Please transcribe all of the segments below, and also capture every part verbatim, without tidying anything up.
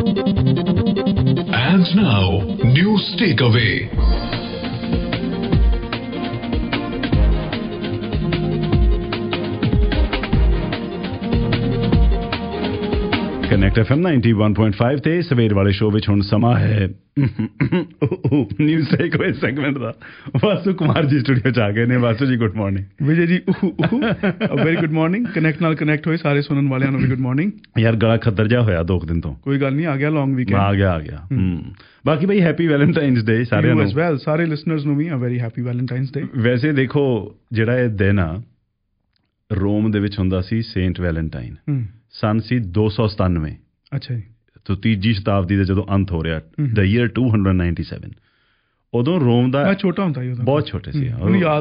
And now, news takeaway. Connect F M ninety one point five ਤੇ ਸਵੇਰ ਵਾਲੇ show ਵਿੱਚ ਹੁਣ ਸਮਾਂ ਹੈ ਨਿਊਜ਼ ਟੇਕਅਵੇ ਸੈਗਮੈਂਟ ਦਾ। ਵਾਸੂ ਕੁਮਾਰ ਜੀ ਸਟੂਡੀਓ ਚ ਆ ਗਏ ਨੇ। ਵਾਸੂ ਜੀ good morning. Vijay ji very good morning. Connect ਨਾਲ ਕਨੈਕਟ ਹੋਏ ਸਾਰੇ ਸੁਣਨ ਵਾਲਿਆਂ ਨੂੰ ਵੀ ਗੁੱਡ ਮਾਰਨਿੰਗ। ਯਾਰ ਗਲਾ ਖੱਦਰ ਜਿਹਾ ਹੋਇਆ ਦੋ ਕੁ ਦਿਨ ਤੋਂ। ਕੋਈ ਗੱਲ ਨਹੀਂ, ਆ ਗਿਆ ਲੌਂਗ ਵੀਕਐਂਡ। ਆ ਗਿਆ ਆ ਗਿਆ ਬਾਕੀ ਬਈ ਹੈਪੀ ਵੈਲੈਂਟਾਈਨਸ ਡੇ ਸਾਰਿਆਂ ਨੂੰ। ਵੈਲ ਸਾਰੇ ਲਿਸਨਰਸ ਨੂੰ ਵੀ ਆ ਵੈਰੀ ਹੈਪੀ ਵੈਲੈਂਟਾਈਨਸ ਡੇ। ਵੈਸੇ ਦੇਖੋ ਜਿਹੜਾ ਇਹ ਦਿਨ ਆ ਰੋਮ ਦੇ ਵਿੱਚ ਹੁੰਦਾ ਸੀ ਸੇਂਟ ਵੈਲੈਂਟਾਈਨ। ਸਨ ਸੀ ਦੋ ਸੌ ਸਤਾਨਵੇਂ। ਅੱਛਾ ਜੀ। ਤੋ ਤੀਜੀ ਸ਼ਤਾਬਦੀ ਦਾ ਜਦੋਂ ਅੰਤ ਹੋ ਰਿਹਾ the year two hundred ninety seven, ਉਦੋਂ ਰੋਮ ਦਾ ਮੈਂ ਛੋਟਾ ਹੁੰਦਾ ਸੀ, ਬਹੁਤ ਛੋਟੇ ਸੀ ਮੈਨੂੰ ਯਾਦ।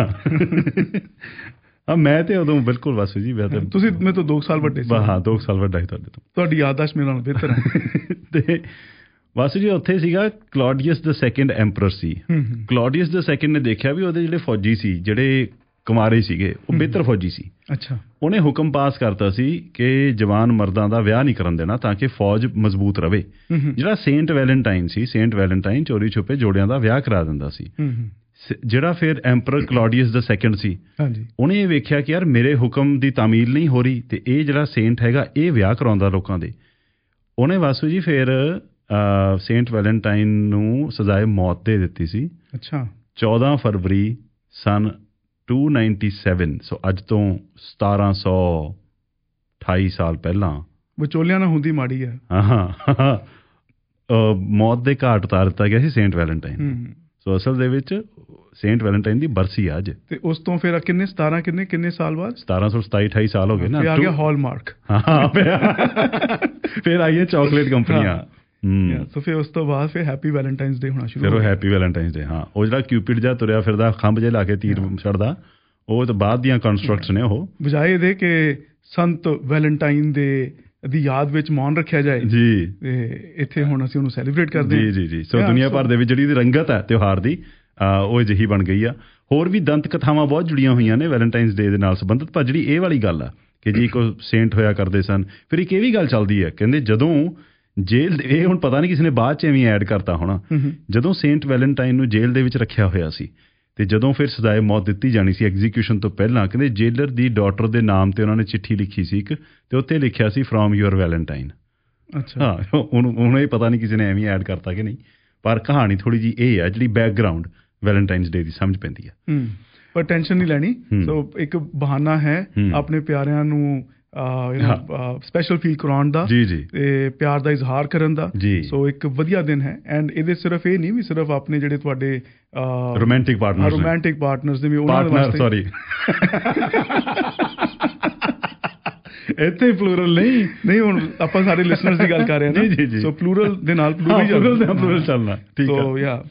ਹਾਂ ਮੈਂ ਤੇ ਉਦੋਂ ਬਿਲਕੁਲ ਵਾਸੂ ਜੀ ਮੈਂ ਤੁਸੀਂ ਮੇਰੇ ਤੋਂ ਦੋ ਸਾਲ ਵੱਡੇ ਸੀ। ਹਾਂ ਦੋ ਸਾਲ ਵੱਡਾ ਸੀ ਤੁਹਾਡੇ ਤੋਂ। ਤੁਹਾਡੀ ਯਾਦਾਸ਼ਤ ਮੇਰੇ ਨਾਲੋਂ ਬਿਹਤਰ ਹੈ। ਤੇ ਵਾਸੂ ਜੀ ਉੱਥੇ ਸੀਗਾ ਕਲੌਡੀਅਸ ਦ ਸੈਕਿੰਡ ਐਂਪਰਰ ਸੀ। ਕਲੌਡੀਅਸ ਦ ਸੈਕਿੰਡ ਨੇ ਦੇਖਿਆ ਵੀ ਉਹਦੇ ਜਿਹੜੇ ਫੌਜੀ ਸੀ ਜਿਹੜੇ ਕੁਮਾਰੇ ਸੀਗੇ ਉਹ ਬਿਹਤਰ ਫੌਜੀ ਸੀ। ਅੱਛਾ। ਉਹਨੇ ਹੁਕਮ ਪਾਸ ਕਰਤਾ ਸੀ ਕਿ ਜਵਾਨ ਮਰਦਾਂ ਦਾ ਵਿਆਹ ਨਹੀਂ ਕਰਨ ਦੇਣਾ ਤਾਂ ਕਿ ਫੌਜ ਮਜ਼ਬੂਤ ਰਵੇ। ਜਿਹੜਾ ਸੇਂਟ ਵੈਲੈਂਟਾਈਨ ਸੀ, ਸੇਂਟ ਵੈਲੈਂਟਾਈਨ ਚੋਰੀ ਛੁਪੇ ਜੋੜਿਆਂ ਦਾ ਵਿਆਹ ਕਰਾ ਦਿੰਦਾ ਸੀ। ਜਿਹੜਾ ਫਿਰ ਐਂਪਰਰ ਕਲੌਡੀਅਸ ਦਾ ਸੈਕਿੰਡ ਸੀ ਉਹਨੇ ਇਹ ਵੇਖਿਆ ਕਿ ਯਾਰ ਮੇਰੇ ਹੁਕਮ ਦੀ ਤਾਮੀਲ ਨਹੀਂ ਹੋ ਰਹੀ ਤੇ ਇਹ ਜਿਹੜਾ ਸੇਂਟ ਹੈਗਾ ਇਹ ਵਿਆਹ ਕਰਾਉਂਦਾ ਲੋਕਾਂ ਦੇ। ਉਹਨੇ ਵਾਸੂ ਜੀ ਫਿਰ ਸੇਂਟ ਵੈਲੈਂਟਾਈਨ ਨੂੰ ਸਜ਼ਾਏ ਮੌਤ ਦੇ ਦਿੱਤੀ ਸੀ। ਅੱਛਾ। ਚੌਦਾਂ ਫਰਵਰੀ ਸਨ ਟੂ ਨਾਈਨਟੀ ਸੈਵਨ, ਸੋ ਅੱਜ ਤੋਂ ਸਤਾਰਾਂ ਸੌ ਅਠਾਈ ਸਾਲ ਪਹਿਲਾਂ। ਵਿਚੋਲਿਆਂ ਨਾਲ ਹੁੰਦੀ ਮਾੜੀ ਹੈ। ਹਾਂ ਮੌਤ ਦੇ ਘਾਟ ਉਤਾਰ ਦਿੱਤਾ ਗਿਆ ਸੀ ਸੇਂਟ ਵੈਲੈਂਟਾਈਨ। ਸੋ ਅਸਲ ਦੇ ਵਿੱਚ ਸੇਂਟ ਵੈਲੈਂਟਾਈਨ ਦੀ ਬਰਸੀ ਅੱਜ। ਤੇ ਉਸ ਤੋਂ ਫਿਰ ਕਿੰਨੇ ਸਤਾਰਾਂ ਕਿੰਨੇ ਕਿੰਨੇ ਸਾਲ ਬਾਅਦ ਸਤਾਰਾਂ ਸੌ ਸਤਾਈ ਅਠਾਈ ਸਾਲ ਹੋ ਗਏ ਨਾ। ਆ ਗਿਆ ਹਾਲਮਾਰਕ। ਹਾਂ ਫਿਰ ਆਈਏ ਚਾਕਲੇਟ ਕੰਪਨੀਆਂ। ਸੋ ਫਿਰ ਉਸ ਤੋਂ ਬਾਅਦ ਫਿਰ ਹੈਪੀ ਵੈਲੈਂਟਾਈਨਸ ਡੇ ਹੋਣਾ ਸ਼ੁਰੂ। ਫਿਰ ਉਹ ਹੈਪੀ ਵੈਲੈਂਟਾਈਨਸ ਡੇ। ਹਾਂ ਉਹ ਜਿਹੜਾ ਕਿਊਪਿਡ ਜਿਹਾ ਤੁਰਿਆ ਫਿਰਦਾ ਖੰਭ ਜੇ ਲਾ ਕੇ ਤੀਰ ਛੱਡਦਾ ਉਹ ਤਾਂ ਬਾਅਦ ਦੀਆਂ ਕੰਸਟਰਕਟਸ ਨੇ। ਉਹ ਬਜਾਏ ਇਹਦੇ ਕਿ ਸੰਤ ਵੈਲੈਂਟਾਈਨ ਦੇ ਦੀ ਯਾਦ ਵਿੱਚ ਮੌਨ ਰੱਖਿਆ ਜਾਏ ਜੀ ਤੇ ਇੱਥੇ ਹੁਣ ਅਸੀਂ ਉਹਨੂੰ ਸੈਲੀਬ੍ਰੇਟ ਕਰਦੇ ਹਾਂ। ਜੀ ਜੀ ਜੀ। ਸੋ ਦੁਨੀਆ ਭਰ ਦੇ ਵਿੱਚ ਜਿਹੜੀ ਰੰਗਤ ਹੈ ਤਿਉਹਾਰ ਦੀ ਉਹ ਅਜਿਹੀ ਬਣ ਗਈ ਆ। ਹੋਰ ਵੀ ਦੰਤ ਕਥਾਵਾਂ ਬਹੁਤ ਜੁੜੀਆਂ ਹੋਈਆਂ ਨੇ ਵੈਲੈਂਟਾਈਨਸ ਡੇ ਦੇ ਨਾਲ ਸੰਬੰਧਿਤ। ਪਰ ਜਿਹੜੀ ਇਹ ਵਾਲੀ ਗੱਲ ਆ ਕਿ ਜੀ ਕੋਈ ਸੇਂਟ ਹੋਇਆ ਕਰਦੇ ਸਨ। ਫਿਰ ਇੱਕ ਇਹ ਵੀ ਗੱਲ ਚੱਲਦੀ ਹੈ ਕਹਿੰਦੇ ਜਦੋਂ ਜੇਲ੍ਹ ਇਹ ਹੁਣ ਪਤਾ ਨਹੀਂ ਕਿਸੇ ਨੇ ਬਾਅਦ 'ਚ ਐਵੇਂ ਐਡ ਕਰਤਾ ਹੋਣਾ। ਜਦੋਂ ਸੇਂਟ ਵੈਲੈਂਟਾਈਨ ਨੂੰ ਜੇਲ੍ਹ ਦੇ ਵਿੱਚ ਰੱਖਿਆ ਹੋਇਆ ਸੀ ਤੇ ਜਦੋਂ ਫਿਰ ਸਜ਼ਾਏ ਮੌਤ ਦਿੱਤੀ ਜਾਣੀ ਸੀ ਐਗਜ਼ੀਕਿਊਸ਼ਨ ਤੋਂ ਪਹਿਲਾਂ, ਕਹਿੰਦੇ ਜੇਲਰ ਦੀ ਡਾਟਰ ਦੇ ਨਾਮ ਤੇ ਉਹਨਾਂ ਨੇ ਚਿੱਠੀ ਲਿਖੀ ਸੀ ਇੱਕ ਤੇ ਉੱਤੇ ਲਿਖਿਆ ਸੀ ਫਰੋਮ ਯੂਅਰ ਵੈਲੈਂਟਾਈਨ। ਅੱਛਾ। ਹਾਂ ਉਹਨੂੰ ਉਹਨੂੰ ਇਹ ਪਤਾ ਨਹੀਂ ਕਿਸੇ ਨੇ ਐਵੇਂ ਐਡ ਕਰਤਾ ਕਿ ਨਹੀਂ, ਪਰ ਕਹਾਣੀ ਥੋੜ੍ਹੀ ਜਿਹੀ ਇਹ ਆ ਜਿਹੜੀ ਬੈਕਗਰਾਊਂਡ ਵੈਲੈਂਟਾਈਨਸ ਡੇ ਦੀ ਸਮਝ ਪੈਂਦੀ ਆ। ਪਰ ਟੈਨਸ਼ਨ ਨਹੀਂ ਲੈਣੀ। ਸੋ ਇੱਕ ਬਹਾਨਾ ਹੈ ਆਪਣੇ ਪਿਆਰਿਆਂ ਨੂੰ ਸਪੈਸ਼ਲ ਫੀਲ ਕਰਾਉਣ ਦਾ ਤੇ ਪਿਆਰ ਦਾ ਇਜ਼ਹਾਰ ਕਰਨ ਦਾ। ਸੋ ਇੱਕ ਵਧੀਆ ਦਿਨ ਹੈ। ਐਂਡ ਇਹਦੇ ਸਿਰਫ ਇਹ ਨਹੀਂ ਵੀ ਸਿਰਫ ਆਪਣੇ ਜਿਹੜੇ ਤੁਹਾਡੇ ਰੋਮਾਂਟਿਕ ਪਾਰਟਨਰ ਰੋਮਾਂਟਿਕ ਪਾਰਟਨਰਸ ਨੇ ਵੀ ਉਹਨਾਂ ਦੇ ਵਾਸਤੇ ਸੌਰੀ ਇੱਥੇ ਪਲੂਰਲ ਨਹੀਂ ਨਹੀਂ ਹੁਣ ਆਪਾਂ ਸਾਰੇ ਲਿਸਨਰਸ ਦੀ ਗੱਲ ਕਰ ਰਹੇ ਹਾਂ ਨਾ। ਸੋ ਪਲੂਰਲ ਦੇ ਨਾਲ ਪਲੂਰਲ ਚੱਲਣਾ ਠੀਕ ਹੈ। So ya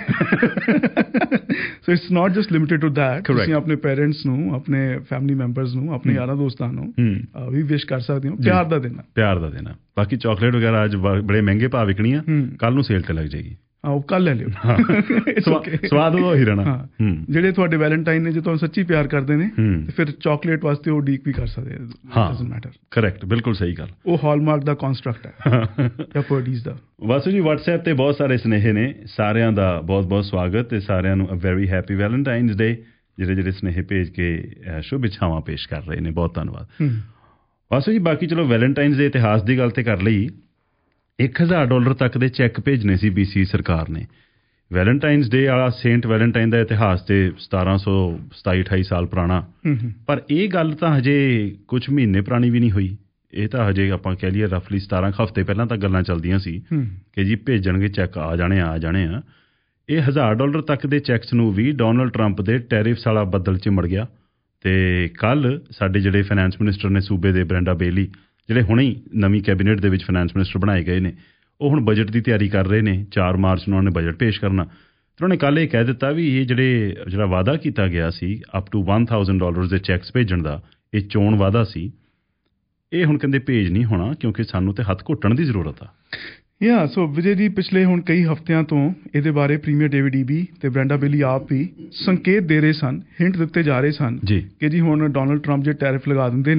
so it's not just limited to that. ਤੁਸੀਂ ਆਪਣੇ ਪੇਰੈਂਟਸ ਨੂੰ ਆਪਣੇ ਫੈਮਿਲੀ ਮੈਂਬਰਸ ਨੂੰ ਆਪਣੇ ਯਾਰਾਂ ਦੋਸਤਾਂ ਨੂੰ ਵੀ ਵਿਸ਼ ਕਰ ਸਕਦੇ ਹੋ। ਪਿਆਰ ਦਾ ਦਿਨ ਪਿਆਰ ਦਾ ਦਿਨ। ਬਾਕੀ ਚਾਕਲੇਟ ਵਗੈਰਾ ਅੱਜ ਬੜੇ ਮਹਿੰਗੇ ਭਾਅ ਵਿਕਣੀਆਂ, ਕੱਲ ਨੂੰ ਸੇਲ ਤੇ ਲੱਗ ਜਾਏਗੀ। ਉਹ ਕੱਲ ਲੈ ਲਿਓ। ਸਵਾਦ ਉਹ ਹੀ ਰਹਿਣਾ। ਜਿਹੜੇ ਤੁਹਾਡੇ ਵੈਲੈਂਟਾਈਨ ਨੇ ਜੇ ਤੁਹਾਨੂੰ ਸੱਚੀ ਪਿਆਰ ਕਰਦੇ ਨੇ ਤੇ ਫਿਰ ਚਾਕਲੇਟ ਵਾਸਤੇ ਉਹ ਡੀਕ ਵੀ ਕਰ ਸਕਦੇ। Doesn't matter. ਕਰੈਕਟ ਬਿਲਕੁਲ ਸਹੀ ਗੱਲ। ਉਹ ਹਾਲਮਾਰਕ ਦਾ ਕਨਸਟਰਕਟ ਹੈ ਜਾਂ ਪਰਡੀਜ਼ ਦਾ। ਵਾਸੂ ਜੀ WhatsApp ਤੇ ਬਹੁਤ ਸਾਰੇ ਸੁਨੇਹੇ ਨੇ। ਸਾਰਿਆਂ ਦਾ ਬਹੁਤ ਬਹੁਤ ਸਵਾਗਤ ਤੇ ਸਾਰਿਆਂ ਨੂੰ a very happy Valentine's day. ਜਿਹੜੇ ਜਿਹੜੇ ਸੁਨੇਹੇ ਭੇਜ ਕੇ ਸ਼ੁਭ ਇੱਛਾਵਾਂ ਪੇਸ਼ ਕਰ ਰਹੇ ਨੇ, ਬਹੁਤ ਧੰਨਵਾਦ ਵਾਸੂ ਜੀ। ਬਾਕੀ ਚਲੋ ਵੈਲੈਂਟਾਈਨਸ ਦੇ ਇਤਿਹਾਸ ਦੀ ਗੱਲ ਤੇ ਕਰ ਲਈ। ਇੱਕ ਹਜ਼ਾਰ ਡਾਲਰ ਤੱਕ ਦੇ ਚੈੱਕ ਭੇਜਣੇ ਸੀ ਬੀ ਸੀ ਸਰਕਾਰ ਨੇ। ਵੈਲੈਂਟਾਈਨਸ ਡੇ ਵਾਲਾ ਸੇਂਟ ਵੈਲੈਂਟਾਈਨ ਦਾ ਇਤਿਹਾਸ ਤੇ ਸਤਾਰਾਂ ਸੌ ਸਤਾਈ ਅਠਾਈ ਸਾਲ ਪੁਰਾਣਾ। ਪਰ ਇਹ ਗੱਲ ਤਾਂ ਹਜੇ ਕੁਛ ਮਹੀਨੇ ਪੁਰਾਣੀ ਵੀ ਨਹੀਂ ਹੋਈ। ਇਹ ਤਾਂ ਹਜੇ ਆਪਾਂ ਕਹਿ ਲਈਏ ਰਫਲੀ ਸਤਾਰਾਂ ਹਫ਼ਤੇ ਪਹਿਲਾਂ ਤਾਂ ਗੱਲਾਂ ਚੱਲਦੀਆਂ ਸੀ ਕਿ ਜੀ ਭੇਜਣਗੇ ਚੈੱਕ, ਆ ਜਾਣੇ ਆ ਜਾਣੇ ਆ। ਇਹ ਹਜ਼ਾਰ ਡਾਲਰ ਤੱਕ ਦੇ ਚੈੱਕਸ ਨੂੰ ਵੀ ਡੋਨਲਡ ਟਰੰਪ ਦੇ ਟੈਰਿਫਸ ਵਾਲਾ ਬੱਦਲ ਚਿਮੜ ਗਿਆ। ਤੇ ਕੱਲ੍ਹ ਸਾਡੇ ਜਿਹੜੇ ਫਾਈਨੈਂਸ ਮਿਨਿਸਟਰ ਨੇ ਸੂਬੇ ਦੇ ਬਰੈਂਡਾ ਬੇਲੀ, ਜਿਹੜੇ ਹੁਣੇ ਹੀ ਨਵੀਂ ਕੈਬਨਿਟ ਦੇ ਵਿੱਚ ਫਾਈਨੈਂਸ ਮਿਨਿਸਟਰ ਬਣਾਏ ਗਏ ਨੇ, ਉਹ ਹੁਣ ਬਜਟ ਦੀ ਤਿਆਰੀ ਕਰ ਰਹੇ ਨੇ। ਚਾਰ ਮਾਰਚ ਨੂੰ ਉਹਨਾਂ ਨੇ ਬਜਟ ਪੇਸ਼ ਕਰਨਾ। ਤੇ ਉਹਨਾਂ ਨੇ ਕੱਲ੍ਹ ਇਹ ਕਹਿ ਦਿੱਤਾ ਵੀ ਇਹ ਜਿਹੜੇ ਜਿਹੜਾ ਵਾਅਦਾ ਕੀਤਾ ਗਿਆ ਸੀ up to one thousand dollars ਦੇ ਚੈੱਕਸ ਭੇਜਣ ਦਾ, ਇਹ ਚੋਣ ਵਾਅਦਾ ਸੀ, ਇਹ ਹੁਣ ਕਹਿੰਦੇ ਭੇਜ ਨਹੀਂ ਹੋਣਾ ਕਿਉਂਕਿ ਸਾਨੂੰ ਤੇ ਹੱਥ ਘੁੱਟਣ ਦੀ ਜ਼ਰੂਰਤ ਆ। ਯਾ ਸੋ ਵਿਜੇ ਜੀ ਪਿਛਲੇ ਹੁਣ ਕਈ ਹਫ਼ਤਿਆਂ ਤੋਂ ਇਹਦੇ ਬਾਰੇ ਪ੍ਰੀਮੀਅਰ ਡੇਵਿਡ ਈਬੀ ਤੇ ਬ੍ਰੈਂਡਾ ਬੇਲੀ ਆਪ ਵੀ ਸੰਕੇਤ ਦੇ ਰਹੇ ਸਨ, ਹਿੰਟ ਦਿੱਤੇ ਜਾ ਰਹੇ ਸਨ ਕਿ ਜੀ ਹੁਣ ਡੋਨਲਡ ਟਰੰਪ ਜੇ ਟੈਰਿਫ ਲਗਾ ਦਿੰਦੇ ਨੇ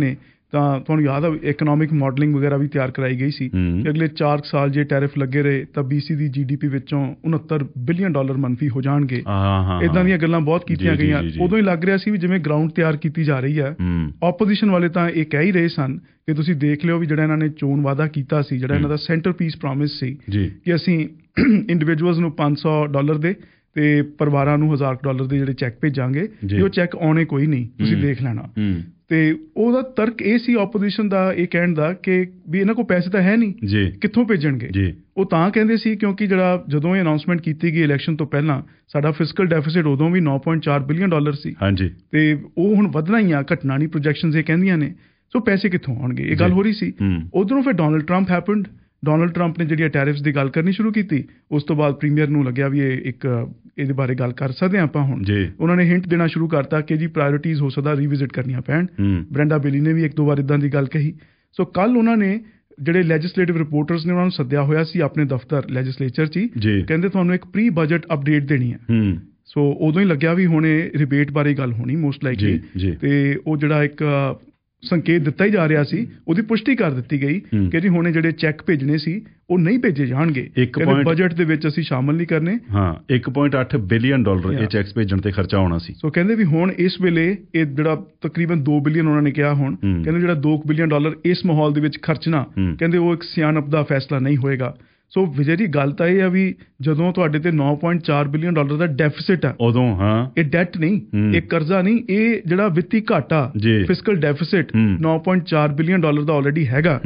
ਤਾਂ ਤੁਹਾਨੂੰ ਯਾਦ ਆ ਇਕਨੋਮਿਕ ਮਾਡਲਿੰਗ ਵਗੈਰਾ ਵੀ ਤਿਆਰ ਕਰਾਈ ਗਈ ਸੀ ਕਿ ਅਗਲੇ ਚਾਰ ਸਾਲ ਜੇ ਟੈਰਿਫ ਲੱਗੇ ਰਹੇ ਤਾਂ ਬੀਸੀ ਦੀ ਜੀਡੀਪੀ ਵਿੱਚੋਂ ਉਨੱਤਰ ਬਿਲੀਅਨ ਡਾਲਰ ਮੰਫੀ ਹੋ ਜਾਣਗੇ। ਇਦਾਂ ਦੀਆਂ ਗੱਲਾਂ ਬਹੁਤ ਕੀਤੀਆਂ ਗਈਆਂ। ਉਦੋਂ ਹੀ ਲੱਗ ਰਿਹਾ ਸੀ ਵੀ ਜਿਵੇਂ ਗਰਾਊਂਡ ਤਿਆਰ ਕੀਤੀ ਜਾ ਰਹੀ ਹੈ। ਆਪੋਜੀਸ਼ਨ ਵਾਲੇ ਤਾਂ ਇਹ ਕਹਿ ਹੀ ਰਹੇ ਸਨ ਕਿ ਤੁਸੀਂ ਦੇਖ ਲਿਓ ਵੀ ਜਿਹੜਾ ਇਹਨਾਂ ਨੇ ਚੋਣ ਵਾਅਦਾ ਕੀਤਾ ਸੀ, ਜਿਹੜਾ ਇਹਨਾਂ ਦਾ ਸੈਂਟਰ ਪੀਸ ਪ੍ਰੋਮਿਸ ਸੀ ਕਿ ਅਸੀਂ ਇੰਡੀਵਿਜੂਅਲਸ ਨੂੰ ਪੰਜ ਸੌ ਡਾਲਰ ਦੇ ਤੇ ਪਰਿਵਾਰਾਂ ਨੂੰ ਹਜ਼ਾਰ ਡਾਲਰ ਦੇ ਜਿਹੜੇ ਚੈੱਕ ਭੇਜਾਂਗੇ, ਤੇ ਉਹ ਚੈੱਕ ਆਉਣੇ ਕੋਈ ਨਹੀਂ, ਤੁਸੀਂ ਦੇਖ ਲੈਣਾ। ਤੇ ਉਹਦਾ ਤਰਕ ਇਹ ਸੀ ਆਪੋਜੀਸ਼ਨ ਦਾ ਇਹ ਕਹਿਣ ਦਾ ਕਿ ਵੀ ਇਹਨਾਂ ਕੋਲ ਪੈਸੇ ਤਾਂ ਹੈ ਨਹੀਂ, ਕਿੱਥੋਂ ਭੇਜਣਗੇ। ਉਹ ਤਾਂ ਕਹਿੰਦੇ ਸੀ ਕਿਉਂਕਿ ਜਿਹੜਾ ਜਦੋਂ ਇਹ ਅਨਾਊਂਸਮੈਂਟ ਕੀਤੀ ਗਈ ਇਲੈਕਸ਼ਨ ਤੋਂ ਪਹਿਲਾਂ ਸਾਡਾ ਫਿਸਕਲ ਡੈਫਿਸਿਟ ਉਦੋਂ ਵੀ ਨੌ ਪੁਆਇੰਟ ਚਾਰ ਬਿਲੀਅਨ ਡਾਲਰ ਸੀ ਤੇ ਉਹ ਹੁਣ ਵਧਣਾ ਹੀ ਆ, ਘਟਣਾ ਨਹੀਂ, ਪ੍ਰੋਜੈਕਸ਼ਨਸ ਇਹ ਕਹਿੰਦੀਆਂ ਨੇ। ਸੋ ਪੈਸੇ ਕਿੱਥੋਂ ਆਉਣਗੇ, ਇਹ ਗੱਲ ਹੋ ਰਹੀ ਸੀ। ਉਧਰੋਂ ਫਿਰ Donald Trump happened. Donald Trump ਨੇ ਜਿਹੜੀਆਂ ਟੈਰਿਫਸ ਦੀ ਗੱਲ ਕਰਨੀ ਸ਼ੁਰੂ ਕੀਤੀ, ਉਸ ਤੋਂ ਬਾਅਦ ਪ੍ਰੀਮੀਅਰ ਨੂੰ ਲੱਗਿਆ ਵੀ ਇਹ ਇੱਕ ਇਹਦੇ ਬਾਰੇ ਗੱਲ ਕਰ ਸਕਦੇ ਹਾਂ ਆਪਾਂ ਹੁਣ। ਉਹਨਾਂ ਨੇ ਹਿੰਟ ਦੇਣਾ ਸ਼ੁਰੂ ਕਰਤਾ ਕਿ ਜੀ ਪ੍ਰਾਇਓਰਿਟੀਜ਼ ਹੋ ਸਕਦਾ ਰੀਵਿਜ਼ਿਟ ਕਰਨੀਆਂ ਪੈਣ। ਬ੍ਰੈਂਡਾ ਬੇਲੀ ਨੇ ਵੀ ਇੱਕ ਦੋ ਵਾਰ ਇਦਾਂ ਦੀ ਗੱਲ ਕਹੀ। ਸੋ ਕੱਲ ਉਹਨਾਂ ਨੇ ਜਿਹੜੇ ਲੈਜਿਸਲੇਟਿਵ ਰਿਪੋਰਟਰਸ ਨੇ ਉਹਨਾਂ ਨੂੰ ਸੱਦਿਆ ਹੋਇਆ ਸੀ ਆਪਣੇ ਦਫ਼ਤਰ ਲੈਜਿਸਲੇਚਰ 'ਚ ਹੀ। ਕਹਿੰਦੇ ਤੁਹਾਨੂੰ ਇੱਕ ਪ੍ਰੀ ਬਜਟ ਅਪਡੇਟ ਦੇਣੀ ਹੈ। ਸੋ ਉਦੋਂ ਹੀ ਲੱਗਿਆ ਵੀ ਹੁਣ ਇਹ ਰਿਬੇਟ ਬਾਰੇ ਗੱਲ ਹੋਣੀ ਮੋਸਟ ਲਾਈਕਲੀ, ਤੇ ਉਹ ਜਿਹੜਾ ਇੱਕ ਸੰਕੇਤ ਦਿੱਤਾ ਹੀ ਜਾ ਰਿਹਾ ਸੀ ਉਹਦੀ ਪੁਸ਼ਟੀ ਕਰ ਦਿੱਤੀ ਗਈ ਕਿ ਜੀ ਹੁਣ ਜਿਹੜੇ ਚੈੱਕ ਭੇਜਣੇ ਸੀ ਉਹ ਨਹੀਂ ਭੇਜੇ ਜਾਣਗੇ, ਬਜਟ ਦੇ ਵਿੱਚ ਅਸੀਂ ਸ਼ਾਮਲ ਨਹੀਂ ਕਰਨੇ। ਹਾਂ, ਇੱਕ ਪੁਆਇੰਟ ਅੱਠ ਬਿਲੀਅਨ ਡਾਲਰ ਇਹ ਚੈਕਸ ਭੇਜਣ ਤੇ ਖਰਚਾ ਹੋਣਾ ਸੀ। ਸੋ ਕਹਿੰਦੇ ਵੀ ਹੁਣ ਇਸ ਵੇਲੇ ਇਹ ਜਿਹੜਾ ਤਕਰੀਬਨ ਦੋ ਬਿਲੀਅਨ ਉਹਨਾਂ ਨੇ ਕਿਹਾ, ਹੁਣ ਕਹਿੰਦੇ ਜਿਹੜਾ ਦੋ ਬਿਲੀਅਨ ਡਾਲਰ ਇਸ ਮਾਹੌਲ ਦੇ ਵਿੱਚ ਖਰਚਣਾ, ਕਹਿੰਦੇ ਉਹ ਇੱਕ ਸਿਆਣਪ ਦਾ ਫੈਸਲਾ ਨਹੀਂ ਹੋਏਗਾ। ਸੋ ਵਿਜੇ ਜੀ ਗੱਲ ਤਾਂ ਇਹ ਆ ਵੀ ਜਦੋਂ ਤੁਹਾਡੇ ਤੇ ਨੌ ਪੁਆਇੰਟ ਚਾਰ ਬਿਲੀਅਨ ਡਾਲਰ ਦਾ ਡੈਫਿਸਿਟ ਆ ਉਦੋਂ, ਹਾਂ, ਇਹ ਡੈਟ ਨਹੀਂ, ਇਹ ਕਰਜ਼ਾ ਨਹੀਂ, ਇਹ ਜਿਹੜਾ ਵਿੱਤੀ ਘਾਟਾ ਫਿਸਕਲ ਡੈਫਿਸਿਟ ਨੌ ਪੁਆਇੰਟ ਚਾਰ ਬਿਲੀਅਨ ਡਾਲਰ ਦਾ ਆਲਰੇਡੀ ਹੈਗਾ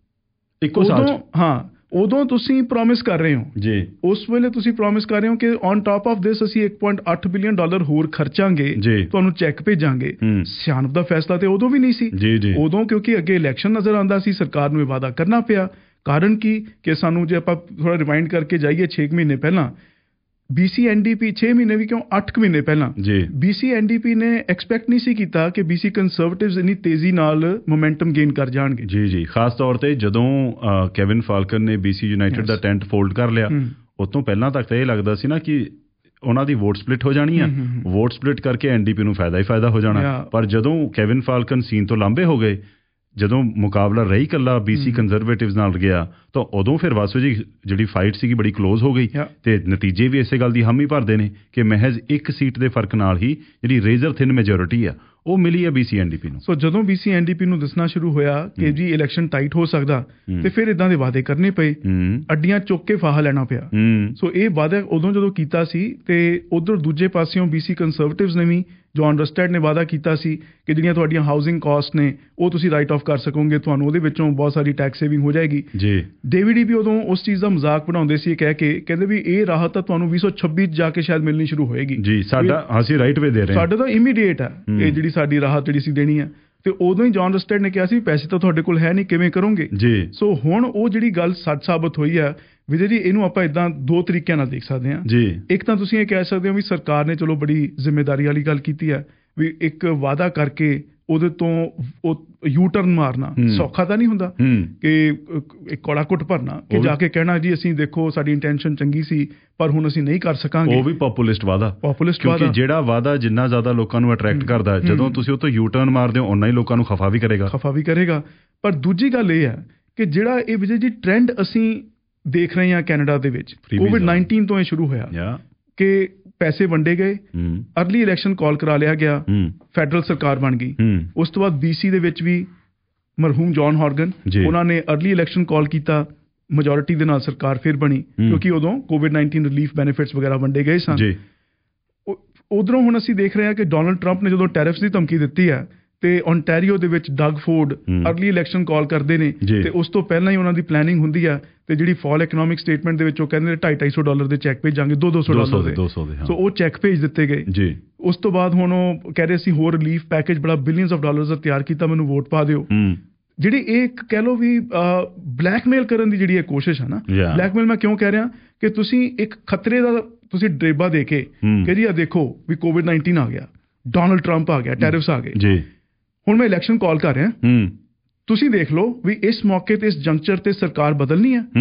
ਇੱਕੋ ਸਾਲ। ਹਾਂ, ਉਦੋਂ ਤੁਸੀਂ ਪ੍ਰੋਮਿਸ ਕਰ ਰਹੇ ਹੋ ਜੀ, ਉਸ ਵੇਲੇ ਤੁਸੀਂ ਪ੍ਰੋਮਿਸ ਕਰ ਰਹੇ ਹੋ ਕਿ ਔਨ ਟਾਪ ਆਫ ਦਿਸ ਅਸੀਂ ਇੱਕ ਪੁਆਇੰਟ ਅੱਠ ਬਿਲੀਅਨ ਡਾਲਰ ਹੋਰ ਖਰਚਾਂਗੇ, ਤੁਹਾਨੂੰ ਚੈੱਕ ਭੇਜਾਂਗੇ। ਸਿਆਣਪ ਦਾ ਫੈਸਲਾ ਤੇ ਉਦੋਂ ਵੀ ਨਹੀਂ ਸੀ। ਉਦੋਂ ਕਿਉਂਕਿ ਅੱਗੇ ਇਲੈਕਸ਼ਨ ਨਜ਼ਰ ਆਉਂਦਾ ਸੀ, ਸਰਕਾਰ ਨੂੰ ਇਹ ਵਾਅਦਾ ਕਰਨਾ ਪਿਆ। ਕਾਰਨ ਕੀ ਕਿ ਸਾਨੂੰ ਜੇ ਆਪਾਂ ਥੋੜਾ ਰਿਵਾਈਂਡ ਕਰਕੇ ਜਾਈਏ ਛੇ ਮਹੀਨੇ ਪਹਿਲਾਂ ਬੀਸੀ ਐਨਡੀਪੀ, ਛੇ ਮਹੀਨੇ ਵੀ ਕਿਉਂ ਅੱਠ ਮਹੀਨੇ ਪਹਿਲਾਂ ਬੀਸੀ ਐਨਡੀਪੀ ਨੇ ਐਕਸਪੈਕਟ ਨਹੀਂ ਸੀ ਕੀਤਾ ਕਿ ਬੀਸੀ ਕੰਜ਼ਰਵੇਟਿਵਸ ਇੰਨੀ ਤੇਜ਼ੀ ਨਾਲ ਮੋਮੈਂਟਮ ਗੇਨ ਕਰ ਜਾਣਗੇ। ਜੀ ਜੀ ਖਾਸ ਤੌਰ ਤੇ ਜਦੋਂ ਕੈਵਿਨ ਫਾਲਕਨ ਨੇ ਬੀਸੀ ਯੂਨਾਈਟਿਡ ਦਾ ਟੈਂਟ ਫੋਲਡ ਕਰ ਲਿਆ, ਉਸ ਤੋਂ ਪਹਿਲਾਂ ਤੱਕ ਤਾਂ ਇਹ ਲੱਗਦਾ ਸੀ ਨਾ ਕਿ ਉਹਨਾਂ ਦੀ ਵੋਟ ਸਪਲਿਟ ਹੋ ਜਾਣੀ ਆ, ਵੋਟ ਸਪਲਿਟ ਕਰਕੇ ਐਨਡੀਪੀ ਨੂੰ ਫਾਇਦਾ ਹੀ ਫਾਇਦਾ ਹੋ ਜਾਣਾ। ਪਰ ਜਦੋਂ ਕੈਵਿਨ ਫਾਲਕਨ ਸੀਨ ਤੋਂ ਲਾਂਭੇ ਹੋ ਗਏ, ਜਦੋਂ ਮੁਕਾਬਲਾ ਰਹੀ ਇਕੱਲਾ ਬੀਸੀ ਕੰਜ਼ਰਵੇਟਿਵਸ ਨਾਲ ਗਿਆ, ਤਾਂ ਉਦੋਂ ਫਿਰ ਵਾਸੂ ਜੀ ਜਿਹੜੀ ਫਾਈਟ ਸੀਗੀ ਬੜੀ ਕਲੋਜ਼ ਹੋ ਗਈ ਤੇ ਨਤੀਜੇ ਵੀ ਇਸੇ ਗੱਲ ਦੀ ਹਾਮੀ ਭਰਦੇ ਨੇ ਕਿ ਮਹਿਜ਼ ਇੱਕ ਸੀਟ ਦੇ ਫਰਕ ਨਾਲ ਹੀ ਜਿਹੜੀ ਰੇਜ਼ਰ ਥਿਨ ਮੈਜੋਰਿਟੀ ਆ ਉਹ ਮਿਲੀ ਹੈ ਬੀਸੀ ਐਨਡੀਪੀ ਨੂੰ। ਸੋ ਜਦੋਂ ਬੀਸੀ ਐਨਡੀਪੀ ਨੂੰ ਦੱਸਣਾ ਸ਼ੁਰੂ ਹੋਇਆ ਕਿ ਜੀ ਇਲੈਕਸ਼ਨ ਟਾਈਟ ਹੋ ਸਕਦਾ, ਤੇ ਫਿਰ ਇਦਾਂ ਦੇ ਵਾਅਦੇ ਕਰਨੇ ਪਏ, ਅੱਡੀਆਂ ਚੁੱਕ ਕੇ ਫਾਹਾ ਲੈਣਾ ਪਿਆ। ਸੋ ਇਹ ਵਾਅਦਾ ਉਦੋਂ ਜਦੋਂ ਕੀਤਾ ਸੀ, ਤੇ ਉਧਰ ਦੂਜੇ ਪਾਸਿਓਂ ਬੀਸੀ ਕੰਜ਼ਰਵੇਟਿਵਸ ਨੇ ਵੀ, ਜੌਨ ਰਸਟੈਡ ਨੇ ਵਾਅਦਾ ਕੀਤਾ ਸੀ ਕਿ ਜਿਹੜੀਆਂ ਤੁਹਾਡੀਆਂ ਹਾਊਸਿੰਗ ਕਾਸਟ ਨੇ ਉਹ ਤੁਸੀਂ ਰਾਈਟ ਆਫ ਕਰ ਸਕੋਗੇ, ਤੁਹਾਨੂੰ ਉਹਦੇ ਵਿੱਚੋਂ ਬਹੁਤ ਸਾਰੀ ਟੈਕਸ ਸੇਵਿੰਗ ਹੋ ਜਾਏਗੀ ਜੀ। ਡੇਵਿਡ ਵੀ ਉਦੋਂ ਉਸ ਚੀਜ਼ ਦਾ ਮਜ਼ਾਕ ਬਣਾਉਂਦੇ ਸੀ ਕਹਿ ਕੇ, ਕਹਿੰਦੇ ਵੀ ਇਹ ਰਾਹਤ ਤਾਂ ਤੁਹਾਨੂੰ ਵੀਹ ਸੌ ਛੱਬੀ ਜਾ ਕੇ ਸ਼ਾਇਦ ਮਿਲਣੀ ਸ਼ੁਰੂ ਹੋਏਗੀ ਜੀ, ਸਾਡਾ ਅਸੀਂ ਰਾਈਟ ਵੇ ਦੇ ਰਹੇ ਹਾਂ, ਸਾਡਾ ਤਾਂ ਇਮੀਡੀਏਟ ਹੈ ਇਹ ਜਿਹੜੀ ਸਾਡੀ ਰਾਹਤ ਜਿਹੜੀ ਸੀ ਦੇਣੀ ਹੈ। ਤੇ ਉਦੋਂ ਹੀ ਜੌਨ ਰਸਟੈਡ ਨੇ ਕਿਹਾ ਸੀ ਪੈਸੇ ਤਾਂ ਤੁਹਾਡੇ ਕੋਲ ਹੈ ਨਹੀਂ, ਕਿਵੇਂ ਕਰੋਗੇ ਜੀ। ਸੋ ਹੁਣ ਉਹ ਜਿਹੜੀ ਗੱਲ ਸੱਚ ਸਾਬਤ ਹੋਈ ਹੈ ਵਿਜੇ ਜੀ, ਇਹਨੂੰ ਆਪਾਂ ਇਦਾਂ ਦੋ ਤਰੀਕਿਆਂ ਨਾਲ ਦੇਖ ਸਕਦੇ ਹਾਂ ਜੀ। ਇੱਕ ਤਾਂ ਤੁਸੀਂ ਇਹ ਕਹਿ ਸਕਦੇ ਹੋ ਵੀ ਸਰਕਾਰ ਨੇ ਚਲੋ ਬੜੀ ਜ਼ਿੰਮੇਵਾਰੀ ਵਾਲੀ ਗੱਲ ਕੀਤੀ ਹੈ, ਵੀ ਇੱਕ ਵਾਅਦਾ ਕਰਕੇ ਉਹਦੇ ਤੋਂ ਉਹ ਯੂ ਟਰਨ ਮਾਰਨਾ ਸੌਖਾ ਤਾਂ ਨਹੀਂ ਹੁੰਦਾ ਕਿ ਇੱਕ ਕੌੜਾ ਘੁੱਟ ਭਰਨਾ ਕਿ ਜਾ ਕੇ ਕਹਿਣਾ ਜੀ ਅਸੀਂ ਦੇਖੋ ਸਾਡੀ ਇੰਟੈਂਸ਼ਨ ਚੰਗੀ ਸੀ ਪਰ ਹੁਣ ਅਸੀਂ ਨਹੀਂ ਕਰ ਸਕਾਂਗੇ। ਉਹ ਵੀ ਪੋਪੂਲਿਸਟ ਵਾਅਦਾ, ਪੋਪੂਲਿਸਟ ਵਾਅਦਾ, ਕਿਉਂਕਿ ਜਿਹੜਾ ਵਾਅਦਾ ਜਿੰਨਾ ਜ਼ਿਆਦਾ ਲੋਕਾਂ ਨੂੰ ਅਟਰੈਕਟ ਕਰਦਾ, ਜਦੋਂ ਤੁਸੀਂ ਉਹ ਤੋਂ ਯੂ ਟਰਨ ਮਾਰਦੇ ਹੋ ਓਨਾ ਹੀ ਲੋਕਾਂ ਨੂੰ ਖਫਾ ਵੀ ਕਰੇਗਾ ਖਫਾ ਵੀ ਕਰੇਗਾ ਪਰ ਦੂਜੀ ਗੱਲ ਇਹ ਹੈ ਕਿ ਜਿਹੜਾ ਇਹ ਵਿਜੇ ਜੀ ਟ੍ਰੈਂਡ ਅਸੀਂ ਦੇਖ ਰਹੇ ਹਾਂ ਕੈਨੇਡਾ ਦੇ ਵਿੱਚ, ਕੋਵਿਡ ਨਾਈਨਟੀਨ ਤੋਂ ਇਹ ਸ਼ੁਰੂ ਹੋਇਆ ਕਿ ਪੈਸੇ ਵੰਡੇ ਗਏ, ਅਰਲੀ ਇਲੈਕਸ਼ਨ ਕਾਲ ਕਰਾ ਲਿਆ ਗਿਆ, ਫੈਡਰਲ ਸਰਕਾਰ ਬਣ ਗਈ। ਉਸ ਤੋਂ ਬਾਅਦ ਬੀਸੀ ਦੇ ਵਿੱਚ ਵੀ ਮਰਹੂਮ ਜੌਨ ਹੌਰਗਨ, ਉਹਨਾਂ ਨੇ ਅਰਲੀ ਇਲੈਕਸ਼ਨ ਕਾਲ ਕੀਤਾ, ਮੈਜੋਰਿਟੀ ਦੇ ਨਾਲ ਸਰਕਾਰ ਫਿਰ ਬਣੀ ਕਿਉਂਕਿ ਉਦੋਂ ਕੋਵਿਡ ਨਾਈਨਟੀਨ ਰਿਲੀਫ ਬੈਨੀਫਿਟਸ ਵਗੈਰਾ ਵੰਡੇ ਗਏ ਸਨ। ਉਧਰੋਂ ਹੁਣ ਅਸੀਂ ਦੇਖ ਰਹੇ ਹਾਂ ਕਿ ਡੋਨਲਡ ਟਰੰਪ ਨੇ ਜਦੋਂ ਟੈਰਿਫਸ ਦੀ ਧਮਕੀ ਦਿੱਤੀ ਹੈ ਤੇ ਓਨਟਾਰੀਓ ਦੇ ਵਿੱਚ Doug Ford early election call ਕਰਦੇ ਨੇ ਤੇ ਉਸ ਤੋਂ ਪਹਿਲਾਂ ਹੀ ਉਹਨਾਂ ਦੀ ਪਲੈਨਿੰਗ ਹੁੰਦੀ ਆ ਤੇ ਜਿਹੜੀ ਫਾਲ ਇਕਨੋਮਿਕ ਸਟੇਟਮੈਂਟ ਦੇ ਵਿੱਚ ਉਹ ਕਹਿੰਦੇ ਨੇ ਢਾਈ ਢਾਈ ਸੌ ਡਾਲਰ ਦੇ ਚੈੱਕ ਭੇਜਾਂਗੇ, ਦੋ ਦੋ ਸੌ ਡਾਲਰ ਦੇ, ਸੋ ਉਹ ਚੈੱਕ ਭੇਜ ਦਿੱਤੇ ਗਏ ਜੀ। ਉਸ ਤੋਂ ਬਾਅਦ ਹੁਣ ਉਹ ਕਹਿ ਰਹੇ ਸੀ ਹੋਰ ਰਿਲੀਫ ਪੈਕੇਜ ਬੜਾ ਬਿਲੀਅਨਸ ਆਫ ਡਾਲਰਸ ਦਾ ਤਿਆਰ ਕੀਤਾ, ਮੈਨੂੰ ਵੋਟ ਪਾ ਦਿਓ। ਜਿਹੜੀ ਇਹ ਕਹਿ ਲਓ ਵੀ ਬਲੈਕਮੇਲ ਕਰਨ ਦੀ ਜਿਹੜੀ ਇਹ ਕੋਸ਼ਿਸ਼ ਹੈ ਨਾ, ਬਲੈਕਮੇਲ ਮੈਂ ਕਿਉਂ ਕਹਿ ਰਿਹਾ ਕਿ ਤੁਸੀਂ ਇੱਕ ਖਤਰੇ ਦਾ ਤੁਸੀਂ ਡਰੇਬਾ ਦੇ ਕੇ ਕਿ ਜੀ ਆ ਦੇਖੋ ਵੀ ਕੋਵਿਡ ਨਾਈਨਟੀਨ ਆ ਗਿਆ, ਡੋਨਲਡ ਟਰੰਪ ਆ ਗਿਆ, ਟੈਰਿਫਸ ਆ ਗਏ ਜੀ, ਹੁਣ ਮੈਂ ਇਲੈਕਸ਼ਨ ਕਾਲ ਕਰ ਰਿਹਾ, ਤੁਸੀਂ ਦੇਖ ਲਓ ਵੀ ਇਸ ਮੌਕੇ ਤੇ ਇਸ ਜੰਕਚਰ ਤੇ ਸਰਕਾਰ ਬਦਲਣੀ ਹੈ,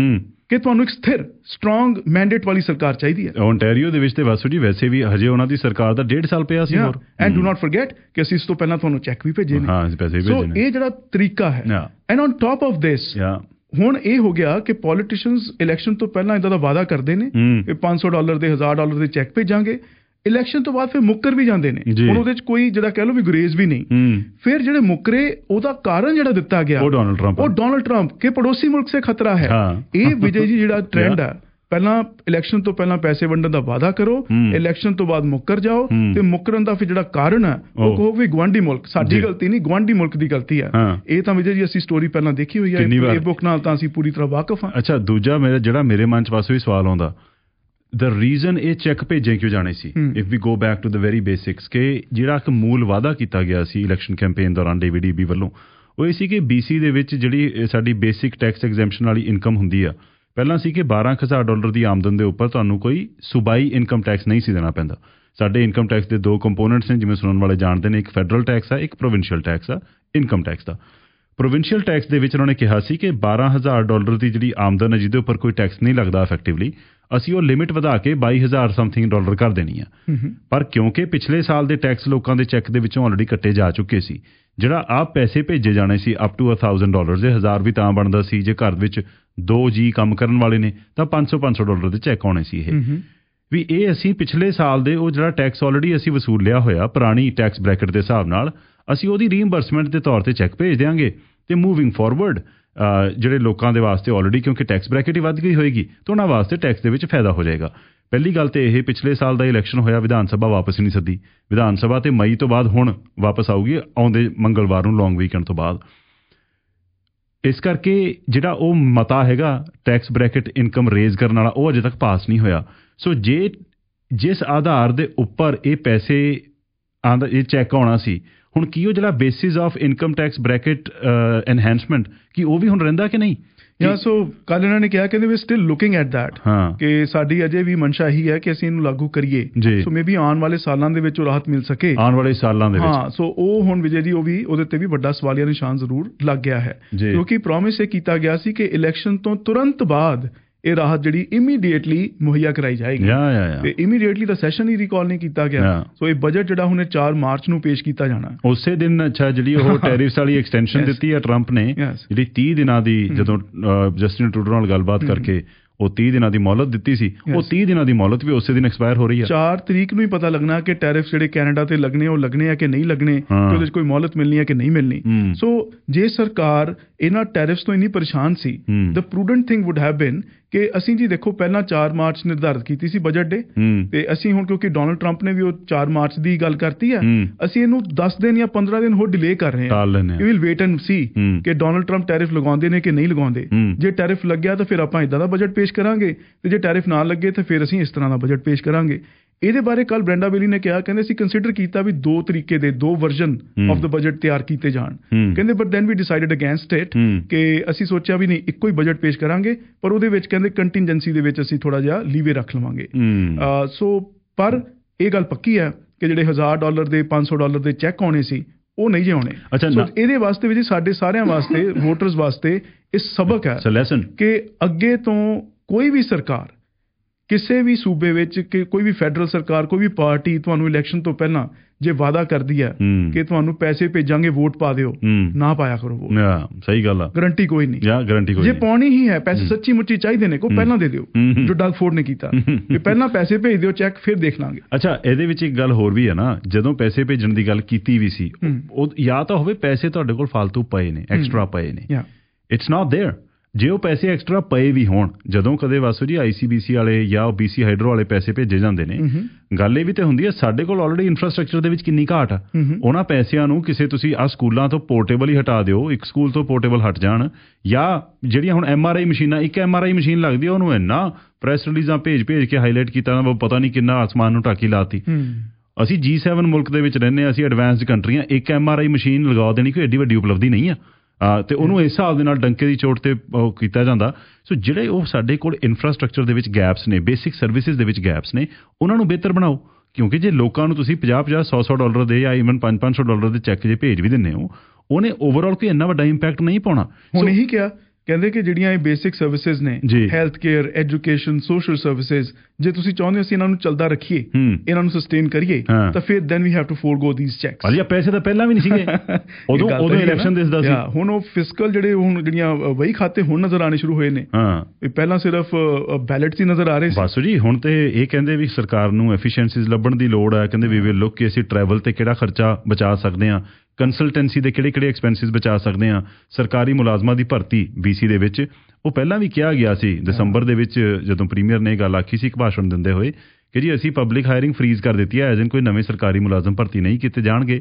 ਕਿ ਤੁਹਾਨੂੰ ਇੱਕ ਸਥਿਰ ਸਟਰੋਂਗ ਮੈਂਡੇਟ ਵਾਲੀ ਸਰਕਾਰ ਚਾਹੀਦੀ ਹੈ। ਓਨਟਾਰੀਓ ਦੇ ਵਿੱਚ ਤੇ ਵਾਸੂ ਜੀ ਵੈਸੇ ਵੀ ਹਜੇ ਉਹਨਾਂ ਦੀ ਸਰਕਾਰ ਦਾ ਡੇਢ ਸਾਲ ਪਿਆ ਸੀ ਹੋਰ। ਐਂਡ ਡੂ ਨਾਟ ਫੋਰਗੇਟ ਕਿ ਅਸੀਂ ਇਸ ਤੋਂ ਪਹਿਲਾਂ ਤੁਹਾਨੂੰ ਚੈੱਕ ਵੀ ਭੇਜੇ ਨੇ। ਹਾਂ, ਪੈਸੇ ਭੇਜੇ ਨੇ। ਸੋ ਇਹ ਜਿਹੜਾ ਤਰੀਕਾ ਹੈ, and on top of this ਹੁਣ ਇਹ ਹੋ ਗਿਆ ਕਿ ਪੋਲੀਟੀਸ਼ੀਅਨਸ ਇਲੈਕਸ਼ਨ ਤੋਂ ਪਹਿਲਾਂ ਇਦਾਂ ਦਾ ਵਾਅਦਾ ਕਰਦੇ ਨੇ ਕਿ ਪੰਜ ਸੌ ਡਾਲਰ ਦੇ ਹਜ਼ਾਰ ਡਾਲਰ ਦੇ ਚੈੱਕ ਭੇਜਾਂਗੇ, ਇਲੈਕਸ਼ਨ ਤੋਂ ਬਾਅਦ ਫਿਰ ਮੁੱਕਰ ਵੀ ਜਾਂਦੇ ਨੇ। ਹੁਣ ਉਹਦੇ ਚ ਕੋਈ ਜਿਹੜਾ ਕਹਿ ਲਓ ਵੀ ਗੁਰੇਜ਼ ਵੀ ਨਹੀਂ। ਫਿਰ ਜਿਹੜੇ ਮੁੱਕਰੇ ਉਹਦਾ ਕਾਰਨ ਜਿਹੜਾ ਦਿੱਤਾ ਗਿਆ ਉਹ ਡੋਨਲਡ ਟਰੰਪ ਉਹ ਡੋਨਲਡ ਟਰੰਪ ਕਿ ਪੜੋਸੀ ਮੁਲਕ ਸੇ ਖਤਰਾ ਹੈ। ਇਹ ਵਿਜੇ ਜੀ ਜਿਹੜਾ ਟ੍ਰੈਂਡ ਹੈ, ਪਹਿਲਾਂ ਇਲੈਕਸ਼ਨ ਤੋਂ ਪਹਿਲਾਂ ਪੈਸੇ ਵੰਡਣ ਦਾ ਵਾਅਦਾ ਕਰੋ, ਇਲੈਕਸ਼ਨ ਤੋਂ ਬਾਅਦ ਮੁੱਕਰ ਜਾਓ, ਤੇ ਮੁੱਕਰਨ ਦਾ ਫਿਰ ਜਿਹੜਾ ਕਾਰਨ ਹੈ ਉਹ ਕਹੋ ਵੀ ਗੁਆਂਢੀ ਮੁਲਕ, ਸਾਡੀ ਗਲਤੀ ਨਹੀਂ, ਗੁਆਂਢੀ ਮੁਲਕ ਦੀ ਗਲਤੀ ਹੈ। ਇਹ ਤਾਂ ਵਿਜੇ ਜੀ ਅਸੀਂ ਸਟੋਰੀ ਪਹਿਲਾਂ ਦੇਖੀ ਹੋਈ ਹੈ, ਇਹ ਬੁੱਕ ਨਾਲ ਤਾਂ ਅਸੀਂ ਪੂਰੀ ਤਰ੍ਹਾਂ ਵਾਕਿਫ ਹਾਂ। ਅੱਛਾ, ਦੂਜਾ ਮੇਰਾ ਜਿਹੜਾ ਮੇਰੇ ਮਨ ਚ ਪਾਸੋਂ ਵੀ ਸਵਾਲ ਆਉਂਦਾ, the reason ਇਹ ਚੈੱਕ ਭੇਜੇ ਕਿਉਂ ਜਾਣੇ ਸੀ? If we go back to the very basics, ਕਿ ਜਿਹੜਾ ਇੱਕ ਮੂਲ ਵਾਅਦਾ ਕੀਤਾ ਗਿਆ ਸੀ ਇਲੈਕਸ਼ਨ ਕੈਂਪੇਨ ਦੌਰਾਨ ਡੀਵੀਡੀਬੀ ਵੱਲੋਂ, ਉਹ ਇਹ ਸੀ ਕਿ ਬੀਸੀ ਦੇ ਵਿੱਚ ਜਿਹੜੀ ਸਾਡੀ ਬੇਸਿਕ ਟੈਕਸ ਐਗਜ਼ੈਂਪਸ਼ਨ ਵਾਲੀ ਇਨਕਮ ਹੁੰਦੀ ਆ, ਪਹਿਲਾਂ ਸੀ ਕਿ ਬਾਰਾਂ ਹਜ਼ਾਰ ਡਾਲਰ ਦੀ ਆਮਦਨ ਦੇ ਉੱਪਰ ਤੁਹਾਨੂੰ ਕੋਈ ਸੂਬਾਈ ਇਨਕਮ ਟੈਕਸ ਨਹੀਂ ਸੀ ਦੇਣਾ ਪੈਂਦਾ। ਸਾਡੇ ਇਨਕਮ ਟੈਕਸ ਦੇ ਦੋ ਕੰਪੋਨੈਂਟਸ ਨੇ, ਜਿਵੇਂ ਸੁਣਨ ਵਾਲੇ ਜਾਣਦੇ ਨੇ, ਇੱਕ ਫੈਡਰਲ ਟੈਕਸ ਆ, ਇੱਕ ਪ੍ਰੋਵਿੰਸ਼ੀਅਲ ਟੈਕਸ ਆ ਇਨਕਮ ਟੈਕਸ ਦਾ। ਪ੍ਰੋਵਿੰਸ਼ੀਅਲ ਟੈਕਸ ਦੇ ਵਿੱਚ ਉਹਨਾਂ ਨੇ ਕਿਹਾ ਸੀ ਕਿ ਬਾਰਾਂ ਹਜ਼ਾਰ ਡਾਲਰ ਦੀ ਜਿਹੜੀ ਆਮਦਨ ਹੈ ਜਿਹਦੇ ਉੱਪਰ ਕੋਈ ਟੈਕਸ ਨਹੀਂ ਲੱਗਦਾ ਇਫੈਕਟਿਵਲੀ, ਅਸੀਂ ਉਹ ਲਿਮਿਟ ਵਧਾ ਕੇ ਬਾਈ ਹਜ਼ਾਰ ਸਮਥਿੰਗ ਡਾਲਰ ਕਰ ਦੇਣੀ ਆ। ਪਰ ਕਿਉਂਕਿ ਪਿਛਲੇ ਸਾਲ ਦੇ ਟੈਕਸ ਲੋਕਾਂ ਦੇ ਚੈੱਕ ਦੇ ਵਿੱਚੋਂ ਆਲਰੇਡੀ ਕੱਟੇ ਜਾ ਚੁੱਕੇ ਸੀ, ਜਿਹੜਾ ਆਪ ਪੈਸੇ ਭੇਜੇ ਜਾਣੇ ਸੀ ਅਪ ਟੂ ਹਜ਼ਾਰ ਡਾਲਰ ਦੇ, ਹਜ਼ਾਰ ਵੀ ਤਾਂ ਬਣਦਾ ਸੀ ਜੇ ਘਰ ਵਿੱਚ ਦੋ ਜੀ ਕੰਮ ਕਰਨ ਵਾਲੇ ਨੇ ਤਾਂ ਪੰਜ ਸੌ ਪੰਜ ਸੌ ਡਾਲਰ ਦੇ ਚੈੱਕ ਆਉਣੇ ਸੀ। ਇਹ ਵੀ ਇਹ ਅਸੀਂ ਪਿਛਲੇ ਸਾਲ ਦੇ ਉਹ ਜਿਹੜਾ ਟੈਕਸ ਆਲਰੇਡੀ ਅਸੀਂ ਵਸੂਲਿਆ ਹੋਇਆ ਪੁਰਾਣੀ ਟੈਕਸ ਬ੍ਰੈਕਟ ਦੇ ਹਿਸਾਬ ਨਾਲ, ਅਸੀਂ ਉਹਦੀ ਰੀਇੰਬਰਸਮੈਂਟ ਦੇ ਤੌਰ ਤੇ ਚੈੱਕ ਭੇਜ ਦਿਆਂਗੇ। ਤੇ ਮੂਵਿੰਗ ਫਾਰਵਰਡ ਜਿਹੜੇ ਲੋਕਾਂ ਦੇ ਵਾਸਤੇ ਆਲਰੇਡੀ ਕਿਉਂਕਿ ਟੈਕਸ ਬ੍ਰੈਕਟ ਹੀ ਵੱਧ ਗਈ ਹੋਏਗੀ ਤਾਂ ਉਹਨਾਂ ਵਾਸਤੇ ਟੈਕਸ ਦੇ ਵਿੱਚ ਫਾਇਦਾ ਹੋ ਜਾਏਗਾ। ਪਹਿਲੀ ਗੱਲ ਤੇ ਇਹ, ਪਿਛਲੇ ਸਾਲ ਦਾ ਇਲੈਕਸ਼ਨ ਹੋਇਆ, ਵਿਧਾਨ ਸਭਾ ਵਾਪਸ ਨਹੀਂ ਸੱਦੀ, ਵਿਧਾਨ ਸਭਾ ਤੇ ਮਈ ਤੋਂ ਬਾਅਦ ਹੁਣ ਵਾਪਸ ਆਊਗੀ ਆਉਂਦੇ ਮੰਗਲਵਾਰ ਨੂੰ ਲੌਂਗ ਵੀਕਐਂਡ ਤੋਂ ਬਾਅਦ। ਇਸ ਕਰਕੇ ਜਿਹੜਾ ਉਹ ਮਤਾ ਹੈਗਾ ਟੈਕਸ ਬ੍ਰੈਕਟ ਇਨਕਮ ਰੇਜ਼ ਕਰਨ ਵਾਲਾ, ਉਹ ਅਜੇ ਤੱਕ ਪਾਸ ਨਹੀਂ ਹੋਇਆ। ਸੋ ਜੇ ਜਿਸ ਆਧਾਰ ਦੇ ਉੱਪਰ ਇਹ ਪੈਸੇ ਆਂਦਾ ਇਹ ਚੈੱਕ ਆਉਣਾ ਸੀ, ਹੁਣ ਕੀ ਉਹ ਜਿਹੜਾ basis of income tax bracket enhancement ਕੀ ਉਹ ਵੀ ਹੁਣ ਰਹਿੰਦਾ ਕਿ ਨਹੀਂ? ਯਾ ਸੋ ਕੱਲ ਇਹਨਾਂ ਨੇ ਕਿਹਾ ਕਿ we still looking at that, ਕਿ ਸਾਡੀ ਅਜੇ ਵੀ ਮਨਸ਼ਾ ਹੀ ਹੈ ਕਿ ਅਸੀਂ ਇਹਨੂੰ ਲਾਗੂ ਕਰੀਏ। ਸੋ ਮੇਬੀ ਆਉਣ ਵਾਲੇ ਸਾਲਾਂ ਦੇ ਵਿੱਚ ਉਹ ਰਾਹਤ ਮਿਲ ਸਕੇ, ਆਉਣ ਵਾਲੇ ਸਾਲਾਂ ਦੇ ਵਿੱਚ। ਹਾਂ, ਸੋ ਉਹ ਹੁਣ ਵਿਜੇ ਜੀ ਉਹ ਵੀ ਉਹਦੇ ਤੇ ਵੀ ਵੱਡਾ ਸਵਾਲੀਆ ਨਿਸ਼ਾਨ ਜ਼ਰੂਰ ਲੱਗ ਗਿਆ ਹੈ, ਕਿਉਂਕਿ ਪ੍ਰੋਮਿਸ ਇਹ ਕੀਤਾ ਗਿਆ ਸੀ ਕਿ ਇਲੈਕਸ਼ਨ ਤੋਂ ਤੁਰੰਤ ਬਾਅਦ ਇਹ ਰਾਹਤ ਜਿਹੜੀ ਇਮੀਡੀਏਟਲੀ ਮੁਹੱਈਆ ਕਰਾਈ ਜਾਏਗੀ, ਤੇ ਇਮੀਡੀਏਟਲੀ ਦਾ ਸੈਸ਼ਨ ਹੀ ਰਿਕਾਲ ਨਹੀਂ ਕੀਤਾ ਗਿਆ। ਸੋ ਇਹ ਬਜਟ ਜਿਹੜਾ ਹੁਣ ਚਾਰ ਮਾਰਚ ਨੂੰ ਪੇਸ਼ ਕੀਤਾ ਜਾਣਾ ਉਸੇ ਦਿਨ। ਅੱਛਾ, ਜਿਹੜੀ ਉਹ ਟੈਰਿਫਸ ਵਾਲੀ ਐਕਸਟੈਂਸ਼ਨ ਦਿੱਤੀ ਹੈ ਟਰੰਪ ਨੇ, ਜਿਹੜੀ ਤੀਹ ਦਿਨਾਂ ਦੀ, ਜਦੋਂ ਜਸਟਿਨ ਟਰੂਡੋ ਨਾਲ ਗੱਲਬਾਤ ਕਰਕੇ ਉਹ ਤੀਹ ਦਿਨਾਂ ਦੀ ਮੌਲਤ ਦਿੱਤੀ ਸੀ, ਉਹ ਤੀਹ ਦਿਨਾਂ ਦੀ ਮੌਲਤ ਵੀ ਉਸੇ ਦਿਨ ਐਕਸਪਾਇਰ ਹੋ ਰਹੀ ਹੈ। ਚਾਰ ਤਰੀਕ ਨੂੰ ਹੀ ਪਤਾ ਲੱਗਣਾ ਕਿ ਟੈਰਿਫ ਜਿਹੜੇ ਕੈਨੇਡਾ ਤੇ ਲੱਗਣੇ ਉਹ ਲੱਗਣੇ ਆ ਕਿ ਨਹੀਂ ਲੱਗਣੇ, ਉਹਦੇ ਚ ਕੋਈ ਮੌਲਤ ਮਿਲਣੀ ਹੈ ਕਿ ਨਹੀਂ ਮਿਲਣੀ। ਸੋ ਜੇ ਸਰਕਾਰ ਇਹਨਾਂ ਟੈਰਿਫਸ ਤੋਂ ਇੰਨੀ ਪਰੇਸ਼ਾਨ ਸੀ, the prudent thing would have been ਕਿ ਅਸੀਂ ਜੀ ਦੇਖੋ ਪਹਿਲਾਂ ਚਾਰ ਮਾਰਚ ਨਿਰਧਾਰਿਤ ਕੀਤੀ ਸੀ ਬਜਟ ਡੇ, ਤੇ ਅਸੀਂ ਹੁਣ ਕਿਉਂਕਿ ਡੋਨਲਡ ਟਰੰਪ ਨੇ ਵੀ ਉਹ ਚਾਰ ਮਾਰਚ ਦੀ ਗੱਲ ਕਰਤੀ ਹੈ, ਅਸੀਂ ਇਹਨੂੰ ਦਸ ਦਿਨ ਜਾਂ ਪੰਦਰਾਂ ਦਿਨ ਹੋਰ ਡਿਲੇ ਕਰ ਰਹੇ ਹਾਂ। We will wait and see ਕਿ ਡੋਨਲਡ ਟਰੰਪ ਟੈਰਿਫ ਲਗਾਉਂਦੇ ਨੇ ਕਿ ਨਹੀਂ ਲਗਾਉਂਦੇ। ਜੇ ਟੈਰਿਫ ਲੱਗਿਆ ਤਾਂ ਫਿਰ ਆਪਾਂ ਇਦਾਂ ਦਾ ਬਜਟ ਪੇਸ਼ ਕਰਾਂਗੇ, ਤੇ ਜੇ ਟੈਰਿਫ ਨਾ ਲੱਗੇ ਤਾਂ ਫਿਰ ਅਸੀਂ ਇਸ ਤਰ੍ਹਾਂ ਦਾ ਬਜਟ ਪੇਸ਼ ਕਰਾਂਗੇ। ਇਹਦੇ ਬਾਰੇ ਕੱਲ ਬ੍ਰੈਂਡਾ ਵੇਲੀ ਨੇ ਕਿਹਾ, ਕਹਿੰਦੇ ਅਸੀਂ ਕੰਸੀਡਰ ਕੀਤਾ ਵੀ ਦੋ ਤਰੀਕੇ ਦੇ ਦੋ ਵਰਜ਼ਨ ਆਫ ਦਾ ਬਜਟ ਤਿਆਰ ਕੀਤੇ ਜਾਣ। ਕਹਿੰਦੇ but then we decided against it, ਕਿ ਅਸੀਂ ਸੋਚਿਆ ਵੀ ਨਹੀਂ ਇੱਕੋ ਹੀ ਬਜਟ ਪੇਸ਼ ਕਰਾਂਗੇ, ਪਰ ਉਹਦੇ ਵਿੱਚ ਕਹਿੰਦੇ ਕੰਟੀਨਜੈਂਸੀ ਦੇ ਵਿੱਚ ਅਸੀਂ ਥੋੜਾ ਜਿਹਾ ਲੀਵੇ ਰੱਖ ਲਵਾਂਗੇ। ਸੋ ਪਰ ਇਹ ਗੱਲ ਪੱਕੀ ਹੈ ਕਿ ਜਿਹੜੇ ਹਜ਼ਾਰ ਡਾਲਰ ਦੇ ਪੰਜ ਸੌ ਡਾਲਰ ਦੇ ਚੈੱਕ ਆਉਣੇ ਸੀ ਉਹ ਨਹੀਂ ਜੇ ਆਉਣੇ। ਸੋ ਇਹਦੇ ਵਾਸਤੇ ਵੀ ਸਾਡੇ ਸਾਰਿਆਂ ਵਾਸਤੇ, ਵੋਟਰਸ ਵਾਸਤੇ ਇਹ ਸਬਕ ਹੈ ਕਿ ਅੱਗੇ ਤੋਂ ਕੋਈ ਵੀ ਸਰਕਾਰ ਕਿਸੇ ਵੀ ਸੂਬੇ ਵਿੱਚ, ਕਿ ਕੋਈ ਵੀ ਫੈਡਰਲ ਸਰਕਾਰ, ਕੋਈ ਵੀ ਪਾਰਟੀ ਤੁਹਾਨੂੰ ਇਲੈਕਸ਼ਨ ਤੋਂ ਪਹਿਲਾਂ ਜੇ ਵਾਅਦਾ ਕਰਦੀ ਹੈ ਕਿ ਤੁਹਾਨੂੰ ਪੈਸੇ ਭੇਜਾਂਗੇ ਵੋਟ ਪਾ ਦਿਓ, ਨਾ ਪਾਇਆ ਕਰੋ ਵੋਟ। ਸਹੀ ਗੱਲ ਆ, ਗਰੰਟੀ ਕੋਈ ਨਹੀਂ। ਗਰੰਟੀ ਕੋਈ, ਜੇ ਪਾਉਣੀ ਹੀ ਹੈ ਪੈਸੇ ਸੱਚੀ ਮੁੱਚੀ ਚਾਹੀਦੇ ਨੇ, ਕੋ ਪਹਿਲਾਂ ਦੇ ਦਿਓ, ਜੋ ਡਗ ਫੋਰਡ ਨੇ ਕੀਤਾ ਕਿ ਪਹਿਲਾਂ ਪੈਸੇ ਭੇਜ ਦਿਓ, ਚੈੱਕ ਫਿਰ ਦੇਖ ਲਾਂਗੇ। ਅੱਛਾ, ਇਹਦੇ ਵਿੱਚ ਇੱਕ ਗੱਲ ਹੋਰ ਵੀ ਹੈ ਨਾ, ਜਦੋਂ ਪੈਸੇ ਭੇਜਣ ਦੀ ਗੱਲ ਕੀਤੀ ਵੀ ਸੀ, ਉਹ ਜਾਂ ਤਾਂ ਹੋਵੇ ਪੈਸੇ ਤੁਹਾਡੇ ਕੋਲ ਫਾਲਤੂ ਪਏ ਨੇ, ਐਕਸਟਰਾ ਪਏ ਨੇ, ਇਟਸ ਨਾਟ ਦੇਅਰ। ਜੇ ਉਹ ਪੈਸੇ ਐਕਸਟਰਾ ਪਏ ਵੀ ਹੋਣ, ਜਦੋਂ ਕਦੇ ਵਾਸੂ ਜੀ ਆਈਸੀਬੀਸੀ ਵਾਲੇ ਜਾਂ ਬੀਸੀ ਹਾਈਡਰੋ ਵਾਲੇ ਪੈਸੇ ਭੇਜੇ ਜਾਂਦੇ ਨੇ, ਗੱਲ ਇਹ ਵੀ ਤੇ ਹੁੰਦੀ ਹੈ ਸਾਡੇ ਕੋਲ ਆਲਰੇਡੀ ਇਨਫਰਾਸਟ੍ਰਕਚਰ ਦੇ ਵਿੱਚ ਕਿੰਨੀ ਘਾਟ ਆ। ਉਹਨਾਂ ਪੈਸਿਆਂ ਨੂੰ ਕਿਸੇ ਤੁਸੀਂ ਆਹ ਸਕੂਲਾਂ ਤੋਂ ਪੋਰਟੇਬਲ ਹੀ ਹਟਾ ਦਿਓ, ਇੱਕ ਸਕੂਲ ਤੋਂ ਪੋਰਟੇਬਲ ਹਟ ਜਾਣ, ਜਾਂ ਜਿਹੜੀਆਂ ਹੁਣ ਐਮ ਆਰ ਆਈ ਮਸ਼ੀਨਾਂ, ਇੱਕ ਐਮ ਆਰ ਆਈ ਮਸ਼ੀਨ ਲੱਗਦੀ ਹੈ, ਉਹਨੂੰ ਇੰਨਾ ਪ੍ਰੈਸ ਰਿਲੀਜ਼ਾਂ ਭੇਜ ਭੇਜ ਕੇ ਹਾਈਲਾਈਟ ਕੀਤਾ, ਪਤਾ ਨਹੀਂ ਕਿੰਨਾ ਆਸਮਾਨ ਨੂੰ ਟਾਕੀ ਲਾਤੀ। ਅਸੀਂ ਜੀ ਸੈਵਨ ਮੁਲਕ ਦੇ ਵਿੱਚ ਰਹਿੰਦੇ ਹਾਂ, ਅਸੀਂ ਐਡਵਾਂਸਡ ਕੰਟਰੀਆਂ, ਇੱਕ ਐਮ ਆਰ ਆਈ ਮਸ਼ੀਨ ਲਗਾ ਦੇਣੀ ਕੋਈ ਐਡੀ ਵੱਡੀ ਉਪਲਬਧੀ ਨਹੀਂ ਆ, ਤੇ ਉਹਨੂੰ ਇਸ ਹਿਸਾਬ ਦੇ ਨਾਲ ਡੰਕੇ ਦੀ ਚੋਟ ਤੇ ਉਹ ਕੀਤਾ ਜਾਂਦਾ। ਸੋ ਜਿਹੜੇ ਉਹ ਸਾਡੇ ਕੋਲ ਇਨਫਰਾਸਟ੍ਰਕਚਰ ਦੇ ਵਿੱਚ ਗੈਪਸ ਨੇ, ਬੇਸਿਕ ਸਰਵਿਸਿਜ਼ ਦੇ ਵਿੱਚ ਗੈਪਸ ਨੇ, ਉਹਨਾਂ ਨੂੰ ਬਿਹਤਰ ਬਣਾਓ। ਕਿਉਂਕਿ ਜੇ ਲੋਕਾਂ ਨੂੰ ਤੁਸੀਂ ਪੰਜਾਹ ਪੰਜਾਹ ਸੌ ਸੌ ਡਾਲਰ ਦੇ ਜਾਂ ਈਵਨ ਪੰਜ ਪੰਜ ਸੌ ਡਾਲਰ ਦੇ ਚੈੱਕ ਜੇ ਭੇਜ ਵੀ ਦਿੰਦੇ ਹੋ, ਉਹਨੇ ਓਵਰਆਲ ਕੋਈ ਇੰਨਾ ਵੱਡਾ ਇੰਪੈਕਟ ਨਹੀਂ ਪਾਉਣਾ। ਹੁਣ ਇਹੀ ਕਿਹਾ ਕਹਿੰਦੇ ਕਿ ਜਿਹੜੀਆਂ ਇਹ ਬੇਸਿਕ ਸਰਵਿਸਿਜ਼ ਨੇ, health care, education, social services, ਜੇ ਤੁਸੀਂ ਚਾਹੁੰਦੇ ਹੋ ਅਸੀਂ ਇਹਨਾਂ ਨੂੰ ਚੱਲਦਾ ਰੱਖੀਏ, ਇਹਨਾਂ ਨੂੰ ਸਸਟੇਨ ਕਰੀਏ, ਤਾਂ ਫਿਰ then we have to forgo these cheques. ਭਾਜੀ ਪੈਸੇ ਤਾਂ ਪਹਿਲਾਂ ਵੀ ਨਹੀਂ ਸੀਗੇ, ਉਦੋਂ ਉਦੋਂ ਇਲੈਕਸ਼ਨ ਦਿਸਦਾ ਸੀ। ਹੁਣ ਉਹ ਫਿਸਕਲ ਜਿਹੜੇ ਹੁਣ ਜਿਹੜੀਆਂ ਵਹੀ ਖਾਤੇ ਹੁਣ ਨਜ਼ਰ ਆਣੇ ਸ਼ੁਰੂ ਹੋਏ ਨੇ, ਪਹਿਲਾਂ ਸਿਰਫ ਬੈਲਟਸ ਹੀ ਨਜ਼ਰ ਆ ਰਹੇ ਸੀ। ਬਸ ਜੀ ਹੁਣ ਤੇ ਇਹ ਕਹਿੰਦੇ ਵੀ ਸਰਕਾਰ ਨੂੰ ਐਫੀਸ਼ੀਐਂਸੀਜ਼ ਲੱਭਣ ਦੀ ਲੋੜ ਹੈ। ਕਹਿੰਦੇ ਵੀ ਵਿਲ ਲੁੱਕ ਕਿ ਅਸੀਂ ਟਰੈਵਲ ਤੇ ਕਿਹੜਾ ਖਰਚਾ ਬਚਾ ਸਕਦੇ ਹਾਂ, ਕੰਸਲਟੈਂਸੀ ਦੇ ਕਿਹੜੇ ਕਿਹੜੇ ਐਕਸਪੈਂਸਿਸ ਬਚਾ ਸਕਦੇ ਹਾਂ, ਸਰਕਾਰੀ ਮੁਲਾਜ਼ਮਾਂ ਦੀ ਭਰਤੀ ਬੀਸੀ ਦੇ ਵਿੱਚ ਉਹ ਪਹਿਲਾਂ ਵੀ ਕਿਹਾ ਗਿਆ ਸੀ ਦਸੰਬਰ ਦੇ ਵਿੱਚ, ਜਦੋਂ ਪ੍ਰੀਮੀਅਰ ਨੇ ਇਹ ਗੱਲ ਆਖੀ ਸੀ ਇੱਕ ਭਾਸ਼ਣ ਦਿੰਦੇ ਹੋਏ ਕਿ ਜੀ ਅਸੀਂ ਪਬਲਿਕ ਹਾਇਰਿੰਗ ਫਰੀਜ਼ ਕਰ ਦਿੱਤੀ ਹੈ, ਐਜ਼ ਇਨ ਕੋਈ ਨਵੇਂ ਸਰਕਾਰੀ ਮੁਲਾਜ਼ਮ ਭਰਤੀ ਨਹੀਂ ਕੀਤੇ ਜਾਣਗੇ,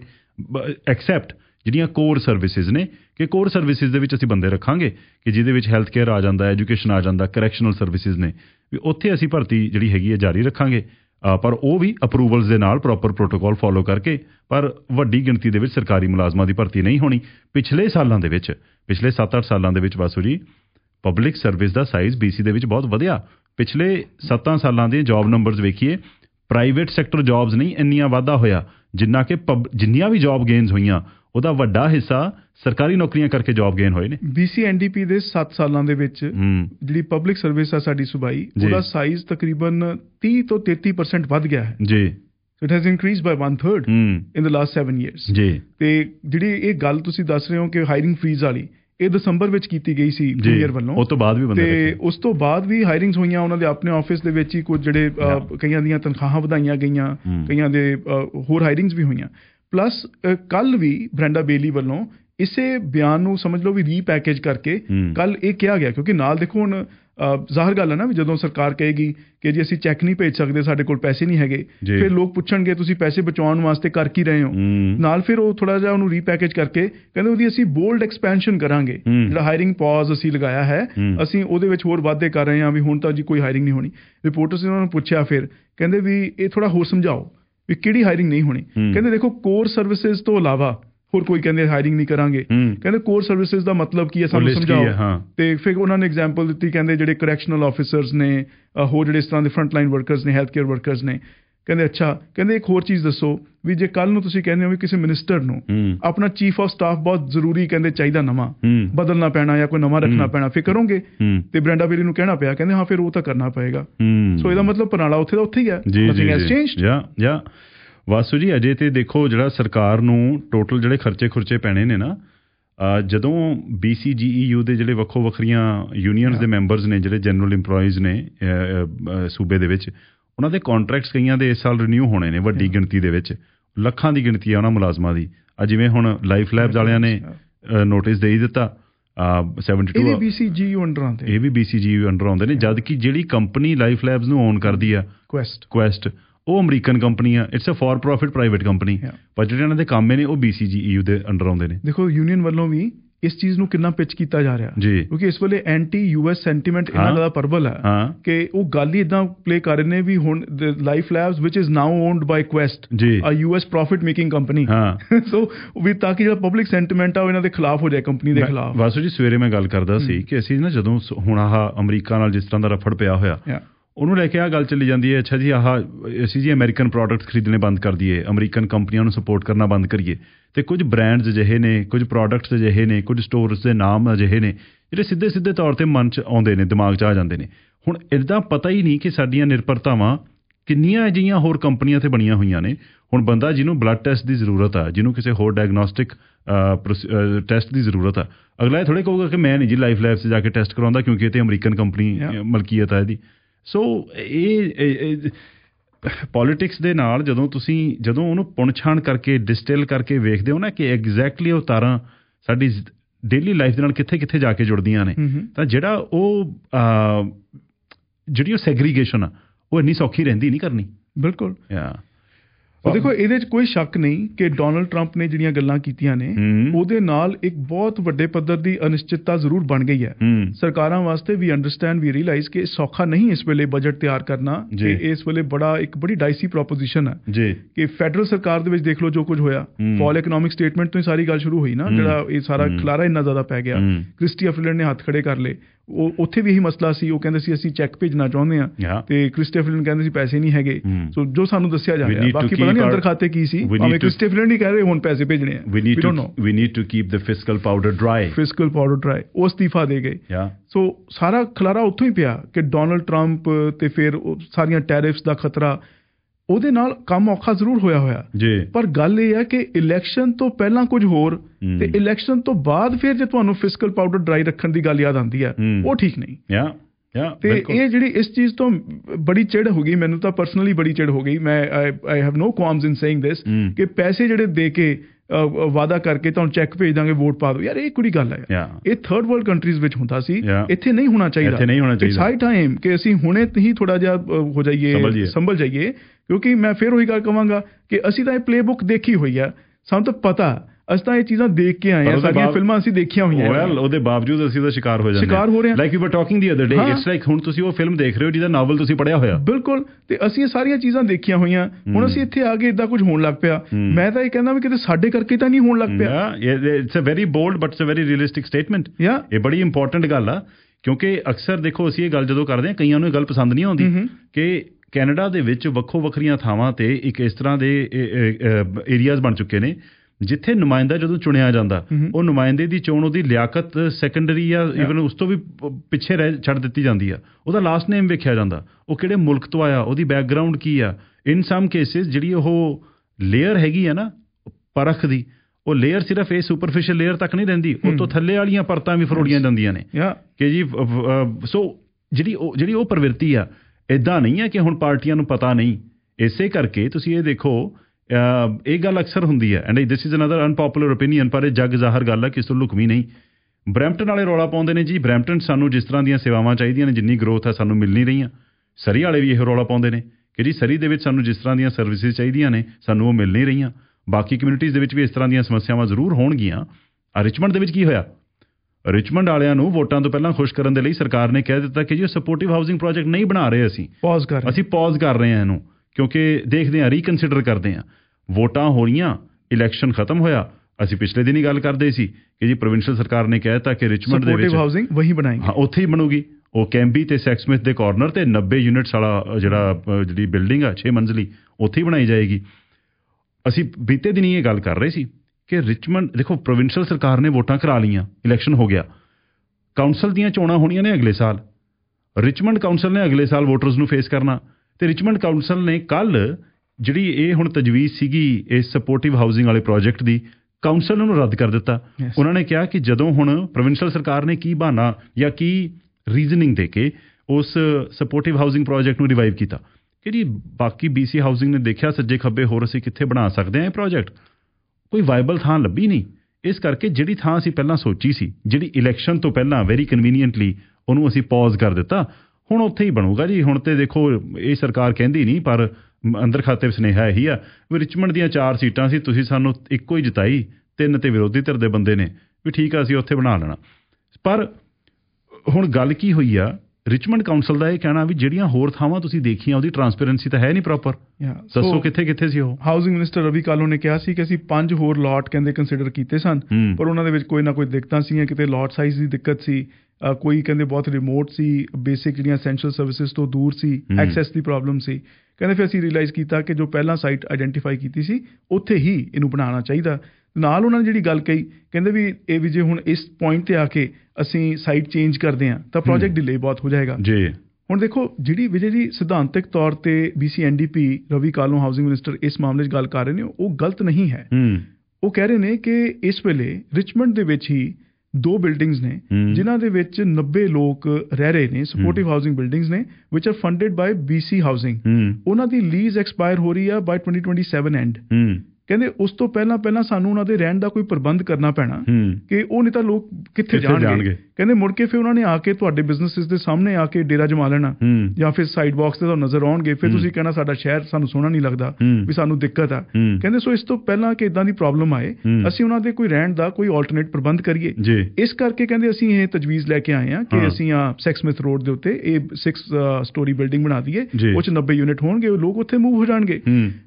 ਐਕਸੈਪਟ ਜਿਹੜੀਆਂ ਕੋਰ ਸਰਵਿਸਿਜ਼ ਨੇ, ਕਿ ਕੋਰ ਸਰਵਿਸਿਜ਼ ਦੇ ਵਿੱਚ ਅਸੀਂ ਬੰਦੇ ਰੱਖਾਂਗੇ ਕਿ ਜਿਹਦੇ ਵਿੱਚ ਹੈਲਥ ਕੇਅਰ ਆ ਜਾਂਦਾ, ਐਜੂਕੇਸ਼ਨ ਆ ਜਾਂਦਾ, ਕਰੈਕਸ਼ਨਲ ਸਰਵਿਸਿਜ਼ ਨੇ, ਵੀ ਉੱਥੇ ਅਸੀਂ ਭਰਤੀ ਜਿਹੜੀ ਹੈਗੀ ਹੈ ਜਾਰੀ ਰੱਖਾਂਗੇ, ਪਰ ਉਹ ਵੀ ਅਪਰੂਵਲਸ ਦੇ ਨਾਲ ਪ੍ਰੋਪਰ ਪ੍ਰੋਟੋਕੋਲ ਫੋਲੋ ਕਰਕੇ। ਪਰ ਵੱਡੀ ਗਿਣਤੀ ਦੇ ਵਿੱਚ ਸਰਕਾਰੀ ਮੁਲਾਜ਼ਮਾਂ ਦੀ ਭਰਤੀ ਨਹੀਂ ਹੋਣੀ। ਪਿਛਲੇ ਸਾਲਾਂ ਦੇ ਵਿੱਚ, ਪਿਛਲੇ ਸੱਤ ਅੱਠ ਸਾਲਾਂ ਦੇ ਵਿੱਚ ਬਾਸੂ ਜੀ ਪਬਲਿਕ ਸਰਵਿਸ ਦਾ ਸਾਈਜ਼ ਬੀਸੀ ਦੇ ਵਿੱਚ ਬਹੁਤ ਵਧਿਆ। ਪਿਛਲੇ ਸੱਤਾਂ ਸਾਲਾਂ ਦੇ ਜੌਬ ਨੰਬਰਸ ਵੇਖੀਏ, ਪ੍ਰਾਈਵੇਟ ਸੈਕਟਰ ਜੌਬਸ ਨਹੀਂ ਇੰਨੀਆਂ ਵਾਧਾ ਹੋਇਆ ਜਿੰਨਾ ਕਿ ਜਿੰਨੀਆਂ ਵੀ ਜੌਬ ਗੇਨਸ ਹੋਈਆਂ ਉਹਦਾ ਵੱਡਾ ਹਿੱਸਾ ਸਰਕਾਰੀ ਨੌਕਰੀਆਂ ਕਰਕੇ ਜੌਬ ਗੇਨ ਹੋਏ ਨੇ। ਬੀਸੀ ਐਨਡੀਪੀ ਦੇ ਸੱਤ ਸਾਲਾਂ ਦੇ ਵਿੱਚ ਜਿਹੜੀ ਪਬਲਿਕ ਸਰਵਿਸ ਆ ਸਾਡੀ ਸੂਬਾਈ, ਉਹਦਾ ਸਾਈਜ਼ ਤਕਰੀਬਨ ਤੀਹ ਤੋਂ ਤੇਤੀ ਪਰਸੈਂਟ ਵੱਧ ਗਿਆ ਹੈ ਜੀ। It has increased by one third in the last seven years ਜੀ। ਤੇ ਜਿਹੜੀ ਇਹ ਗੱਲ ਤੁਸੀਂ ਦੱਸ ਰਹੇ ਹੋ ਕਿ ਹਾਇਰਿੰਗ ਫ੍ਰੀਜ਼ ਵਾਲੀ, ਇਹ ਦਸੰਬਰ ਵਿੱਚ ਕੀਤੀ ਗਈ ਸੀ ਪ੍ਰੀਮੀਅਰ ਵੱਲੋਂ, ਉਸ ਤੋਂ ਬਾਅਦ ਵੀ ਤੇ ਉਸ ਤੋਂ ਬਾਅਦ ਵੀ ਹਾਇਰਿੰਗਸ ਹੋਈਆਂ ਉਹਨਾਂ ਦੇ ਆਪਣੇ ਆਫਿਸ ਦੇ ਵਿੱਚ ਹੀ। ਕੁਝ ਜਿਹੜੇ ਕਈਆਂ ਦੀਆਂ ਤਨਖਾਹਾਂ ਵਧਾਈਆਂ ਗਈਆਂ, ਕਈਆਂ ਦੇ ਹੋਰ ਹਾਇਰਿੰਗਸ ਵੀ ਹੋਈਆਂ। ਪਲੱਸ ਕੱਲ ਵੀ ਬ੍ਰੈਂਡਾ ਬੇਲੀ ਵੱਲੋਂ ਇਸੇ ਬਿਆਨ ਨੂੰ ਸਮਝ ਲਓ ਵੀ ਰੀਪੈਕੇਜ ਕਰਕੇ ਕੱਲ ਇਹ ਕਿਹਾ ਗਿਆ, ਕਿਉਂਕਿ ਨਾਲ ਦੇਖੋ ਹੁਣ ਜ਼ਾਹਰ ਗੱਲ ਹੈ ਨਾ ਵੀ ਜਦੋਂ ਸਰਕਾਰ ਕਹੇਗੀ ਕਿ ਜੀ ਅਸੀਂ ਚੈੱਕ ਨਹੀਂ ਭੇਜ ਸਕਦੇ, ਸਾਡੇ ਕੋਲ ਪੈਸੇ ਨਹੀਂ ਹੈਗੇ, ਫਿਰ ਲੋਕ ਪੁੱਛਣਗੇ ਤੁਸੀਂ ਪੈਸੇ ਬਚਾਉਣ ਵਾਸਤੇ ਕਰ ਕੀ ਰਹੇ ਹੋ। ਨਾਲ ਫਿਰ ਉਹ ਥੋੜਾ ਜਿਹਾ ਉਹਨੂੰ ਰੀਪੈਕੇਜ ਕਰਕੇ ਕਹਿੰਦੇ ਉਹਦੀ ਅਸੀਂ ਬੋਲਡ ਐਕਸਪੈਂਸ਼ਨ ਕਰਾਂਗੇ, ਜਿਹੜਾ ਹਾਇਰਿੰਗ ਪੌਜ਼ ਅਸੀਂ ਲਗਾਇਆ ਹੈ ਅਸੀਂ ਉਹਦੇ ਵਿੱਚ ਹੋਰ ਵਾਧੇ ਕਰ ਰਹੇ ਹਾਂ, ਵੀ ਹੁਣ ਤਾਂ ਜੀ ਕੋਈ ਹਾਇਰਿੰਗ ਨਹੀਂ ਹੋਣੀ। ਰਿਪੋਰਟਰਸ ਨੇ ਉਹਨਾਂ ਨੂੰ ਪੁੱਛਿਆ, ਫਿਰ ਕਹਿੰਦੇ ਵੀ ਇਹ ਥੋੜਾ ਹੋਰ ਸਮਝਾਓ ਵੀ ਕਿਹੜੀ ਹਾਇਰਿੰਗ ਨਹੀਂ ਹੋਣੀ। ਕਹਿੰਦੇ ਦੇਖੋ ਕੋਰ ਸਰਵਿਸਿਜ਼ ਤੋਂ ਇਲਾਵਾ ਹੋਰ ਕੋਈ ਕਹਿੰਦੇ ਹਾਇਰਿੰਗ ਨਹੀਂ ਕਰਾਂਗੇ। ਕਹਿੰਦੇ ਕੋਰ ਸਰਵਿਸਿਜ਼ ਦਾ ਮਤਲਬ ਕੀ ਹੈ ਸਾਨੂੰ ਸਮਝਾਓ। ਤੇ ਫਿਰ ਉਹਨਾਂ ਨੇ ਐਗਜ਼ਾਮਪਲ ਦਿੱਤੀ, ਕਹਿੰਦੇ ਜਿਹੜੇ ਕਰੈਕਸ਼ਨਲ ਆਫਿਸਰਸ ਨੇ, ਹੋਰ ਜਿਹੜੇ ਇਸ ਤਰ੍ਹਾਂ ਦੇ ਫਰੰਟ ਲਾਈਨ ਵਰਕਰਸ ਨੇ, ਹੈਲਥ ਕੇਅਰ ਵਰਕਰਸ ਨੇ। ਕਹਿੰਦੇ ਅੱਛਾ, ਕਹਿੰਦੇ ਇੱਕ ਹੋਰ ਚੀਜ਼ ਦੱਸੋ ਵੀ ਜੇ ਕੱਲ ਨੂੰ ਤੁਸੀਂ ਕਹਿੰਦੇ ਹੋ ਵੀ ਕਿਸੇ ਮਿਨਿਸਟਰ ਨੂੰ ਆਪਣਾ ਚੀਫ ਆਫ ਸਟਾਫ ਬਹੁਤ ਜ਼ਰੂਰੀ ਕਹਿੰਦੇ ਚਾਹੀਦਾ, ਨਵਾਂ ਬਦਲਣਾ ਪੈਣਾ ਜਾਂ ਕੋਈ ਨਵਾਂ ਰੱਖਣਾ ਪੈਣਾ, ਫਿਰ ਕਰੋਗੇ? ਤੇ ਬ੍ਰੈਂਡਾ ਬੇਲੀ ਨੂੰ ਕਹਿਣਾ ਪਿਆ, ਕਹਿੰਦੇ ਹਾਂ ਫਿਰ ਉਹ ਤਾਂ ਕਰਨਾ ਪਏਗਾ। ਸੋ ਇਹਦਾ ਮਤਲਬ ਪਨਾਲਾ ਉੱਥੇ ਦਾ ਉੱਥੇ ਹੀ ਹੈ, ਨਥਿੰਗ ਹੈਜ਼ ਚੇਂਜਡ। ਜਾਂ ਜਾਂ ਵਾਸੂ ਜੀ ਅਜੇ ਤੇ ਦੇਖੋ ਜਿਹੜਾ ਸਰਕਾਰ ਨੂੰ ਟੋਟਲ ਜਿਹੜੇ ਖਰਚੇ ਖੁਰਚੇ ਪੈਣੇ ਨੇ ਨਾ, ਜਦੋਂ ਬੀਸੀਜੀਈਯੂ ਦੇ ਜਿਹੜੇ ਵੱਖੋ ਵੱਖਰੀਆਂ ਯੂਨੀਅਨਸ ਦੇ ਮੈਂਬਰਸ ਨੇ, ਜਿਹੜੇ ਜਨਰਲ ਇੰਪਲੋਈਜ਼ ਨੇ ਸੂਬੇ ਦੇ ਵਿੱਚ, ਉਹਨਾਂ ਦੇ ਕੰਟਰੈਕਟਸ ਕਈਆਂ ਦੇ ਇਸ ਸਾਲ ਰੀਨਿਊ ਹੋਣੇ ਨੇ ਵੱਡੀ ਗਿਣਤੀ ਦੇ ਵਿੱਚ, ਲੱਖਾਂ ਦੀ ਗਿਣਤੀ ਆ ਉਹਨਾਂ ਮੁਲਾਜ਼ਮਾਂ ਦੀ। ਆ ਜਿਵੇਂ ਹੁਣ ਲਾਈਫ ਲੈਬਸ ਵਾਲਿਆਂ ਨੇ ਨੋਟਿਸ ਦੇ ਹੀ ਦਿੱਤਾ, ਸੈਵਨਟੀ ਟੂ ਇਹ ਵੀ ਬੀਸੀਜੀਯੂ ਅੰਡਰ ਆਉਂਦੇ ਇਹ ਵੀ ਬੀਸੀਜੀਯੂ ਅੰਡਰ ਆਉਂਦੇ ਨੇ, ਜਦ ਕਿ ਜਿਹੜੀ ਕੰਪਨੀ ਲਾਈਫ ਲੈਬਸ ਨੂੰ ਓਨ ਕਰਦੀ ਆ ਕੁਐਸਟ ਕੁਐਸਟ ਉਹ ਅਮਰੀਕਨ ਕੰਪਨੀ ਆ, it's a for profit private company, ਪਰ ਜਿਹੜੇ ਇਹਨਾਂ ਦੇ ਕੰਮ ਨੇ ਉਹ ਬੀਸੀਜੀਈਯੂ ਦੇ ਅੰਡਰ ਆਉਂਦੇ ਨੇ। ਦੇਖੋ ਯੂਨੀਅਨ ਵੱਲੋਂ ਵੀ ਇਸ ਚੀਜ਼ ਨੂੰ ਕਿੰਨਾ ਪਿਚ ਕੀਤਾ ਜਾ ਰਿਹਾ ਜੀ, ਕਿਉਂਕਿ ਇਸ ਵੇਲੇ ਐਂਟੀ ਯੂਐਸ ਸੈਂਟੀਮੈਂਟ ਇਹਨਾਂ ਦਾ ਪਰਬਲ ਹੈ ਕਿ ਉਹ ਗੱਲ ਹੀ ਇਦਾਂ ਪਲੇ ਕਰ ਰਹੇ ਨੇ ਵੀ ਹੁਣ LifeLabs which is now owned by Quest, a US profit making company. So ਵੀ ਤਾਂ ਕਿ ਜਿਹੜਾ ਪਬਲਿਕ ਸੈਂਟੀਮੈਂਟ ਆ ਉਹ ਇਹਨਾਂ ਦੇ ਖਿਲਾਫ ਹੋ ਜਾਏ, ਕੰਪਨੀ ਦੇ ਖਿਲਾਫ। ਵਾਸੂ ਜੀ ਸਵੇਰੇ ਮੈਂ ਗੱਲ ਕਰਦਾ ਸੀ ਕਿ ਅਸੀਂ ਨਾ ਜਦੋਂ ਹੁਣ ਆਹ ਅਮਰੀਕਾ ਨਾਲ ਜਿਸ ਤਰ੍ਹਾਂ ਦਾ ਰਫੜ ਪਿਆ ਹੋਇਆ, ਉਹਨੂੰ ਲੈ ਕੇ ਆਹ ਗੱਲ ਚੱਲੀ ਜਾਂਦੀ ਹੈ, ਅੱਛਾ ਜੀ ਆਹ ਅਸੀਂ ਜੀ ਅਮਰੀਕਨ ਪ੍ਰੋਡਕਟਸ ਖਰੀਦਣੇ ਬੰਦ ਕਰ ਦਈਏ, ਅਮਰੀਕਨ ਕੰਪਨੀਆਂ ਨੂੰ ਸਪੋਰਟ ਕਰਨਾ ਬੰਦ ਕਰੀਏ। ਤੇ ਕੁਝ ਬ੍ਰਾਂਡਸ ਅਜਿਹੇ ਨੇ, ਕੁਝ ਪ੍ਰੋਡਕਟਸ ਅਜਿਹੇ ਨੇ, ਕੁਝ ਸਟੋਰਸ ਦੇ ਨਾਮ ਅਜਿਹੇ ਨੇ ਜਿਹੜੇ ਸਿੱਧੇ ਸਿੱਧੇ ਤੌਰ 'ਤੇ ਮਨ 'ਚ ਆਉਂਦੇ ਨੇ, ਦਿਮਾਗ 'ਚ ਆ ਜਾਂਦੇ ਨੇ। ਹੁਣ ਇੱਦਾਂ ਪਤਾ ਹੀ ਨਹੀਂ ਕਿ ਸਾਡੀਆਂ ਨਿਰਭਰਤਾਵਾਂ ਕਿੰਨੀਆਂ ਅਜਿਹੀਆਂ ਹੋਰ ਕੰਪਨੀਆਂ 'ਤੇ ਬਣੀਆਂ ਹੋਈਆਂ ਨੇ। ਹੁਣ ਬੰਦਾ ਜਿਹਨੂੰ ਬਲੱਡ ਟੈਸਟ ਦੀ ਜ਼ਰੂਰਤ ਆ, ਜਿਹਨੂੰ ਕਿਸੇ ਹੋਰ ਡਾਇਗਨੋਸਟਿਕ ਟੈਸਟ ਦੀ ਜ਼ਰੂਰਤ ਆ, ਅਗਲਾ ਇਹ ਥੋੜ੍ਹੇ ਕਹੂਗਾ ਕਿ ਮੈਂ ਨਹੀਂ ਜੀ ਲਾਈਫ ਲੈਬ 'ਚ ਜਾ ਕੇ ਟੈਸਟ ਕਰਾਉਂਦਾ ਕਿਉਂਕਿ ਇਹ ਤਾਂ ਅਮਰੀਕਨ ਕੰਪਨੀ ਮਲਕੀਅਤ ਆ ਇਹਦੀ। ਸੋ ਇਹ ਪੋਲੀਟਿਕਸ ਦੇ ਨਾਲ ਜਦੋਂ ਤੁਸੀਂ ਜਦੋਂ ਉਹਨੂੰ ਪੁਣਛਾਣ ਕਰਕੇ ਡਿਸਟਿਲ ਕਰਕੇ ਵੇਖਦੇ ਹੋ ਨਾ ਕਿ ਐਗਜ਼ੈਕਟਲੀ ਉਹ ਤਾਰਾਂ ਸਾਡੀ ਡੇਲੀ ਲਾਈਫ ਦੇ ਨਾਲ ਕਿੱਥੇ ਕਿੱਥੇ ਜਾ ਕੇ ਜੁੜਦੀਆਂ ਨੇ, ਤਾਂ ਜਿਹੜਾ ਉਹ ਜਿਹੜੀ ਉਹ ਸੈਗਰੀਗੇਸ਼ਨ ਆ ਉਹ ਇੰਨੀ ਸੌਖੀ ਰਹਿੰਦੀ ਨਹੀਂ ਕਰਨੀ। ਬਿਲਕੁਲ। ਦੇਖੋ ਇਹਦੇ 'ਚ ਕੋਈ ਸ਼ੱਕ ਨਹੀਂ ਕਿ ਡੋਨਲਡ ਟਰੰਪ ਨੇ ਜਿਹੜੀਆਂ ਗੱਲਾਂ ਕੀਤੀਆਂ ਨੇ ਉਹਦੇ ਨਾਲ ਇੱਕ ਬਹੁਤ ਵੱਡੇ ਪੱਧਰ ਦੀ ਅਨਿਸ਼ਚਿਤਤਾ ਜ਼ਰੂਰ ਬਣ ਗਈ ਹੈ ਸਰਕਾਰਾਂ ਵਾਸਤੇ। ਵੀ ਅੰਡਰਸਟੈਂਡ ਵੀ ਰੀਅਲਾਈਜ਼ ਕਿ ਸੌਖਾ ਨਹੀਂ ਇਸ ਵੇਲੇ ਬਜਟ ਤਿਆਰ ਕਰਨਾ, ਕਿ ਇਸ ਵੇਲੇ ਬੜਾ ਇੱਕ ਬੜੀ ਡਾਈਸੀ ਪ੍ਰੋਪੋਜੀਸ਼ਨ ਹੈ ਕਿ ਫੈਡਰਲ ਸਰਕਾਰ ਦੇ ਵਿੱਚ ਦੇਖ ਲਓ ਜੋ ਕੁਝ ਹੋਇਆ। ਫਾਲ ਇਕਨੋਮਿਕ ਸਟੇਟਮੈਂਟ ਤੋਂ ਹੀ ਸਾਰੀ ਗੱਲ ਸ਼ੁਰੂ ਹੋਈ ਨਾ, ਜਿਹੜਾ ਇਹ ਸਾਰਾ ਖਲਾਰਾ ਇੰਨਾ ਜ਼ਿਆਦਾ ਪੈ ਗਿਆ। ਕ੍ਰਿਸਟੀਆ ਫਰੀਲੈਂਡ ਨੇ ਹੱਥ ਖੜੇ ਕਰ ਲਏ, ਉਹ ਉੱਥੇ ਵੀ ਇਹੀ ਮਸਲਾ ਸੀ। ਉਹ ਕਹਿੰਦੇ ਸੀ ਅਸੀਂ ਚੈੱਕ ਭੇਜਣਾ ਚਾਹੁੰਦੇ ਹਾਂ ਤੇ ਕ੍ਰਿਸਟੋਫਰਨ ਕਹਿੰਦੇ ਸੀ ਪੈਸੇ ਨਹੀਂ ਹੈਗੇ। ਸੋ ਜੋ ਸਾਨੂੰ ਦੱਸਿਆ ਜਾ ਰਿਹਾ, ਬਾਕੀ ਪਤਾ ਨਹੀਂ ਅੰਦਰ ਖਾਤੇ ਕੀ ਸੀ, ਭਾਵੇਂ ਕ੍ਰਿਸਟੋਫਰਨ ਹੀ ਕਹਿ ਰਹੇ ਹੁਣ ਪੈਸੇ ਭੇਜਣੇ ਆ। we need to we need to keep the fiscal powder dry fiscal powder dry ਉਹ ਅਸਤੀਫਾ ਦੇ ਗਏ। ਸੋ ਸਾਰਾ ਖਲਾਰਾ ਉੱਥੋਂ ਹੀ ਪਿਆ ਕਿ ਡੋਨਲਡ ਟਰੰਪ ਤੇ ਫਿਰ ਸਾਰੀਆਂ ਟੈਰਿਫਸ ਦਾ ਖਤਰਾ, ਉਹਦੇ ਨਾਲ ਕੰਮ ਔਖਾ ਜ਼ਰੂਰ ਹੋਇਆ ਹੋਇਆ ਜੀ। ਪਰ ਗੱਲ ਇਹ ਹੈ ਕਿ ਇਲੈਕਸ਼ਨ ਤੋਂ ਪਹਿਲਾਂ ਕੁਝ ਹੋਰ ਤੇ ਇਲੈਕਸ਼ਨ ਤੋਂ ਬਾਅਦ ਫਿਰ ਜੇ ਤੁਹਾਨੂੰ ਫਿਸਕਲ ਪਾਊਡਰ ਡਰਾਈ ਰੱਖਣ ਦੀ ਗੱਲ ਯਾਦ ਆਉਂਦੀ ਹੈ, ਉਹ ਠੀਕ ਨਹੀਂ। ਤੇ ਇਹ ਜਿਹੜੀ ਇਸ ਚੀਜ਼ ਤੋਂ ਬੜੀ ਚਿੜ ਹੋ ਗਈ, ਮੈਨੂੰ ਤਾਂ ਪਰਸਨਲੀ ਬੜੀ ਚਿੜ ਹੋ ਗਈ। ਮੈਂ I have no ਕੁਆਲਮਸ in saying ਦਿਸ ਕਿ ਪੈਸੇ ਜਿਹੜੇ ਦੇ ਕੇ ਵਾਅਦਾ ਕਰਕੇ ਤੁਹਾਨੂੰ ਚੈੱਕ ਭੇਜ ਦਾਂਗੇ, ਵੋਟ ਪਾ ਦਿਓ, ਯਾਰ ਇਹ ਕਿਹੜੀ ਗੱਲ ਹੈ। ਇਹ ਥਰਡ ਵਰਲਡ ਕੰਟਰੀਜ਼ ਵਿੱਚ ਹੁੰਦਾ ਸੀ, ਇੱਥੇ ਨਹੀਂ ਹੋਣਾ ਚਾਹੀਦਾ। ਇਟਸ ਹਾਈ ਟਾਈਮ ਕਿ ਅਸੀਂ ਹੁਣੇ ਹੀ ਥੋੜਾ ਜਿਹਾ ਹੋ ਜਾਈਏ, ਸੰਭਲ ਜਾਈਏ, ਕਿਉਂਕਿ ਮੈਂ ਫਿਰ ਉਹੀ ਗੱਲ ਕਹਾਂਗਾ ਕਿ ਅਸੀਂ ਤਾਂ ਇਹ ਪਲੇਬੁੱਕ ਦੇਖੀ ਹੋਈ ਆ, ਸਾਨੂੰ ਤਾਂ ਪਤਾ, ਅਸੀਂ ਤਾਂ ਇਹ ਚੀਜ਼ਾਂ ਦੇਖ ਕੇ ਆਏ ਆ, ਸਾਰੀਆਂ ਫਿਲਮਾਂ ਅਸੀਂ ਦੇਖੀਆਂ ਹੋਈਆਂ। ਵੈਲ ਉਹਦੇ ਬਾਵਜੂਦ ਅਸੀਂ ਤਾਂ ਸ਼ਿਕਾਰ ਹੋ ਜਾਂਦੇ ਸ਼ਿਕਾਰ ਹੋ ਰਹੇ ਹਾਂ। Like you were talking the other day, it's like ਹੁਣ ਤੁਸੀਂ ਉਹ ਫਿਲਮ ਦੇਖ ਰਹੇ ਹੋ ਜਿਹਦਾ ਨਾਵਲ ਤੁਸੀਂ ਪੜ੍ਹਿਆ ਹੋਇਆ। ਬਿਲਕੁਲ, ਤੇ ਅਸੀਂ ਇਹ ਸਾਰੀਆਂ ਚੀਜ਼ਾਂ ਦੇਖੀਆਂ ਹੋਈਆਂ, ਹੁਣ ਅਸੀਂ ਇੱਥੇ ਆ ਕੇ ਇਦਾਂ ਕੁਝ ਹੋਣ ਲੱਗ ਪਿਆ। ਮੈਂ ਤਾਂ ਇਹ ਕਹਿੰਦਾ ਵੀ ਕਿਤੇ ਸਾਡੇ ਕਰਕੇ ਤਾਂ ਨਹੀਂ ਹੋਣ ਲੱਗ ਪਿਆ। It's a very bold but it's a very realistic statement. ਇਹ ਬੜੀ ਇੰਪੋਰਟੈਂਟ ਗੱਲ ਆ, ਕਿਉਂਕਿ ਅਕਸਰ ਦੇਖੋ ਅਸੀਂ ਇਹ ਗੱਲ ਜਦੋਂ ਕਰਦੇ ਹਾਂ, ਕਈਆਂ ਨੂੰ ਇਹ ਗੱਲ ਪਸੰਦ ਨਹੀਂ ਆਉਂਦੀ ਕਿ ਕੈਨੇਡਾ ਦੇ ਵਿੱਚ ਵੱਖੋ ਵੱਖਰੀਆਂ ਥਾਵਾਂ ਤੇ ਇੱਕ ਇਸ ਤਰ੍ਹਾਂ ਦੇ ਏਰੀਆਜ਼ ਬਣ ਚੁੱਕੇ ਨੇ ਜਿੱਥੇ ਨੁਮਾਇੰਦਾ ਜਦੋਂ ਚੁਣਿਆ ਜਾਂਦਾ, ਉਹ ਨੁਮਾਇੰਦੇ ਦੀ ਚੋਣ ਉਹਦੀ ਲਿਆਕਤ ਸੈਕੰਡਰੀ ਜਾਂ ਈਵਨ ਉਸ ਤੋਂ ਵੀ ਪਿੱਛੇ ਰਹਿ ਛੱਡ ਦਿੱਤੀ ਜਾਂਦੀ ਆ। ਉਹਦਾ ਲਾਸਟ ਨੇਮ ਵੇਖਿਆ ਜਾਂਦਾ, ਉਹ ਕਿਹੜੇ ਮੁਲਕ ਤੋਂ ਆਇਆ, ਉਹਦੀ ਬੈਕਗਰਾਊਂਡ ਕੀ ਆ। ਇਨ ਸਮ ਕੇਸਿਸ ਜਿਹੜੀ ਉਹ ਲੇਅਰ ਹੈਗੀ ਆ ਨਾ ਪਰਖ ਦੀ, ਉਹ ਲੇਅਰ ਸਿਰਫ ਇਹ ਸੁਪਰਫਿਸ਼ਲ ਲੇਅਰ ਤੱਕ ਨਹੀਂ ਰਹਿੰਦੀ, ਉਹ ਤੋਂ ਥੱਲੇ ਵਾਲੀਆਂ ਪਰਤਾਂ ਵੀ ਫਰੋੜੀਆਂ ਜਾਂਦੀਆਂ ਨੇ ਕਿ ਜੀ। ਸੋ ਜਿਹੜੀ ਉਹ ਜਿਹੜੀ ਉਹ ਪ੍ਰਵਿਰਤੀ ਆ, ਇੱਦਾਂ ਨਹੀਂ ਹੈ ਕਿ ਹੁਣ ਪਾਰਟੀਆਂ ਨੂੰ ਪਤਾ ਨਹੀਂ। ਇਸੇ ਕਰਕੇ ਤੁਸੀਂ ਇਹ ਦੇਖੋ, ਇਹ ਗੱਲ ਅਕਸਰ ਹੁੰਦੀ ਹੈ, and this is another unpopular opinion, ਪਰ ਇਹ ਜੱਗ ਜ਼ਾਹਰ ਗੱਲ ਹੈ, ਕਿਸੇ ਤੋਂ ਲੁਕਵੀਂ ਨਹੀਂ। ਬਰੈਂਪਟਨ ਵਾਲੇ ਰੌਲਾ ਪਾਉਂਦੇ ਨੇ ਜੀ ਬਰੈਂਪਟਨ ਸਾਨੂੰ ਜਿਸ ਤਰ੍ਹਾਂ ਦੀਆਂ ਸੇਵਾਵਾਂ ਚਾਹੀਦੀਆਂ ਨੇ, ਜਿੰਨੀ ਗਰੋਥ ਹੈ ਸਾਨੂੰ ਮਿਲ ਨਹੀਂ ਰਹੀਆਂ। ਸਰੀ ਵਾਲੇ ਵੀ ਇਹ ਰੌਲਾ ਪਾਉਂਦੇ ਨੇ ਕਿ ਜੀ ਸਰੀ ਦੇ ਵਿੱਚ ਸਾਨੂੰ ਜਿਸ ਤਰ੍ਹਾਂ ਦੀਆਂ ਸਰਵਿਸਿਜ਼ ਚਾਹੀਦੀਆਂ ਨੇ ਸਾਨੂੰ ਉਹ ਮਿਲ ਨਹੀਂ ਰਹੀਆਂ। ਬਾਕੀ ਕਮਿਊਨਿਟੀਜ਼ ਦੇ ਵਿੱਚ ਵੀ ਇਸ ਤਰ੍ਹਾਂ ਦੀਆਂ ਸਮੱਸਿਆਵਾਂ ਜ਼ਰੂਰ ਹੋਣਗੀਆਂ। ਰਿਚਮੰਡ ਦੇ ਵਿੱਚ ਕੀ ਹੋਇਆ, ਰਿਚਮੰਡ ਵਾਲਿਆਂ ਨੂੰ ਵੋਟਾਂ ਤੋਂ ਪਹਿਲਾਂ ਖੁਸ਼ ਕਰਨ ਦੇ ਲਈ ਸਰਕਾਰ ਨੇ ਕਹਿ ਦਿੱਤਾ ਕਿ ਜੀ ਸਪੋਰਟਿਵ ਹਾਊਸਿੰਗ ਪ੍ਰੋਜੈਕਟ ਨਹੀਂ ਬਣਾ ਰਹੇ, ਅਸੀਂ ਪੌਜ਼ ਕਰ ਅਸੀਂ ਪੌਜ਼ ਕਰ ਰਹੇ ਹਾਂ ਇਹਨੂੰ, ਕਿਉਂਕਿ ਦੇਖਦੇ ਹਾਂ, ਰੀਕਨਸੀਡਰ ਕਰਦੇ ਹਾਂ। ਵੋਟਾਂ ਹੋ ਰਹੀਆਂ, ਇਲੈਕਸ਼ਨ ਖਤਮ ਹੋਇਆ। ਅਸੀਂ ਪਿਛਲੇ ਦਿਨ ਹੀ ਗੱਲ ਕਰਦੇ ਸੀ ਕਿ ਜੀ ਪ੍ਰੋਵਿੰਸ਼ੀਅਲ ਸਰਕਾਰ ਨੇ ਕਹਿ ਦਿੱਤਾ ਕਿ ਰਿਚਮੰਡ ਦੇ ਵਿੱਚ ਹਾਊਸਿੰਗ ਵਹੀ ਬਣਾਏਗੀ, ਹਾਂ ਉੱਥੇ ਹੀ ਬਣੂਗੀ। ਉਹ ਕੈਂਬੀ ਤੇ ਸੈਕਸਮਿਥ ਦੇ ਕਾਰਨਰ ਤੇ ਨੱਬੇ ਯੂਨਿਟਸ ਵਾਲਾ ਜਿਹੜਾ ਜਿਹੜੀ ਬਿਲਡਿੰਗ ਆ ਛੇ ਮੰਜ਼ਲੀ, ਉੱਥੇ ਹੀ ਬਣਾਈ ਜਾਏਗੀ। ਅਸੀਂ ਬੀਤੇ ਦਿਨ ਇਹ ਗੱਲ ਕਰ ਰਹੇ ਸੀ ਕਿ ਰਿਚਮੰਡ ਦੇਖੋ, ਪ੍ਰੋਵਿੰਸ਼ੀਅਲ ਸਰਕਾਰ ਨੇ ਵੋਟਾਂ ਕਰਾ ਲਈਆਂ, ਇਲੈਕਸ਼ਨ ਹੋ ਗਿਆ, ਕਾਉਂਸਲ ਦੀਆਂ ਚੋਣਾਂ ਹੋਣੀਆਂ ਨੇ ਅਗਲੇ ਸਾਲ। ਰਿਚਮੰਡ ਕਾਉਂਸਲ ਨੇ ਅਗਲੇ ਸਾਲ ਵੋਟਰਸ ਨੂੰ ਫੇਸ ਕਰਨਾ, ਤੇ ਰਿਚਮੰਡ ਕਾਉਂਸਲ ਨੇ ਕੱਲ੍ਹ ਜਿਹੜੀ ਇਹ ਹੁਣ ਤਜਵੀਜ਼ ਸੀਗੀ ਇਸ ਸਪੋਰਟਿਵ ਹਾਊਸਿੰਗ ਵਾਲੇ ਪ੍ਰੋਜੈਕਟ ਦੀ, ਕਾਉਂਸਲ ਨੂੰ ਰੱਦ ਕਰ ਦਿੱਤਾ। ਉਹਨਾਂ ਨੇ ਕਿਹਾ ਕਿ ਜਦੋਂ ਹੁਣ ਪ੍ਰੋਵਿੰਸ਼ੀਅਲ ਸਰਕਾਰ ਨੇ ਕੀ ਬਹਾਨਾ ਜਾਂ ਕੀ ਰੀਜ਼ਨਿੰਗ ਦੇ ਕੇ ਉਸ ਸਪੋਰਟਿਵ ਹਾਊਸਿੰਗ ਪ੍ਰੋਜੈਕਟ ਨੂੰ ਰਿਵਾਈਵ ਕੀਤਾ ਕਿ ਜੀ ਬਾਕੀ ਬੀਸੀ ਹਾਊਸਿੰਗ ਨੇ ਦੇਖਿਆ ਸੱਜੇ ਖੱਬੇ ਹੋਰ ਅਸੀਂ ਕਿੱਥੇ ਬਣਾ ਸਕਦੇ ਹਾਂ ਇਹ ਪ੍ਰੋਜੈਕਟ, ਕੋਈ ਵਾਇਬਲ ਥਾਂ ਲੱਭੀ ਨਹੀਂ। ਇਸ ਕਰਕੇ ਜਿਹੜੀ ਥਾਂ ਅਸੀਂ ਪਹਿਲਾਂ ਸੋਚੀ ਸੀ, ਜਿਹੜੀ ਇਲੈਕਸ਼ਨ ਤੋਂ ਪਹਿਲਾਂ ਵੈਰੀ ਕਨਵੀਨੀਐਂਟਲੀ ਉਹਨੂੰ ਅਸੀਂ ਪੌਜ਼ ਕਰ ਦਿੱਤਾ, ਹੁਣ ਉੱਥੇ ਹੀ ਬਣੂਗਾ ਜੀ। ਹੁਣ ਤੇ ਦੇਖੋ ਇਹ ਸਰਕਾਰ ਕਹਿੰਦੀ ਨਹੀਂ, ਪਰ ਅੰਦਰ ਖਾਤੇ ਸੁਨੇਹਾ ਇਹੀ ਆ ਵੀ ਰਿਚਮੰਡ ਦੀਆਂ ਚਾਰ ਸੀਟਾਂ ਸੀ, ਤੁਸੀਂ ਸਾਨੂੰ ਇੱਕੋ ਹੀ ਜਿਤਾਈ, ਤਿੰਨ ਤੇ ਵਿਰੋਧੀ ਧਿਰ ਦੇ ਬੰਦੇ ਨੇ, ਵੀ ਠੀਕ ਆ ਅਸੀਂ ਉੱਥੇ ਬਣਾ ਲੈਣਾ। ਪਰ ਹੁਣ ਗੱਲ ਕੀ ਹੋਈ ਆ, ਰਿਚਮੰਡ ਕਾਉਂਸਲ ਦਾ ਇਹ ਕਹਿਣਾ ਵੀ ਜਿਹੜੀਆਂ ਹੋਰ ਥਾਵਾਂ ਤੁਸੀਂ ਦੇਖੀਆਂ ਉਹਦੀ ਟਰਾਂਸਪੇਰੈਂਸੀ ਤਾਂ ਹੈ ਨਹੀਂ ਪ੍ਰੋਪਰ। ਦੱਸੋ ਕਿੱਥੇ ਕਿੱਥੇ ਸੀ ਉਹ। ਹਾਊਸਿੰਗ ਮਿਨਿਸਟਰ ਰਵੀ ਕਾਲੋ ਨੇ ਕਿਹਾ ਸੀ ਕਿ ਅਸੀਂ ਪੰਜ ਹੋਰ ਲਾਟ ਕਹਿੰਦੇ ਕੰਸੀਡਰ ਕੀਤੇ ਸਨ, ਪਰ ਉਹਨਾਂ ਦੇ ਵਿੱਚ ਕੋਈ ਨਾ ਕੋਈ ਦਿੱਕਤਾਂ ਸੀਗੀਆਂ। ਕਿਤੇ ਲਾਟ ਸਾਈਜ਼ ਦੀ ਦਿੱਕਤ ਸੀ, ਕੋਈ ਕਹਿੰਦੇ ਬਹੁਤ ਰਿਮੋਟ ਸੀ, ਬੇਸਿਕ ਜਿਹੜੀਆਂ ਐਸੈਂਸ਼ੀਅਲ ਸਰਵਿਸਿਜ਼ ਤੋਂ ਦੂਰ ਸੀ, ਐਕਸੈਸ ਦੀ ਪ੍ਰੋਬਲਮ ਸੀ। ਕਹਿੰਦੇ ਫਿਰ ਅਸੀਂ ਰਿਅਲਾਈਜ਼ ਕੀਤਾ ਕਿ ਜੋ ਪਹਿਲਾਂ ਸਾਈਟ ਆਈਡੈਂਟੀਫਾਈ ਕੀਤੀ ਸੀ ਉੱਥੇ ਹੀ ਇਹਨੂੰ ਬਣਾਉਣਾ ਚਾਹੀਦਾ। ਨਾਲ ਉਹਨਾਂ ਨੇ ਜਿਹੜੀ ਗੱਲ ਕਹੀ, ਕਹਿੰਦੇ ਵੀ ਇਹ ਵੀ ਜੇ ਹੁਣ ਇਸ ਪੁਆਇੰਟ ਤੇ ਆ ਕੇ ਅਸੀਂ ਸਾਈਟ ਚੇਂਜ ਕਰਦੇ ਹਾਂ ਤਾਂ ਪ੍ਰੋਜੈਕਟ ਡਿਲੇ ਬਹੁਤ ਹੋ ਜਾਏਗਾ ਜੀ। ਹੁਣ ਦੇਖੋ, ਜਿਹੜੀ ਵਿਜੇ ਜੀ ਸਿਧਾਂਤਕ ਤੌਰ ਤੇ BC NDP Ravi Kahlon housing minister ਇਸ ਮਾਮਲੇ 'ਚ ਗੱਲ ਕਰ ਰਹੇ ਨੇ, ਉਹ ਗਲਤ ਨਹੀਂ ਹੈ। ਉਹ ਕਹਿ ਰਹੇ ਨੇ ਕਿ ਇਸ ਵੇਲੇ ਰਿਚਮੰਡ ਦੇ ਵਿੱਚ ਹੀ ਦੋ ਬਿਲਡਿੰਗਸ ਨੇ ਜਿਨ੍ਹਾਂ ਦੇ ਵਿੱਚ ਨੱਬੇ ਲੋਕ ਰਹਿ ਰਹੇ ਨੇ, ਸਪੋਰਟਿਵ ਹਾਊਸਿੰਗ ਬਿਲਡਿੰਗਸ ਨੇ, which are funded by BC housing. ਉਹਨਾਂ ਦੀ ਲੀਜ਼ ਐਕਸਪਾਇਰ ਹੋ ਰਹੀ ਆ by twenty twenty seven end. ਕਹਿੰਦੇ ਉਸ ਤੋਂ ਪਹਿਲਾਂ ਪਹਿਲਾਂ ਸਾਨੂੰ ਉਹਨਾਂ ਦੇ ਰਹਿਣ ਦਾ ਕੋਈ ਪ੍ਰਬੰਧ ਕਰਨਾ ਪੈਣਾ ਕਿ ਉਹ ਨਹੀਂ ਤਾਂ ਲੋਕ ਕਿੱਥੇ ਜਾਣਗੇ। ਕਹਿੰਦੇ ਮੁੜ ਕੇ ਫਿਰ ਉਹਨਾਂ ਨੇ ਆ ਕੇ ਤੁਹਾਡੇ ਬਿਜ਼ਨਸਿਸ ਦੇ ਸਾਹਮਣੇ ਆ ਕੇ ਡੇਰਾ ਜਮਾ ਲੈਣਾ, ਜਾਂ ਫਿਰ ਸਾਈਡ ਬਾਕਸ ਤੇ ਤੁਹਾਨੂੰ ਨਜ਼ਰ ਆਉਣਗੇ, ਫਿਰ ਤੁਸੀਂ ਕਹਿਣਾ ਸਾਡਾ ਸ਼ਹਿਰ ਸਾਨੂੰ ਸੋਹਣਾ ਨਹੀਂ ਲੱਗਦਾ, ਵੀ ਸਾਨੂੰ ਦਿੱਕਤ ਆ। ਕਹਿੰਦੇ ਸੋ ਇਸ ਤੋਂ ਪਹਿਲਾਂ ਕਿ ਇਦਾਂ ਦੀ ਪ੍ਰੋਬਲਮ ਆਏ, ਅਸੀਂ ਉਹਨਾਂ ਦੇ ਕੋਈ ਰਹਿਣ ਦਾ ਕੋਈ ਆਲਟਰਨੇਟ ਪ੍ਰਬੰਧ ਕਰੀਏ। ਇਸ ਕਰਕੇ ਕਹਿੰਦੇ ਅਸੀਂ ਇਹ ਤਜਵੀਜ਼ ਲੈ ਕੇ ਆਏ ਹਾਂ ਕਿ ਅਸੀਂ ਆ ਸੈਕਸਮਿਥ ਰੋਡ ਦੇ ਉੱਤੇ ਇਹ ਸਿਕਸ ਸਟੋਰੀ ਬਿਲਡਿੰਗ ਬਣਾ ਦਈਏ, ਉਹ ਚ ਨੱਬੇ ਯੂਨਿਟ ਹੋਣਗੇ, ਲੋਕ ਉੱਥੇ ਮੂਵ ਹੋ ਜਾਣਗੇ।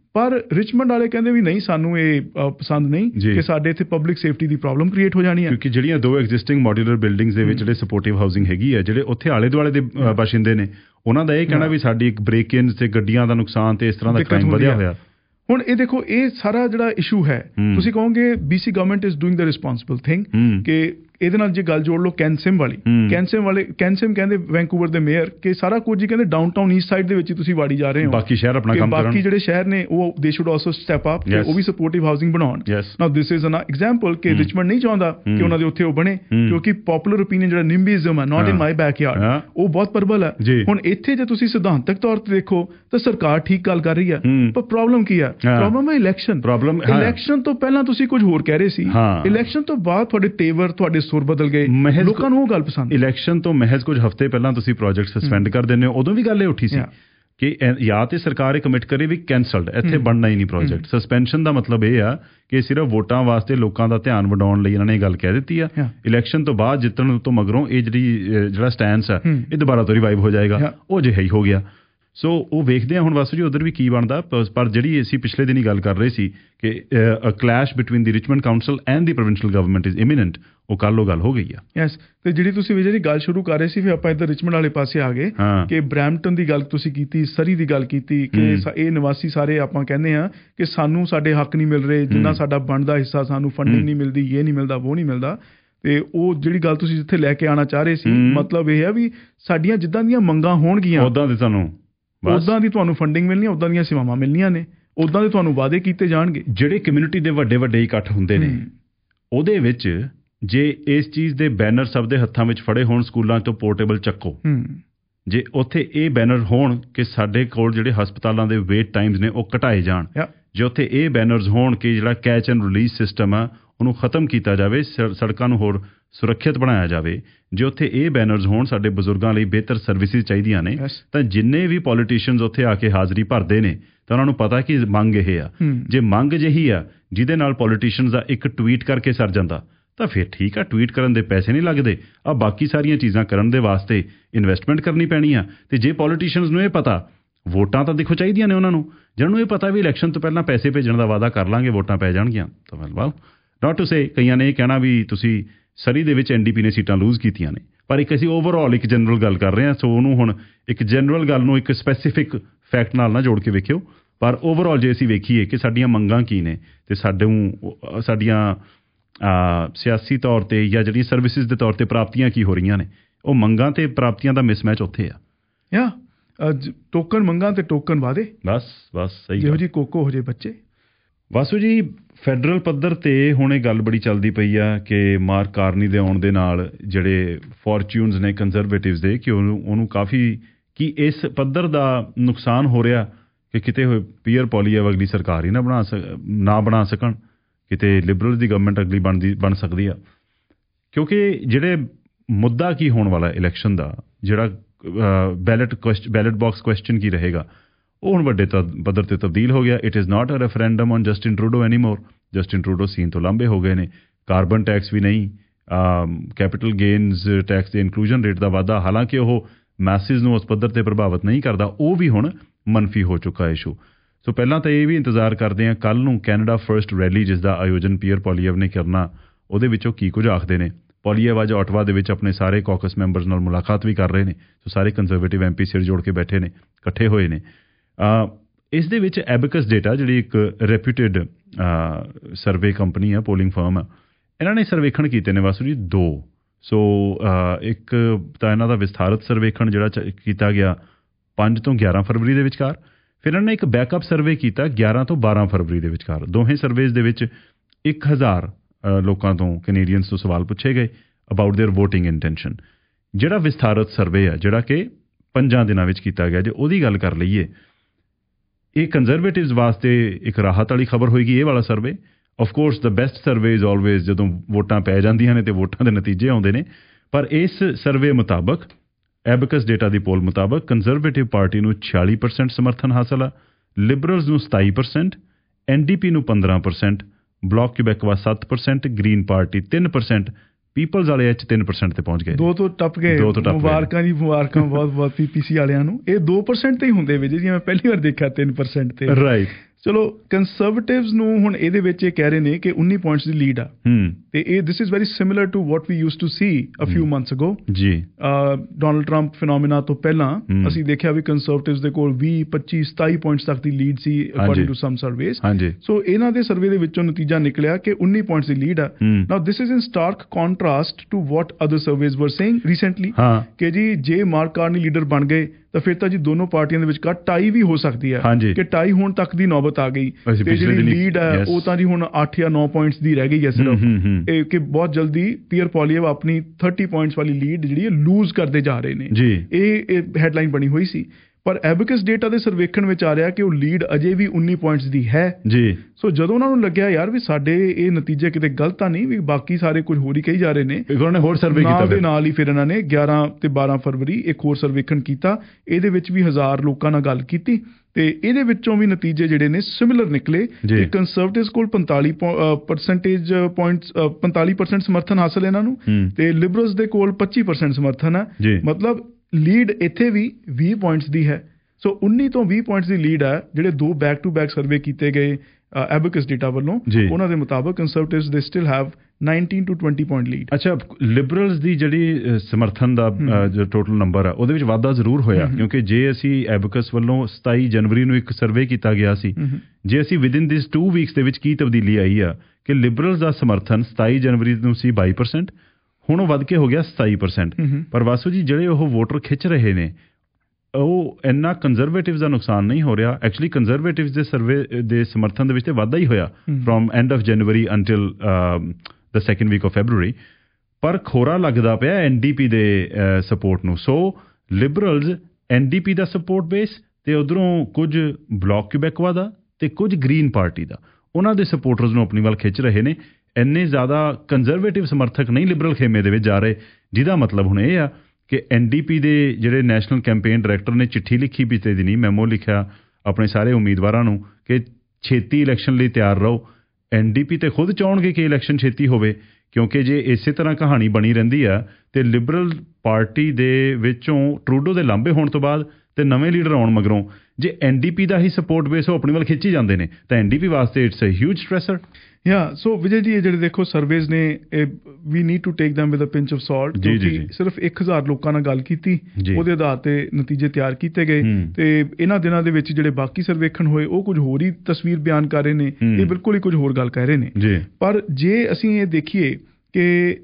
ਪਰ ਰਿਚਮੰਡ ਵਾਲੇ ਕਹਿੰਦੇ ਵੀ ਨਹੀਂ ਸਾਨੂੰ ਇਹ ਪਸੰਦ ਨਹੀਂ ਕਿ ਸਾਡੇ ਇੱਥੇ ਪਬਲਿਕ ਸੇਫਟੀ ਦੀ ਪ੍ਰੋਬਲਮ ਕ੍ਰੀਏਟ ਹੋ ਜਾਣੀ ਹੈ, ਕਿਉਂਕਿ ਜਿਹੜੀਆਂ ਦੋ ਐਗਜ਼ਿਸਟਿੰਗ ਮੋਡੂਲਰ ਬਿਲਡਿੰਗਸ ਦੇ ਵਿੱਚ ਜਿਹੜੇ ਸਪੋਰਟਿਵ ਹਾਊਸਿੰਗ ਹੈਗੀ ਹੈ, ਜਿਹੜੇ ਉੱਥੇ ਆਲੇ ਦੁਆਲੇ ਦੇ ਬਾਸ਼ਿੰਦੇ ਨੇ, ਉਹਨਾਂ ਦਾ ਇਹ ਕਹਿਣਾ ਵੀ ਸਾਡੀ ਇੱਕ ਬ੍ਰੇਕ ਇਨ ਤੇ ਗੱਡੀਆਂ ਦਾ ਨੁਕਸਾਨ ਤੇ ਇਸ ਤਰ੍ਹਾਂ ਦਾ ਕ੍ਰਾਈਮ ਵਧਿਆ ਹੋਇਆ। ਹੁਣ ਇਹ ਦੇਖੋ, ਇਹ ਸਾਰਾ ਜਿਹੜਾ ਇਸ਼ੂ ਹੈ, ਤੁਸੀਂ ਕਹੋਗੇ BC government is doing the responsible thing ਕਿ ਇਹਦੇ ਨਾਲ ਜੇ ਗੱਲ ਜੋੜ ਲਓ ਕੈਨਸਿਮ ਵਾਲੀ, ਕੈਨਸਿਮ ਵਾਲੇ ਕੈਨਸਿਮ ਕਹਿੰਦੇ ਵੈਂਕੂਵਰ ਦੇ ਮੇਅਰ ਕਿ ਸਾਰਾ ਕੁਝ ਹੀ ਕਹਿੰਦੇ ਡਾਊਨਟਾਊਨ ਈਸਟ ਸਾਈਡ ਦੇ ਵਿੱਚ ਤੁਸੀਂ ਵਾੜੀ ਜਾ ਰਹੇ ਹੋ, ਬਾਕੀ ਸ਼ਹਿਰ ਆਪਣਾ ਕੰਮ ਕਰਨ, ਬਾਕੀ ਜਿਹੜੇ ਸ਼ਹਿਰ ਨੇ ਉਹ ਦੇ ਸ਼ੁੱਡ ਆਲਸੋ ਸਟੈਪ ਅਪ ਕਿ ਉਹ ਵੀ ਸਪੋਰਟਿਵ ਹਾਊਸਿੰਗ ਬਣਾਉਣ। Now this is an example ਕਿ ਰਿਚਮੰਡ ਨਹੀਂ ਚਾਹੁੰਦਾ ਕਿ ਉਹਨਾਂ ਦੇ ਉੱਥੇ ਉਹ ਬਣੇ, ਕਿਉਂਕਿ ਪਪੂਲਰ ਓਪੀਨੀਅਨ ਜਿਹੜਾ ਨਿੰਬੀਜ਼ਮ ਹੈ, ਨਾਟ ਇਨ ਮਾਈ ਬੈਕਯਾਰਡ, ਉਹ ਬਹੁਤ ਪ੍ਰਬਲ ਹੈ। ਹੁਣ ਇੱਥੇ ਜੇ ਤੁਸੀਂ ਸਿਧਾਂਤਕ ਤੌਰ ਤੇ ਦੇਖੋ ਤਾਂ ਸਰਕਾਰ ਠੀਕ ਗੱਲ ਕਰ ਰਹੀ ਹੈ, ਪਰ ਪ੍ਰੋਬਲਮ ਕੀ ਹੈ? ਪ੍ਰੋਬਲਮ ਹੈ ਇਲੈਕਸ਼ਨ। ਪ੍ਰੋਬਲਮ ਇਲੈਕਸ਼ਨ ਤੋਂ ਪਹਿਲਾਂ ਤੁਸੀਂ ਕੁਝ ਹੋਰ ਕਹਿ ਰਹੇ ਸੀ, ਇਲੈਕਸ਼ਨ ਤੋਂ ਬਾਅਦ ਤੁਹਾਡੇ ਤੇਵਰ, ਤੁਹਾਡੇ ਸੁਰ ਬਦਲ ਗਏ, ਲੋਕਾਂ ਨੂੰ ਉਹ ਗੱਲ ਪਸੰਦ। ਇਲੈਕਸ਼ਨ ਤੋਂ ਮਹਿਜ਼ ਕੁਝ ਹਫ਼ਤੇ ਪਹਿਲਾਂ ਤੁਸੀਂ ਪ੍ਰੋਜੈਕਟ ਸਸਪੈਂਡ ਕਰ ਦਿੰਦੇ ਹੋ, ਉਦੋਂ ਵੀ ਗੱਲ ਇਹ ਉੱਠੀ ਸੀ ਕਿ ਜਾਂ ਤੇ ਸਰਕਾਰ ਇਹ ਕਮਿਟ ਕਰੇ ਵੀ ਕੈਂਸਲਡ, ਇੱਥੇ ਬਣਨਾ ਹੀ ਨਹੀਂ ਪ੍ਰੋਜੈਕਟ। ਸਸਪੈਂਸ਼ਨ ਦਾ ਮਤਲਬ ਇਹ ਆ ਕਿ ਸਿਰਫ ਵੋਟਾਂ ਵਾਸਤੇ ਲੋਕਾਂ ਦਾ ਧਿਆਨ ਵਡਾਉਣ ਲਈ ਇਹਨਾਂ ਨੇ ਇਹ ਗੱਲ ਕਹਿ ਦਿੱਤੀ ਆ। ਇਲੈਕਸ਼ਨ ਤੋਂ ਬਾਅਦ ਜਿੱਤਣ ਤੋਂ ਮਗਰੋਂ ਇਹ ਜਿਹੜੀ ਜਿਹੜਾ ਸਟੈਂਸ ਆ ਇਹ ਦੁਬਾਰਾ ਤੋਂ ਰਿਵਾਈਵ ਹੋ ਜਾਏਗਾ, ਉਹ ਜਿਹਾ ਹੀ ਹੋ ਗਿਆ। ਸੋ ਉਹ ਵੇਖਦੇ ਹਾਂ ਹੁਣ ਵਾਸੂ ਜੀ ਉੱਧਰ ਵੀ ਕੀ ਬਣਦਾ। ਪਰ ਜਿਹੜੀ ਅਸੀਂ ਪਿਛਲੇ ਦਿਨ ਹੀ ਗੱਲ ਕਰ ਰਹੇ ਸੀ ਕਿ a clash between the Richmond council and the provincial government is imminent, ਉਹ ਕੱਲ੍ਹ ਉਹ ਗੱਲ ਹੋ ਗਈ ਆ। ਯੈਸ, ਤੇ ਜਿਹੜੀ ਤੁਸੀਂ ਵਿਜੇ ਦੀ ਗੱਲ ਸ਼ੁਰੂ ਕਰ ਰਹੇ ਸੀ, ਫਿਰ ਆਪਾਂ ਇੱਧਰ ਰਿਚਮੰਡ ਵਾਲੇ ਪਾਸੇ ਆ ਗਏ ਕਿ ਬਰੈਂਪਟਨ ਦੀ ਗੱਲ ਤੁਸੀਂ ਕੀਤੀ, ਸਰੀ ਦੀ ਗੱਲ ਕੀਤੀ ਕਿ ਇਹ ਨਿਵਾਸੀ ਸਾਰੇ ਆਪਾਂ ਕਹਿੰਦੇ ਹਾਂ ਕਿ ਸਾਨੂੰ ਸਾਡੇ ਹੱਕ ਨਹੀਂ ਮਿਲ ਰਹੇ, ਜਿੰਨਾ ਸਾਡਾ ਬਣਦਾ ਹਿੱਸਾ ਸਾਨੂੰ ਫੰਡਿੰਗ ਨਹੀਂ ਮਿਲਦੀ, ਇਹ ਨਹੀਂ ਮਿਲਦਾ, ਉਹ ਨਹੀਂ ਮਿਲਦਾ। ਤੇ ਉਹ ਜਿਹੜੀ ਗੱਲ ਤੁਸੀਂ ਜਿੱਥੇ ਲੈ ਕੇ ਆਉਣਾ ਚਾਹ ਰਹੇ ਸੀ, ਮਤਲਬ ਇਹ ਹੈ ਵੀ ਸਾਡੀਆਂ ਜਿੱਦਾਂ ਦੀਆਂ ਮੰਗਾਂ ਹੋਣਗੀਆਂ ਉੱਦਾਂ ਦੀ ਤੁਹਾਨੂੰ ਉੱਦਾਂ ਦੀ ਤੁਹਾਨੂੰ ਫੰਡਿੰਗ ਮਿਲਣੀ, ਉੱਦਾਂ ਦੀਆਂ ਸੇਵਾਵਾਂ ਮਿਲਣੀਆਂ ਨੇ, ਉੱਦਾਂ ਦੇ ਤੁਹਾਨੂੰ ਵਾਅਦੇ ਕੀਤੇ ਜਾਣਗੇ। ਜਿਹੜੇ ਕਮਿਊਨਿਟੀ ਦੇ ਵੱਡੇ ਵੱਡੇ ਇਕੱਠ ਹੁੰਦੇ ਨੇ, ਉਹਦੇ ਵਿੱਚ ਜੇ ਇਸ ਚੀਜ਼ ਦੇ ਬੈਨਰ ਸਭ ਦੇ ਹੱਥਾਂ ਵਿੱਚ ਫੜੇ ਹੋਣ, ਸਕੂਲਾਂ ਤੋਂ ਪੋਰਟੇਬਲ ਚੱਕੋ, ਜੇ ਉੱਥੇ ਇਹ ਬੈਨਰ ਹੋਣ ਕਿ ਸਾਡੇ ਕੋਲ ਜਿਹੜੇ ਹਸਪਤਾਲਾਂ ਦੇ ਵੇਟ ਟਾਈਮਸ ਨੇ ਉਹ ਘਟਾਏ ਜਾਣ, ਜੇ ਉੱਥੇ ਇਹ ਬੈਨਰਸ ਹੋਣ ਕਿ ਜਿਹੜਾ ਕੈਚ ਐਂਡ ਰਿਲੀਜ਼ ਸਿਸਟਮ ਆ ਉਹਨੂੰ ਖਤਮ ਕੀਤਾ ਜਾਵੇ, ਸੜਕਾਂ ਨੂੰ ਹੋਰ ਸੁਰੱਖਿਅਤ ਬਣਾਇਆ ਜਾਵੇ, ਜੇ ਉੱਥੇ ਇਹ ਬੈਨਰਸ ਹੋਣ ਸਾਡੇ ਬਜ਼ੁਰਗਾਂ ਲਈ ਬਿਹਤਰ ਸਰਵਿਸਿਜ਼ ਚਾਹੀਦੀਆਂ ਨੇ, ਤਾਂ ਜਿੰਨੇ ਵੀ ਪੋਲੀਟੀਸ਼ੀਅਨਸ ਉੱਥੇ ਆ ਕੇ ਹਾਜ਼ਰੀ ਭਰਦੇ ਨੇ ਤਾਂ ਉਹਨਾਂ ਨੂੰ ਪਤਾ ਕਿ ਮੰਗ ਇਹ ਆ। ਜੇ ਮੰਗ ਜਿਹੀ ਆ ਜਿਹਦੇ ਨਾਲ ਪੋਲੀਟੀਸ਼ੀਅਨਸ ਦਾ ਇੱਕ ਟਵੀਟ ਕਰਕੇ ਸਰ ਜਾਂਦਾ ਤਾਂ ਫਿਰ ਠੀਕ ਆ, ਟਵੀਟ ਕਰਨ ਦੇ ਪੈਸੇ ਨਹੀਂ ਲੱਗਦੇ, ਆ ਬਾਕੀ ਸਾਰੀਆਂ ਚੀਜ਼ਾਂ ਕਰਨ ਦੇ ਵਾਸਤੇ ਇਨਵੈਸਟਮੈਂਟ ਕਰਨੀ ਪੈਣੀ ਆ। ਤੇ ਜੇ ਪੋਲੀਟੀਸ਼ੀਅਨਸ ਨੂੰ ਇਹ ਪਤਾ, ਵੋਟਾਂ ਤਾਂ ਦੇਖੋ ਚਾਹੀਦੀਆਂ ਨੇ ਉਹਨਾਂ ਨੂੰ, ਜਿਹਨਾਂ ਨੂੰ ਇਹ ਪਤਾ ਵੀ ਇਲੈਕਸ਼ਨ ਤੋਂ ਪਹਿਲਾਂ ਪੈਸੇ ਭੇਜਣ ਦਾ ਵਾਅਦਾ ਕਰ ਲਾਂਗੇ, ਵੋਟਾਂ ਪੈ ਜਾਣਗੀਆਂ, ਤਾਂ ਵੈਲ ਨਾਟ ਟੂ ਸੇ ਕਈਆਂ ਨੇ ਇਹ ਕਹਿਣਾ ਵੀ ਤੁਸੀਂ ਸਰੀ ਦੇ ਵਿੱਚ ਐਨ ਡੀ ਪੀ ਨੇ ਸੀਟਾਂ ਲੂਜ਼ ਕੀਤੀਆਂ ਨੇ, ਪਰ ਇੱਕ ਅਸੀਂ ਓਵਰਆਲ ਇੱਕ ਜਨਰਲ ਗੱਲ ਕਰ ਰਹੇ ਹਾਂ। ਸੋ ਉਹਨੂੰ ਹੁਣ ਇੱਕ ਜਨਰਲ ਗੱਲ ਨੂੰ ਇੱਕ ਸਪੈਸੀਫਿਕ ਫੈਕਟ ਨਾਲ ਨਾ ਜੋੜ ਕੇ ਵੇਖਿਓ, ਪਰ ਓਵਰਆਲ ਜੇ ਅਸੀਂ ਵੇਖੀਏ ਕਿ ਸਾਡੀਆਂ ਮੰਗਾਂ ਕੀ ਨੇ ਤੇ ਸਾਡੇ ਸਾਡੀਆਂ ਸਿਆਸੀ ਤੌਰ ਤੇ ਜਾਂ ਜਿਹੜੀਆਂ ਸਰਵਿਸਿਜ਼ ਦੇ ਤੌਰ ਤੇ ਪ੍ਰਾਪਤੀਆਂ ਕੀ ਹੋ ਰਹੀਆਂ ਨੇ, ਉਹ ਮੰਗਾਂ ਤੇ ਪ੍ਰਾਪਤੀਆਂ ਦਾ ਮਿਸਮੈਚ ਉੱਥੇ ਆ। ਯਾ ਟੋਕਨ ਮੰਗਾਂ ਤੇ ਟੋਕਨ ਵਾਅਦੇ, ਬਸ ਬਸ ਸਹੀ, ਜਿਹੋ ਜੀ ਕੋਕੋ ਹੋ ਜੇ ਬੱਚੇ। ਵਾਸੂ ਜੀ, ਫੈਡਰਲ ਪੱਧਰ ਤੇ ਹੁਣ ਇਹ ਗੱਲ ਬੜੀ ਚੱਲਦੀ ਪਈ ਆ ਕਿ ਮਾਰਕ ਕਾਰਨੀ ਦੇ ਆਉਣ ਦੇ ਨਾਲ ਜਿਹੜੇ ਫੋਰਚੂਨਸ ਨੇ ਕੰਜ਼ਰਵੇਟਿਵਸ ਦੇ, ਕਿ ਉਹਨੂੰ ਉਹਨੂੰ ਕਾਫੀ ਕੀ ਇਸ ਪੱਧਰ ਦਾ ਨੁਕਸਾਨ ਹੋ ਰਿਹਾ ਕਿ ਕਿਤੇ ਹੋਏ ਪੀਅਰ ਪੋਲੀਆ ਅਗਲੀ ਸਰਕਾਰ ਹੀ ਨਾ ਬਣਾ ਸਕ ਨਾ ਬਣਾ ਸਕਣ, ਕਿਤੇ ਲਿਬਰਲ ਦੀ ਗਵਰਨਮੈਂਟ ਅਗਲੀ ਬਣਦੀ ਬਣ ਸਕਦੀ ਆ। ਕਿਉਂਕਿ ਜਿਹੜੇ ਮੁੱਦਾ ਕੀ ਹੋਣ ਵਾਲਾ ਇਲੈਕਸ਼ਨ ਦਾ, ਜਿਹੜਾ ballot question ballot box question ਕੀ ਰਹੇਗਾ, ਉਹ ਹੁਣ ਵੱਡੇ ਪੱਧਰ ਤੇ ਤਬਦੀਲ ਹੋ ਗਿਆ। It is not a referendum on Justin Trudeau anymore. Justin Trudeau scene ਤੋਂ ਲਾਂਭੇ ਹੋ ਗਏ ਨੇ, ਕਾਰਬਨ ਟੈਕਸ ਵੀ ਨਹੀਂ, ਕੈਪੀਟਲ ਗੇਨਸ ਟੈਕਸ ਦੇ ਇਨਕਲੂਜਨ ਰੇਟ ਦਾ ਵਾਧਾ, ਹਾਲਾਂਕਿ ਉਹ ਮੈਸਿਸ ਨੂੰ ਉਸ ਪੱਧਰ ਤੇ ਪ੍ਰਭਾਵਿਤ ਨਹੀਂ ਕਰਦਾ, ਉਹ ਵੀ ਹੁਣ ਮਨਫੀ ਹੋ ਚੁੱਕਾ ਇਸ਼ੂ। ਸੋ ਪਹਿਲਾਂ ਤਾਂ ਇਹ ਵੀ ਇੰਤਜ਼ਾਰ ਕਰਦੇ ਹਾਂ ਕੱਲ੍ਹ ਨੂੰ ਕੈਨੇਡਾ ਫਰਸਟ ਰੈਲੀ ਜਿਸ ਦਾ ਆਯੋਜਨ ਪੀਅਰ ਪੋਲੀਅਵ ਨੇ ਕਰਨਾ, ਉਹਦੇ ਵਿੱਚੋਂ ਕੀ ਕੁਝ ਆਖਦੇ ਨੇ। ਪੋਲੀਅਵ ਅੱਜ ਆਟਵਾ ਦੇ ਵਿੱਚ ਆਪਣੇ ਸਾਰੇ ਕਾਕਸ ਮੈਂਬਰਸ ਨਾਲ ਮੁਲਾਕਾਤ ਵੀ ਕਰ ਰਹੇ ਨੇ। ਸੋ ਸਾਰੇ ਕੰਜ਼ਰਵੇਟਿਵ ਐਮ ਪੀ ਸਿਰ ਜੋੜ ਕੇ ਬੈਠੇ ਨੇ, ਇਕੱਠੇ ਹੋਏ ਨੇ। ਇਸ ਦੇ ਵਿੱਚ ਐਬਕਸ ਡੇਟਾ ਜਿਹੜੀ ਇੱਕ ਰੈਪਿਊਟਿਡ ਸਰਵੇ ਕੰਪਨੀ ਆ, ਪੋਲਿੰਗ ਫਰਮ ਆ, ਇਹਨਾਂ ਨੇ ਸਰਵੇਖਣ ਕੀਤੇ ਨੇ ਵਾਸੂ ਜੀ ਦੋ। ਸੋ ਇੱਕ ਤਾਂ ਇਹਨਾਂ ਦਾ ਵਿਸਥਾਰਤ ਸਰਵੇਖਣ ਜਿਹੜਾ ਕੀਤਾ ਗਿਆ ਪੰਜ ਤੋਂ ਗਿਆਰਾਂ ਫਰਵਰੀ ਦੇ ਵਿਚਕਾਰ, ਫਿਰ ਇਹਨਾਂ ਨੇ ਇੱਕ ਬੈਕਅਪ ਸਰਵੇ ਕੀਤਾ ਗਿਆਰਾਂ ਤੋਂ ਬਾਰਾਂ ਫਰਵਰੀ ਦੇ ਵਿਚਕਾਰ। ਦੋਹੇ ਸਰਵੇਜ਼ ਦੇ ਵਿੱਚ ਇੱਕ ਹਜ਼ਾਰ ਲੋਕਾਂ ਤੋਂ, ਕੈਨੇਡੀਅਨਸ ਤੋਂ ਸਵਾਲ ਪੁੱਛੇ ਗਏ ਅਬਾਊਟ ਦੇਅਰ ਵੋਟਿੰਗ ਇੰਟੈਂਸ਼ਨ। ਜਿਹੜਾ ਵਿਸਥਾਰਤ ਸਰਵੇ ਆ ਜਿਹੜਾ ਕਿ ਪੰਜਾਂ ਦਿਨਾਂ ਵਿੱਚ ਕੀਤਾ ਗਿਆ, ਜੇ ਉਹਦੀ ਗੱਲ ਕਰ ਲਈਏ, ਇਹ ਕੰਜ਼ਰਵੇਟਿਵਸ ਵਾਸਤੇ ਇੱਕ ਰਾਹਤ ਵਾਲੀ ਖਬਰ ਹੋਏਗੀ ਇਹ ਵਾਲਾ survey. Of course the best survey is always ਜਦੋਂ ਵੋਟਾਂ ਪੈ ਜਾਂਦੀਆਂ ਨੇ ਤੇ ਵੋਟਾਂ ਦੇ ਨਤੀਜੇ ਆਉਂਦੇ ਨੇ, ਪਰ ਇਸ ਸਰਵੇ ਮੁਤਾਬਕ, ਐਬਕਸ ਡੇਟਾ ਦੀ ਪੋਲ ਮੁਤਾਬਕ, ਕੰਜ਼ਰਵੇਟਿਵ ਪਾਰਟੀ ਨੂੰ ਛਿਆਲੀ ਪਰਸੈਂਟ ਸਮਰਥਨ ਹਾਸਲ ਆ, ਲਿਬਰਲਸ ਨੂੰ ਸਤਾਈ ਪਰਸੈਂਟ, ਐਨ ਡੀ ਪੀ ਨੂੰ ਪੰਦਰਾਂ ਪਰਸੈਂਟ, ਬਲਾਕ ਕਿਊਬੈਕਵਾ ਸੱਤ ਪਰਸੈਂਟ, ਗ੍ਰੀਨ ਪਾਰਟੀ ਤਿੰਨ ਪਰਸੈਂਟ, ਪੀਪਲਸ ਵਾਲੇ ਐਚ ਤਿੰਨ ਪਰਸੈਂਟ ਤੇ ਪਹੁੰਚ ਗਏ। ਦੋ ਤੋਂ ਟੱਪ ਗਏ। ਮੁਬਾਰਕਾਂ ਜੀ, ਮੁਬਾਰਕਾਂ ਬਹੁਤ ਬਹੁਤ ਪੀ ਪੀ ਸੀ ਵਾਲਿਆਂ ਨੂੰ। ਇਹ ਦੋ ਪਰਸੈਂਟ ਤੇ ਹੀ ਹੁੰਦੇ ਵੀ, ਜੀ ਮੈਂ ਪਹਿਲੀ ਵਾਰ ਦੇਖਿਆ ਤਿੰਨ ਪਰਸੈਂਟ ਤੇ। ਰਾਈਟ। ਚਲੋ ਕੰਜ਼ਰਵੇਟਿਵਸ ਨੂੰ ਹੁਣ ਇਹਦੇ ਵਿੱਚ ਇਹ ਕਹਿ ਰਹੇ ਨੇ ਕਿ ਉੱਨੀ ਪੁਆਇੰਟਸ ਦੀ ਲੀਡ ਆ ਤੇ ਇਹ this is very similar to what we used to see a few months ago ਜੀ ਡੋਨਲਡ ਟਰੰਪ ਫਿਨੋਮੀਨਾ ਤੋਂ ਪਹਿਲਾਂ ਅਸੀਂ ਦੇਖਿਆ ਵੀ ਕੰਜ਼ਰਵੇਟਿਵਸ ਦੇ ਕੋਲ ਵੀਹ ਪੱਚੀ ਸਤਾਈ ਪੁਆਇੰਟਸ ਤੱਕ ਦੀ ਲੀਡ ਸੀ according to some surveys so ਇਹਨਾਂ ਦੇ ਸਰਵੇ ਦੇ ਵਿੱਚੋਂ ਨਤੀਜਾ ਨਿਕਲਿਆ ਕਿ ਉੱਨੀ ਪੁਆਇੰਟਸ ਦੀ ਲੀਡ ਆ now this is in stark contrast to what other surveys were saying recently ਕਿ ਜੀ ਜੇ ਮਾਰਕ ਕਾਰਨੀ ਲੀਡਰ ਬਣ ਗਏ ਤਾਂ ਫਿਰ ਤਾਂ ਜੀ ਦੋਨੋਂ ਪਾਰਟੀਆਂ ਦੇ ਵਿਚਕਾਰ ਟਾਈ ਵੀ ਹੋ ਸਕਦੀ ਹੈ ਕਿ ਟਾਈ ਹੋਣ ਤੱਕ ਦੀ ਨੌਬਤ ਆ ਗਈ ਤੇ ਜਿਹੜੀ ਲੀਡ ਹੈ ਉਹ ਤਾਂ ਜੀ ਹੁਣ ਅੱਠ ਜਾਂ ਨੌ ਪੁਆਇੰਟਸ ਦੀ ਰਹਿ ਗਈ ਹੈ ਸਿਰਫ ਇਹ ਕਿ ਬਹੁਤ ਜਲਦੀ ਪੀਅਰ ਪੋਲੀਏਵ ਆਪਣੀ ਤੀਹ ਪੁਆਇੰਟਸ ਵਾਲੀ ਲੀਡ ਜਿਹੜੀ ਹੈ ਲੂਜ਼ ਕਰਦੇ ਜਾ ਰਹੇ ਨੇ ਇਹ ਹੈਡਲਾਈਨ ਬਣੀ ਹੋਈ ਸੀ ਪਰ ਐਬਕਸ ਡੇਟਾ ਦੇ ਸਰਵੇਖਣ ਵਿੱਚ ਆ ਰਿਹਾ ਕਿ ਉਹ ਲੀਡ ਅਜੇ ਵੀ ਉੱਨੀ ਪੁਆਇੰਟਸ ਦੀ ਹੈ ਜੀ ਸੋ ਜਦੋਂ ਉਹਨਾਂ ਨੂੰ ਲੱਗਿਆ ਯਾਰ ਵੀ ਸਾਡੇ ਇਹ ਨਤੀਜੇ ਕਿਤੇ ਗਲਤ ਤਾਂ ਨਹੀਂ ਵੀ ਬਾਕੀ ਸਾਰੇ ਕੁਝ ਹੋਰ ਹੀ ਕਹੀ ਜਾ ਰਹੇ ਨੇ ਉਹਨਾਂ ਨੇ ਹੋਰ ਸਰਵੇ ਕੀਤਾ ਦੇ ਨਾਲ ਹੀ ਫਿਰ ਇਹਨਾਂ ਨੇ ਗਿਆਰਾਂ ਤੇ ਬਾਰਾਂ ਫਰਵਰੀ ਇੱਕ ਹੋਰ ਸਰਵੇਖਣ ਕੀਤਾ ਇਹਦੇ ਵਿੱਚ ਵੀ ਹਜ਼ਾਰ ਲੋਕਾਂ ਨਾਲ ਗੱਲ ਕੀਤੀ ਤੇ ਇਹਦੇ ਵਿੱਚੋਂ ਵੀ ਨਤੀਜੇ ਜਿਹੜੇ ਨੇ ਸਿਮਿਲਰ ਨਿਕਲੇ ਕਿ ਕੰਜ਼ਰਵੇਟਿਵਸ ਕੋਲ ਪੰਤਾਲੀ ਪਰਸੈਂਟੇਜ ਪੁਆਇੰਟਸ ਪੰਤਾਲੀ ਪਰਸੈਂਟ ਸਮਰਥਨ ਹਾਸਲ ਇਹਨਾਂ ਨੂੰ ਤੇ ਲਿਬਰਲਸ ਦੇ ਕੋਲ ਪੱਚੀ ਪਰਸੈਂਟ ਸਮਰਥਨ ਹੈ ਮਤਲਬ ਲੀਡ ਇੱਥੇ ਵੀ ਵੀਹ ਪੁਆਇੰਟਸ ਦੀ ਹੈ ਸੋ ਉੱਨੀ ਤੋਂ ਵੀਹ ਪੁਆਇੰਟਸ ਦੀ ਲੀਡ ਹੈ ਜਿਹੜੇ ਦੋ ਬੈਕ ਟੂ ਬੈਕ ਸਰਵੇ ਕੀਤੇ ਗਏ ਐਬਕਸ ਡੇਟਾ ਵੱਲੋਂ ਉਹਨਾਂ ਦੇ ਮੁਤਾਬਕ conservatives they still have nineteen to twenty point lead ਅੱਛਾ ਲਿਬਰਲਸ ਦੀ ਜਿਹੜੀ ਸਮਰਥਨ ਦਾ ਜੋ ਟੋਟਲ ਨੰਬਰ ਆ ਉਹਦੇ ਵਿੱਚ ਵਾਧਾ ਜ਼ਰੂਰ ਹੋਇਆ ਕਿਉਂਕਿ ਜੇ ਅਸੀਂ ਐਬਕਸ ਵੱਲੋਂ ਸਤਾਈ ਜਨਵਰੀ ਨੂੰ ਇੱਕ ਸਰਵੇ ਕੀਤਾ ਗਿਆ ਸੀ ਜੇ ਅਸੀਂ ਵਿਦਿਨ ਦਿਸ ਟੂ ਵੀਕਸ ਦੇ ਵਿੱਚ ਕੀ ਤਬਦੀਲੀ ਆਈ ਆ ਕਿ ਲਿਬਰਲਸ ਦਾ ਸਮਰਥਨ ਸਤਾਈ ਜਨਵਰੀ ਨੂੰ ਸੀ ਬਾਈ ਪਰਸੈਂਟ ਹੁਣ ਉਹ ਵੱਧ ਕੇ ਹੋ ਗਿਆ ਸਤਾਈ ਪਰਸੈਂਟ ਪਰ ਵਾਸੂ ਜੀ ਜਿਹੜੇ ਉਹ ਵੋਟਰ ਖਿੱਚ ਰਹੇ ਨੇ ਉਹ ਇੰਨਾ ਕੰਜ਼ਰਵੇਟਿਵਸ ਦਾ ਨੁਕਸਾਨ ਨਹੀਂ ਹੋ ਰਿਹਾ ਐਕਚੁਅਲੀ ਕੰਜ਼ਰਵੇਟਿਵਸ ਦੇ ਸਰਵੇ ਦੇ ਸਮਰਥਨ ਦੇ ਵਿੱਚ ਤੇ ਵਾਧਾ ਹੀ ਹੋਇਆ from end of January until the second week of February ਪਰ ਖੋਰਾ ਲੱਗਦਾ ਪਿਆ ਐਨਡੀਪੀ ਦੇ ਸਪੋਰਟ ਨੂੰ ਸੋ ਲਿਬਰਲਸ ਐਨਡੀਪੀ ਦਾ ਸਪੋਰਟ ਬੇਸ ਤੇ ਉਧਰੋਂ ਕੁਝ ਬਲਾਕ ਕਿਊਬੈਕਵਾ ਦਾ ਤੇ ਕੁਝ ਗ੍ਰੀਨ ਪਾਰਟੀ ਦਾ ਉਹਨਾਂ ਦੇ ਸਪੋਰਟਰਸ ਨੂੰ ਆਪਣੀ ਵੱਲ ਖਿੱਚ ਰਹੇ ਨੇ ਇੰਨੇ ਜ਼ਿਆਦਾ ਕੰਜ਼ਰਵੇਟਿਵ ਸਮਰਥਕ ਨਹੀਂ ਲਿਬਰਲ ਖੇਮੇ ਦੇ ਵਿੱਚ ਜਾ ਰਹੇ ਜਿਹਦਾ ਮਤਲਬ ਹੁਣ ਇਹ ਆ ਕਿ ਐਨਡੀਪੀ ਦੇ ਜਿਹੜੇ ਨੈਸ਼ਨਲ ਕੈਂਪੇਨ ਡਾਇਰੈਕਟਰ ਨੇ ਚਿੱਠੀ ਲਿਖੀ ਪਿਛਲੇ ਦਿਨੀ ਮੈਮੋ ਲਿਖਿਆ ਆਪਣੇ ਸਾਰੇ ਉਮੀਦਵਾਰਾਂ ਨੂੰ ਕਿ ਛੇਤੀ ਇਲੈਕਸ਼ਨ ਲਈ ਤਿਆਰ ਰਹੋ ਐਨਡੀਪੀ ਤੇ ਖੁਦ ਚਾਹਣਗੇ ਕਿ ਇਲੈਕਸ਼ਨ ਛੇਤੀ ਹੋਵੇ ਕਿਉਂਕਿ ਜੇ ਇਸੇ ਤਰ੍ਹਾਂ ਕਹਾਣੀ ਬਣੀ ਰਹਿੰਦੀ ਆ ਤੇ ਲਿਬਰਲ ਪਾਰਟੀ ਦੇ ਵਿੱਚੋਂ ਟਰੂਡੋ ਦੇ ਲਾਂਭੇ ਹੋਣ ਤੋਂ ਬਾਅਦ ਤੇ ਨਵੇਂ ਲੀਡਰ ਆਉਣ ਮਗਰੋਂ ਜੇ ਐਨਡੀਪੀ ਦਾ ਹੀ ਸਪੋਰਟ ਬੇਸ ਉਹ ਆਪਣੀ ਵੱਲ ਖਿੱਚੀ ਜਾਂਦੇ ਨੇ ਤਾਂ ਐਨਡੀਪੀ ਵਾਸਤੇ ਇਟਸ ਅ ਹਿਊਜ ਸਟ੍ਰੈਸਰ ਯਾ ਸੋ ਵਿਜੇ ਜੀ ਇਹ ਜਿਹੜੇ ਦੇਖੋ ਸਰਵੇਜ਼ ਨੇ we need to take them with a pinch of salt ਕਿਉਂਕਿ ਸਿਰਫ ਇੱਕ ਹਜ਼ਾਰ ਲੋਕਾਂ ਨਾਲ ਗੱਲ ਕੀਤੀ ਉਹਦੇ ਆਧਾਰ ਤੇ ਨਤੀਜੇ ਤਿਆਰ ਕੀਤੇ ਗਏ ਤੇ ਇਹਨਾਂ ਦਿਨਾਂ ਦੇ ਵਿੱਚ ਜਿਹੜੇ ਬਾਕੀ ਸਰਵੇਖਣ ਹੋਏ ਉਹ ਕੁਝ ਹੋਰ ਹੀ ਤਸਵੀਰ ਬਿਆਨ ਕਰ ਰਹੇ ਨੇ ਇਹ ਬਿਲਕੁਲ ਹੀ ਕੁਝ ਹੋਰ ਗੱਲ ਕਹਿ ਰਹੇ ਨੇ ਪਰ ਜੇ ਅਸੀਂ ਇਹ ਦੇਖੀਏ ਕਿ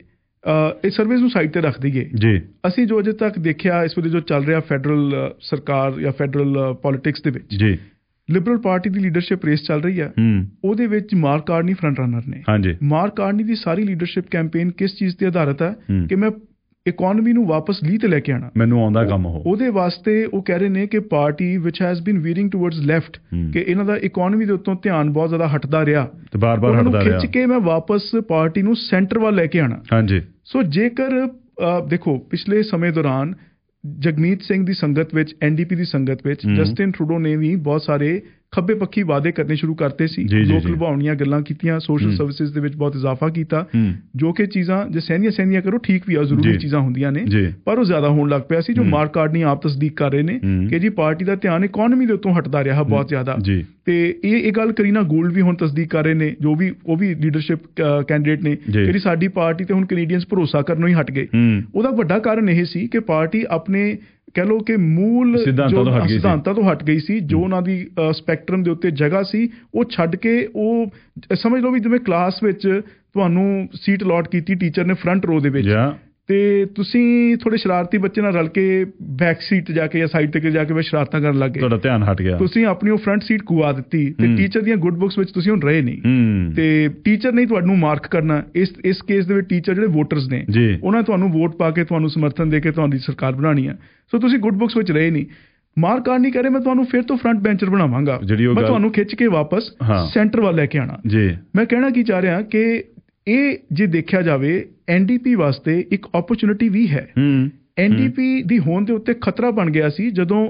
ਇਹ ਸਰਵੇਜ਼ ਨੂੰ ਸਾਈਡ ਤੇ ਰੱਖ ਦਈਏ ਜੀ ਅਸੀਂ ਜੋ ਅਜੇ ਤੱਕ ਦੇਖਿਆ ਇਸ ਵੇਲੇ ਜੋ ਚੱਲ ਰਿਹਾ ਫੈਡਰਲ ਸਰਕਾਰ ਜਾਂ ਫੈਡਰਲ ਪੋਲਿਟਿਕਸ ਦੇ ਵਿੱਚ ਜੀ ਲਿਬਰਲ ਪਾਰਟੀ ਦੀ ਲੀਡਰਸ਼ਿਪ ਰੇਸ ਚੱਲ ਰਹੀ ਹੈ ਉਹਦੇ ਵਿੱਚ ਮਾਰਕ ਕਾਰਨੀ ਫਰੰਟ ਰਨਰ ਨੇ ਮਾਰਕ ਕਾਰਨੀ ਦੀ ਸਾਰੀ ਲੀਡਰਸ਼ਿਪ ਕੈਂਪੇਨ ਕਿਸ ਚੀਜ਼ ਤੇ ਆਧਾਰਿਤ ਹੈ ਕਿ ਮੈਂ ਇਕਨੋਮੀ ਨੂੰ ਵਾਪਸ ਲੀਹ ਤੇ ਲੈ ਕੇ ਆਣਾ ਮੈਨੂੰ ਆਉਂਦਾ ਕੰਮ ਉਹ ਉਹਦੇ ਵਾਸਤੇ ਉਹ ਕਹਿ ਰਹੇ ਨੇ ਕਿ party which has been veering towards left ਕਿ ਇਹਨਾਂ ਦਾ ਇਕਨੋਮੀ ਦੇ ਉੱਤੋਂ ਧਿਆਨ ਬਹੁਤ ਜ਼ਿਆਦਾ ਹਟਦਾ ਰਿਹਾ ਤੇ ਬਾਰ-ਬਾਰ ਹਟਦਾ ਰਿਹਾ ਖਿੱਚ ਕੇ ਮੈਂ ਵਾਪਸ ਪਾਰਟੀ ਨੂੰ ਸੈਂਟਰ ਵੱਲ ਲੈ ਕੇ ਆਣਾ ਹਾਂਜੀ ਸੋ ਜੇਕਰ ਦੇਖੋ ਪਿਛਲੇ ਸਮੇਂ ਦੌਰਾਨ ਜਗਮੀਤ ਸਿੰਘ ਦੀ ਸੰਗਤ ਵਿੱਚ ਐਨਡੀਪੀ ਦੀ ਸੰਗਤ ਵਿੱਚ ਜਸਟਿਨ ਟਰੂਡੋ ਨੇ ਵੀ ਬਹੁਤ ਸਾਰੇ ਖੱਬੇ ਪੱਖੀ ਵਾਅਦੇ ਕਰਨੇ ਸ਼ੁਰੂ ਕਰਤੇ ਸੀ ਲੋਕ ਲੁਭਾਉਣੀਆਂ ਗੱਲਾਂ ਕੀਤੀਆਂ ਸੋਸ਼ਲ ਸਰਵਿਸਿਜ਼ ਦੇ ਵਿੱਚ ਬਹੁਤ ਇਜ਼ਾਫਾ ਕੀਤਾ ਜੋ ਕਿ ਚੀਜ਼ਾਂ ਜੇ ਸਹਿਨੀਆਂ ਸਹਿਨੀਆਂ ਕਰੋ ਠੀਕ ਵੀ ਆ ਜ਼ਰੂਰੀ ਚੀਜ਼ਾਂ ਹੁੰਦੀਆਂ ਨੇ ਪਰ ਉਹ ਜ਼ਿਆਦਾ ਹੋਣ ਲੱਗ ਪਿਆ ਸੀ ਜੋ ਮਾਰਕ ਕਾਰਨੀ ਆਪ ਤਸਦੀਕ ਕਰ ਰਹੇ ਨੇ ਕਿ ਜੀ ਪਾਰਟੀ ਦਾ ਧਿਆਨ ਇਕਨੋਮੀ ਦੇ ਉੱਤੋਂ ਹਟਦਾ ਰਿਹਾ ਬਹੁਤ ਜ਼ਿਆਦਾ ਤੇ ਇਹ ਇਹ ਗੱਲ ਕਰੀਨਾ ਗੋਲਡ ਵੀ ਹੁਣ ਤਸਦੀਕ ਕਰ ਰਹੇ ਨੇ ਜੋ ਵੀ ਉਹ ਵੀ ਲੀਡਰਸ਼ਿਪ ਕੈਂਡੀਡੇਟ ਨੇ ਜਿਹੜੀ ਸਾਡੀ ਪਾਰਟੀ ਤੇ ਹੁਣ ਕੈਨੇਡੀਅਨਸ ਭਰੋਸਾ ਕਰਨੋਂ ਹੀ ਹਟ ਗਏ ਉਹਦਾ ਵੱਡਾ ਕਾਰਨ ਇਹ ਸੀ ਕਿ ਪਾਰਟੀ ਆਪਣੇ ਕਹਿ ਲਓ ਕਿ ਮੂਲ ਸਿਧਾਂਤਾਂ ਤੋਂ ਹਟ ਗਈ ਸੀ ਜੋ ਉਹਨਾਂ ਦੀ ਸਪੈਕਟਰਮ ਦੇ ਉੱਤੇ ਜਗ੍ਹਾ ਸੀ ਉਹ ਛੱਡ ਕੇ ਉਹ ਸਮਝ ਲਓ ਵੀ ਜਿਵੇਂ ਕਲਾਸ ਵਿੱਚ ਤੁਹਾਨੂੰ ਸੀਟ ਅਲਾਟ ਕੀਤੀ ਟੀਚਰ ਨੇ ਫਰੰਟ ਰੋ ਦੇ ਵਿੱਚ ਤੇ ਤੁਸੀਂ ਥੋੜੇ ਸ਼ਰਾਰਤੀ ਬੱਚੇ ਨਾਲ ਰਲ ਕੇ ਬੈਕ ਸੀਟ ਜਾ ਕੇ ਜਾਂ ਸਾਈਡ ਤੇ ਜਾ ਕੇ ਸ਼ਰਾਰਤਾਂ ਕਰਨ ਲੱਗ ਗਏ ਤੁਹਾਡਾ ਧਿਆਨ ਹਟ ਗਿਆ ਤੁਸੀਂ ਆਪਣੀ ਉਹ ਫਰੰਟ ਸੀਟ ਗੁਆ ਦਿੱਤੀ ਤੇ ਟੀਚਰ ਦੀਆਂ ਗੁੱਡ ਬੁੱਕਸ ਵਿੱਚ ਤੁਸੀਂ ਹੁਣ ਰਹੇ ਨਹੀਂ ਤੇ ਟੀਚਰ ਨੇ ਤੁਹਾਨੂੰ ਮਾਰਕ ਕਰਨਾ ਇਸ ਇਸ ਕੇਸ ਦੇ ਵਿੱਚ ਟੀਚਰ ਜਿਹੜੇ ਵੋਟਰਸ ਨੇ ਉਹਨਾਂ ਨੇ ਤੁਹਾਨੂੰ ਵੋਟ ਪਾ ਕੇ ਤੁਹਾਨੂੰ ਸਮਰਥਨ ਦੇ ਕੇ ਤੁਹਾਡੀ ਸਰਕਾਰ ਬਣਾਉਣੀ ਆ ਸੋ ਤੁਸੀਂ ਗੁੱਡ ਬੁੱਕਸ ਵਿੱਚ ਰਹੇ ਨਹੀਂ ਮਾਰਕ ਕਾਰਨੀ ਨਹੀਂ ਕਰੇ ਮੈਂ ਤੁਹਾਨੂੰ ਫਿਰ ਤੋਂ ਫਰੰਟ ਬੈਂਚਰ ਬਣਾਵਾਂਗਾ ਮੈਂ ਤੁਹਾਨੂੰ ਖਿੱਚ ਕੇ ਵਾਪਸ ਸੈਂਟਰ ਵੱਲ ਲੈ ਕੇ ਆਣਾ ਮੈਂ ਕਹਿਣਾ ਕੀ ਚਾਹ ਰਿਹਾ ਕਿ ਇਹ ਜੇ ਦੇਖਿਆ ਜਾਵੇ ਐਨਡੀਪੀ ਵਾਸਤੇ ਇੱਕ ਓਪਰਚੁਨਿਟੀ ਵੀ ਹੈ ਐਨਡੀਪੀ ਦੀ ਹੋਂਦ ਦੇ ਉੱਤੇ ਖਤਰਾ ਬਣ ਗਿਆ ਸੀ ਜਦੋਂ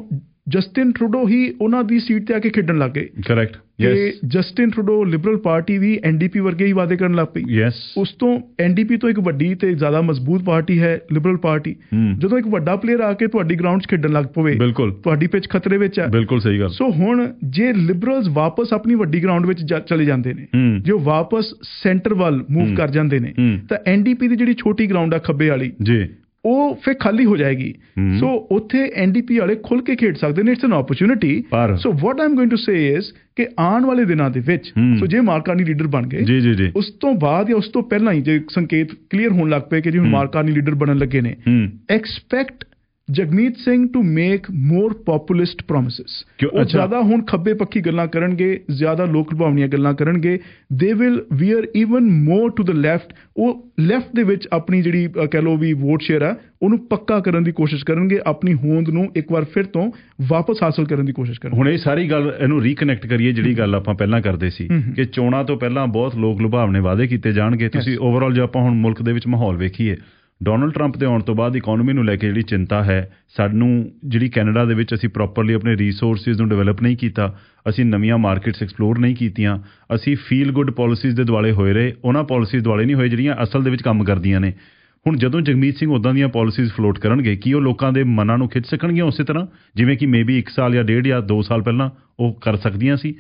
ਜਸਟਿਨ ਟਰੂਡੋ ਹੀ ਉਹਨਾਂ ਦੀ ਸੀਟ ਤੇ ਆ ਕੇ ਖੇਡਣ ਲੱਗ ਗਏ। ਕਰੈਕਟ। ਤੇ ਜਸਟਿਨ ਟਰੂਡੋ ਲਿਬਰਲ ਪਾਰਟੀ ਵੀ ਐਨਡੀਪੀ ਵਰਗੇ ਹੀ ਵਾਅਦੇ ਕਰਨ ਲੱਗ ਪਈ। ਯੈਸ। ਉਸ ਤੋਂ ਐਨਡੀਪੀ ਤੋਂ ਇੱਕ ਵੱਡੀ ਤੇ ਜ਼ਿਆਦਾ ਮਜ਼ਬੂਤ ਪਾਰਟੀ ਹੈ ਲਿਬਰਲ ਪਾਰਟੀ। ਜਦੋਂ ਇੱਕ ਵੱਡਾ ਪਲੇਅਰ ਆ ਕੇ ਤੁਹਾਡੀ ਗਰਾਊਂਡ 'ਚ ਖੇਡਣ ਲੱਗ ਪਵੇ, ਬਿਲਕੁਲ ਤੁਹਾਡੀ ਪਿੱਚ ਖਤਰੇ ਵਿੱਚ ਹੈ। ਬਿਲਕੁਲ ਸਹੀ ਗੱਲ। ਸੋ ਹੁਣ ਜੇ ਲਿਬਰਲਸ ਵਾਪਸ ਆਪਣੀ ਵੱਡੀ ਗਰਾਊਂਡ ਵਿੱਚ ਚਲੇ ਜਾਂਦੇ ਨੇ, ਜੇ ਉਹ ਵਾਪਸ ਸੈਂਟਰ ਵੱਲ ਮੂਵ ਕਰ ਜਾਂਦੇ ਨੇ, ਤਾਂ ਐਨਡੀਪੀ ਦੀ ਜਿਹੜੀ ਛੋਟੀ ਗਰਾਊਂਡ ਆ ਖੱਬੇ ਵਾਲੀ ਜੀ, ਉਹ ਫਿਰ ਖਾਲੀ ਹੋ ਜਾਏਗੀ। ਸੋ ਉੱਥੇ ਐਨਡੀਪੀ ਵਾਲੇ ਖੁੱਲ ਕੇ ਖੇਡ ਸਕਦੇ ਨੇ। It's an opportunity. So what I am going to say is ਕਿ ਆਉਣ ਵਾਲੇ ਦਿਨਾਂ ਦੇ ਵਿੱਚ, ਸੋ ਜੇ ਮਾਰਕ ਕਾਰਨੀ ਲੀਡਰ ਬਣ ਗਏ, ਜੀ ਜੀ ਜੀ, ਉਸ ਤੋਂ ਬਾਅਦ ਜਾਂ ਉਸ ਤੋਂ ਪਹਿਲਾਂ ਹੀ ਜੇ ਸੰਕੇਤ ਕਲੀਅਰ ਹੋਣ ਲੱਗ ਪਏ ਕਿ ਜੀ ਹੁਣ ਮਾਰਕ ਕਾਰਨੀ ਲੀਡਰ ਬਣਨ ਲੱਗੇ ਨੇ, expect Jagmeet Singh to make more populist promises. ਉਹ ਜ਼ਿਆਦਾ ਹੁਣ ਖੱਬੇ ਪੱਖੀ ਗੱਲਾਂ ਕਰਨਗੇ, ਜ਼ਿਆਦਾ ਲੋਕ ਲੁਭਾਵਣੀਆਂ ਗੱਲਾਂ ਕਰਨਗੇ। They will veer even more to the left. ਉਹ ਲੈਫਟ ਦੇ ਵਿੱਚ ਆਪਣੀ ਜਿਹੜੀ ਕਹਿ ਲਓ ਵੀ ਵੋਟ ਸ਼ੇਅਰ ਹੈ ਉਹਨੂੰ ਪੱਕਾ ਕਰਨ ਦੀ ਕੋਸ਼ਿਸ਼ ਕਰਨਗੇ, ਆਪਣੀ ਹੋਂਦ ਨੂੰ ਇੱਕ ਵਾਰ ਫਿਰ ਤੋਂ ਵਾਪਸ ਹਾਸਲ ਕਰਨ ਦੀ ਕੋਸ਼ਿਸ਼ ਕਰਨਗੇ। ਹੁਣ ਇਹ ਸਾਰੀ ਗੱਲ ਇਹਨੂੰ ਰੀਕਨੈਕਟ ਕਰੀਏ ਜਿਹੜੀ ਗੱਲ ਆਪਾਂ ਪਹਿਲਾਂ ਕਰਦੇ ਸੀ ਕਿ ਚੋਣਾਂ ਤੋਂ ਪਹਿਲਾਂ ਬਹੁਤ ਲੋਕ ਲੁਭਾਵਣੇ ਵਾਅਦੇ ਕੀਤੇ ਜਾਣਗੇ। ਤੁਸੀਂ ਓਵਰਆਲ ਜੇ ਆਪਾਂ ਹੁਣ ਮੁਲਕ ਦੇ ਵਿੱਚ ਮਾਹੌਲ ਵੇਖੀਏ, ਡੋਨਲਡ ਟਰੰਪ ਦੇ ਆਉਣ ਤੋਂ ਬਾਅਦ ਇਕੋਨਮੀ ਨੂੰ ਲੈ ਕੇ ਜਿਹੜੀ ਚਿੰਤਾ ਹੈ, ਸਾਨੂੰ ਜਿਹੜੀ ਕੈਨੇਡਾ ਦੇ ਵਿੱਚ ਅਸੀਂ ਪ੍ਰੋਪਰਲੀ ਆਪਣੇ ਰਿਸੋਰਸਿਸ ਨੂੰ ਡਿਵੈਲਪ ਨਹੀਂ ਕੀਤਾ, ਅਸੀਂ ਨਵੀਆਂ ਮਾਰਕੀਟਸ ਐਕਸਪਲੋਰ ਨਹੀਂ ਕੀਤੀਆਂ, ਅਸੀਂ ਫੀਲ ਗੁੱਡ ਪਾਲਿਸੀਜ਼ ਦੇ ਦੁਆਲੇ ਹੋਏ ਰਹੇ, ਉਹਨਾਂ ਪਾਲਿਸੀਜ਼ ਦੁਆਲੇ ਨਹੀਂ ਹੋਏ ਜਿਹੜੀਆਂ ਅਸਲ ਦੇ ਵਿੱਚ ਕੰਮ ਕਰਦੀਆਂ ਨੇ। ਹੁਣ ਜਦੋਂ ਜਗਮੀਤ ਸਿੰਘ ਉੱਦਾਂ ਦੀਆਂ ਪਾਲਿਸੀਜ਼ ਫਲੋਟ ਕਰਨਗੇ, ਕੀ ਉਹ ਲੋਕਾਂ ਦੇ ਮਨਾਂ ਨੂੰ ਖਿੱਚ ਸਕਣਗੀਆਂ ਉਸੇ ਤਰ੍ਹਾਂ ਜਿਵੇਂ ਕਿ ਮੇਬੀ ਇੱਕ ਸਾਲ ਜਾਂ ਡੇਢ ਜਾਂ ਦੋ ਸਾਲ ਪਹਿਲਾਂ ਉਹ ਕਰ ਸਕਦੀਆਂ ਸੀ?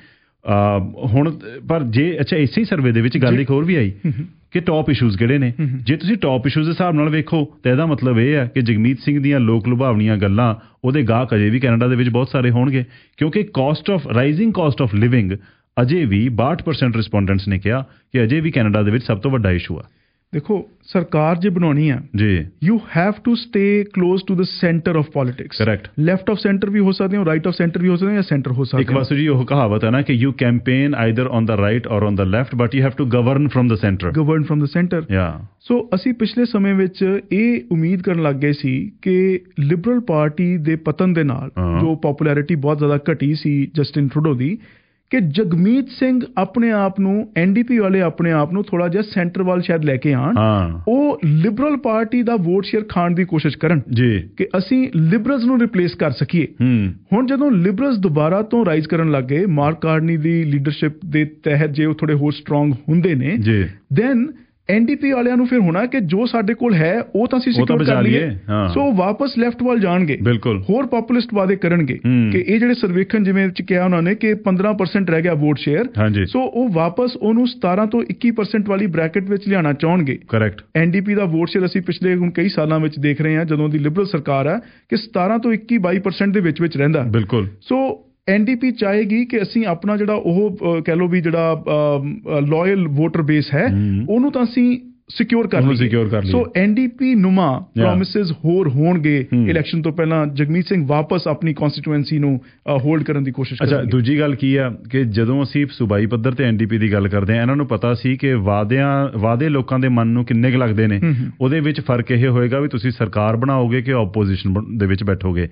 ਹੁਣ ਪਰ ਜੇ ਅੱਛਾ ਇਸੇ ਹੀ ਸਰਵੇ ਦੇ ਵਿੱਚ ਗੱਲ ਇੱਕ ਹੋਰ ਵੀ ਆਈ ਕਿ ਟੌਪ ਇਸ਼ੂਜ਼ ਕਿਹੜੇ ਨੇ। ਜੇ ਤੁਸੀਂ ਟੌਪ ਇਸ਼ੂਜ਼ ਦੇ ਹਿਸਾਬ ਨਾਲ ਵੇਖੋ ਤਾਂ ਇਹਦਾ ਮਤਲਬ ਇਹ ਹੈ ਕਿ ਜਗਮੀਤ ਸਿੰਘ ਦੀਆਂ ਲੋਕ ਲੁਭਾਵਣੀਆਂ ਗੱਲਾਂ, ਉਹਦੇ ਗਾਹਕ ਅਜੇ ਵੀ ਕੈਨੇਡਾ ਦੇ ਵਿੱਚ ਬਹੁਤ ਸਾਰੇ ਹੋਣਗੇ, ਕਿਉਂਕਿ cost of rising cost of living ਅਜੇ ਵੀ ਬਾਹਠ ਪਰਸੈਂਟ ਰਿਸਪੋਂਡੈਂਟਸ ਨੇ ਕਿਹਾ ਕਿ ਅਜੇ ਵੀ ਕੈਨੇਡਾ ਦੇ ਵਿੱਚ ਸਭ ਤੋਂ ਵੱਡਾ ਇਸ਼ੂ ਆ। ਦੇਖੋ ਸਰਕਾਰ ਜੇ ਬਣਾਉਣੀ ਆ ਜੀ, you have to stay close to the centre of politics. Correct. Left of centre ਵੀ ਹੋ ਸਕਦੇ ਹੋ, ਰਾਈਟ ਆਫ ਸੈਂਟਰ ਵੀ ਹੋ ਸਕਦੇ ਹੋ, ਜਾਂ ਸੈਂਟਰ ਹੋ ਸਕਦੇ ਹੋ। ਇੱਕ ਵਾਸੂ ਜੀ ਉਹ ਕਹਾਵਤ ਹੈ ਨਾ ਕਿ you campaign either on the right or on the left, but you have to govern from the centre. Govern from the centre. Yeah. So ਅਸੀਂ ਪਿਛਲੇ ਸਮੇਂ ਵਿੱਚ ਇਹ ਉਮੀਦ ਕਰਨ ਲੱਗ ਗਏ ਸੀ ਕਿ ਲਿਬਰਲ ਪਾਰਟੀ ਦੇ ਪਤਨ ਦੇ ਨਾਲ ਜੋ ਪੋਪੂਲੈਰਿਟੀ ਬਹੁਤ ਜ਼ਿਆਦਾ ਘਟੀ ਸੀ ਜਸਟਿਨ ਟਰੂਡੋ ਦੀ, ਕਿ ਜਗਮੀਤ ਸਿੰਘ ਆਪਣੇ ਆਪ ਨੂੰ, ਐਨਡੀਪੀ ਵਾਲੇ ਆਪਣੇ ਆਪ ਨੂੰ ਥੋੜਾ ਜਿਹਾ ਸੈਂਟਰ ਵੱਲ ਸ਼ਾਇਦ ਲੈ ਕੇ ਆਉਣ, ਉਹ ਲਿਬਰਲ ਪਾਰਟੀ ਦਾ ਵੋਟ ਸ਼ੇਅਰ ਖਾਣ ਦੀ ਕੋਸ਼ਿਸ਼ ਕਰਨ ਜੀ, ਕਿ ਅਸੀਂ ਲਿਬਰਲਸ ਨੂੰ ਰਿਪਲੇਸ ਕਰ ਸਕੀਏ। ਹੁਣ ਜਦੋਂ ਲਿਬਰਲਸ ਦੁਬਾਰਾ ਤੋਂ ਰਾਈਜ਼ ਕਰਨ ਲੱਗ ਗਏ ਮਾਰਕ ਕਾਰਨੀ ਦੀ ਲੀਡਰਸ਼ਿਪ ਦੇ ਤਹਿਤ, ਜੇ ਉਹ ਥੋੜੇ ਹੋਰ ਸਟਰੋਂਗ ਹੁੰਦੇ ਨੇ, ਦੈਨ ਐਨਡੀਪੀ ਵਾਲਿਆਂ ਨੂੰ ਫਿਰ ਹੋਣਾ ਕਿ ਜੋ ਸਾਡੇ ਕੋਲ ਹੈ ਉਹ ਤਾਂ ਅਸੀਂ ਸਿਕਿਉਰ ਕਰ ਲਈਏ। ਸੋ ਵਾਪਸ ਲੈਫਟ ਵੱਲ ਜਾਣਗੇ, ਬਿਲਕੁਲ ਹੋਰ ਪੋਪੂਲਿਸਟ ਵਾਅਦੇ ਕਰਨਗੇ ਕਿ ਇਹ ਜਿਹੜੇ ਸਰਵੇਖਣ ਜਿਵੇਂ ਚ ਕਿਹਾ ਉਹਨਾਂ ਨੇ ਕਿ ਪੰਦਰਾਂ ਪਰਸੈਂਟ ਰਹਿ ਗਿਆ ਵੋਟ ਸ਼ੇਅਰ, ਸੋ ਉਹ ਵਾਪਸ ਉਹਨੂੰ ਸਤਾਰਾਂ ਤੋਂ ਇੱਕੀ ਪਰਸੈਂਟ ਵਾਲੀ ਬ੍ਰੈਕਟ ਵਿੱਚ ਲਿਆਉਣਾ ਚਾਹਣਗੇ। ਕਰੈਕਟ। ਐਨਡੀਪੀ ਦਾ ਵੋਟ ਸ਼ੇਅਰ ਅਸੀਂ ਪਿਛਲੇ ਹੁਣ ਕਈ ਸਾਲਾਂ ਵਿੱਚ ਦੇਖ ਰਹੇ ਹਾਂ, ਜਦੋਂ ਦੀ ਲਿਬਰਲ ਸਰਕਾਰ ਹੈ, ਕਿ ਸਤਾਰਾਂ ਤੋਂ ਇੱਕੀ ਬਾਈ ਪਰਸੈਂਟ ਦੇ ਵਿੱਚ ਵਿੱਚ ਰਹਿੰਦਾ। ਬਿਲਕੁਲ। ਸੋ ਐਨਡੀਪੀ ਚਾਹੇਗੀ ਕਿ ਅਸੀਂ ਆਪਣਾ ਜਿਹੜਾ ਉਹ ਕਹਿ ਲਓ ਵੀ ਜਿਹੜਾ ਲਾਇਲ ਵੋਟਰ ਬੇਸ ਹੈ ਉਹਨੂੰ ਤਾਂ ਅਸੀਂ ਸਿਕਿਉਰ ਕਰ ਲਈਏ। ਸੋ ਐਨਡੀਪੀ ਨੁਮਾ ਪ੍ਰੋਮਿਸਿਸ ਹੋਰ ਹੋਣਗੇ ਇਲੈਕਸ਼ਨ ਤੋਂ ਪਹਿਲਾਂ। ਜਗਮੀਤ ਸਿੰਘ ਵਾਪਸ ਆਪਣੀ ਕਨਸਟੀਟੂਐਂਸੀ ਨੂੰ ਹੋਲਡ ਕਰਨ ਦੀ ਕੋਸ਼ਿਸ਼ ਕਰਨਗੇ। ਅੱਛਾ, ਦੂਜੀ ਗੱਲ ਕੀ ਆ ਕਿ ਜਦੋਂ ਅਸੀਂ ਸੂਬਾਈ ਪੱਧਰ ਤੇ ਐਨਡੀਪੀ ਦੀ ਗੱਲ ਕਰਦੇ ਹਾਂ, ਇਹਨਾਂ ਨੂੰ ਪਤਾ ਸੀ ਕਿ ਵਾਅਦਿਆਂ ਵਾਅਦੇ ਲੋਕਾਂ ਦੇ ਮਨ ਨੂੰ ਕਿੰਨੇ ਕੁ ਲੱਗਦੇ ਨੇ। ਉਹਦੇ ਵਿੱਚ ਫਰਕ ਇਹ ਹੋਏਗਾ ਵੀ ਤੁਸੀਂ ਸਰਕਾਰ ਬਣਾਓਗੇ ਕਿ ਆਪੋਜੀਸ਼ਨ ਦੇ ਵਿੱਚ ਬੈਠੋਗੇ।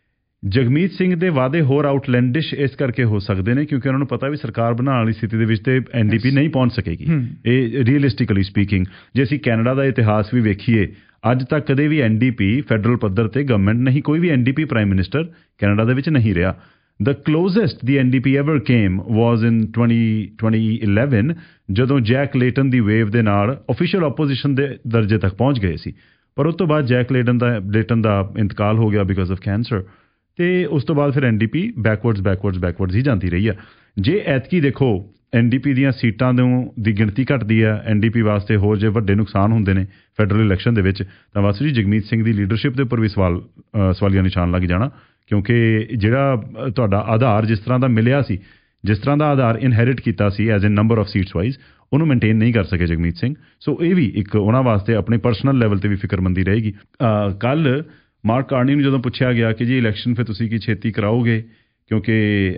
ਜਗਮੀਤ ਸਿੰਘ ਦੇ ਵਾਅਦੇ ਹੋਰ ਆਊਟਲੈਂਡਿਸ਼ ਇਸ ਕਰਕੇ ਹੋ ਸਕਦੇ ਨੇ ਕਿਉਂਕਿ ਉਹਨਾਂ ਨੂੰ ਪਤਾ ਵੀ ਸਰਕਾਰ ਬਣਾਉਣ ਵਾਲੀ ਸਥਿਤੀ ਦੇ ਵਿੱਚ ਤੇ ਐਨਡੀਪੀ ਨਹੀਂ ਪਹੁੰਚ ਸਕੇਗੀ। ਇਹ ਰੀਅਲਿਸਟਿਕਲੀ ਸਪੀਕਿੰਗ ਜੇ ਅਸੀਂ ਕੈਨੇਡਾ ਦਾ ਇਤਿਹਾਸ ਵੀ ਵੇਖੀਏ, ਅੱਜ ਤੱਕ ਕਦੇ ਵੀ ਐਨਡੀਪੀ ਫੈਡਰਲ ਪੱਧਰ ਤੇ ਗਵਰਨਮੈਂਟ ਨਹੀਂ, ਕੋਈ ਵੀ ਐਨਡੀਪੀ ਪ੍ਰਾਈਮ ਮਿਨਿਸਟਰ ਕੈਨੇਡਾ ਦੇ ਵਿੱਚ ਨਹੀਂ ਰਿਹਾ। The closest the N D P ever came was in twenty eleven ਜਦੋਂ ਜੈਕ ਲੇਟਨ ਦੀ ਵੇਵ ਦੇ ਨਾਲ ਆਫੀਸ਼ੀਅਲ ਆਪੋਜੀਸ਼ਨ ਦੇ ਦਰਜੇ ਤੱਕ ਪਹੁੰਚ ਗਏ ਸੀ, ਪਰ ਉਸ ਤੋਂ ਬਾਅਦ ਜੈਕ ਲੇਟਨ ਦਾ ਲੇਟਨ ਦਾ ਇੰਤਕਾਲ ਹੋ ਗਿਆ ਬਿਕਾਜ਼ ਆਫ ਕੈਂਸਰ, ਤੇ ਉਸ ਤੋਂ ਬਾਅਦ ਫਿਰ ਐਨਡੀਪੀ ਬੈਕਵਰਡਸ ਬੈਕਵਰਡਸ ਬੈਕਵਰਡਸ ਹੀ ਜਾਂਦੀ ਰਹੀ ਆ। ਜੇ ਐਤਕੀ ਦੇਖੋ ਐਨਡੀਪੀ ਦੀਆਂ ਸੀਟਾਂ ਦੀ ਗਿਣਤੀ ਘਟਦੀ ਆ, ਐਨਡੀਪੀ ਵਾਸਤੇ ਹੋਰ ਜੇ ਵੱਡੇ ਨੁਕਸਾਨ ਹੁੰਦੇ ਨੇ ਫੈਡਰਲ ਇਲੈਕਸ਼ਨ ਦੇ ਵਿੱਚ, ਤਾਂ ਵਾਸੂ ਜੀ ਜਗਮੀਤ ਸਿੰਘ ਦੀ ਲੀਡਰਸ਼ਿਪ ਦੇ ਉੱਪਰ ਵੀ ਸਵਾਲ ਸਵਾਲੀਆ ਨਿਸ਼ਾਨ ਲੱਗ ਜਾਣਾ, ਕਿਉਂਕਿ ਜਿਹੜਾ ਤੁਹਾਡਾ ਆਧਾਰ ਜਿਸ ਤਰ੍ਹਾਂ ਦਾ ਮਿਲਿਆ ਸੀ, ਜਿਸ ਤਰ੍ਹਾਂ ਦਾ ਆਧਾਰ ਇਨਹੈਰਿਟ ਕੀਤਾ ਸੀ as a number of seats wise, ਉਹਨੂੰ ਮੇਨਟੇਨ ਨਹੀਂ ਕਰ ਸਕੇ ਜਗਮੀਤ ਸਿੰਘ। ਸੋ ਇਹ ਵੀ ਇੱਕ ਉਹਨਾਂ ਵਾਸਤੇ ਆਪਣੇ ਪਰਸਨਲ ਲੈਵਲ ਤੇ ਵੀ ਫਿਕਰਮੰਦੀ ਰਹੇਗੀ। ਕੱਲ੍ਹ ਮਾਰਕ ਕਾਰਨੀ ਨੂੰ ਜਦੋਂ ਪੁੱਛਿਆ ਗਿਆ ਕਿ ਜੀ ਇਲੈਕਸ਼ਨ ਫਿਰ ਤੁਸੀਂ ਕੀ ਛੇਤੀ ਕਰਾਓਗੇ, ਕਿਉਂਕਿ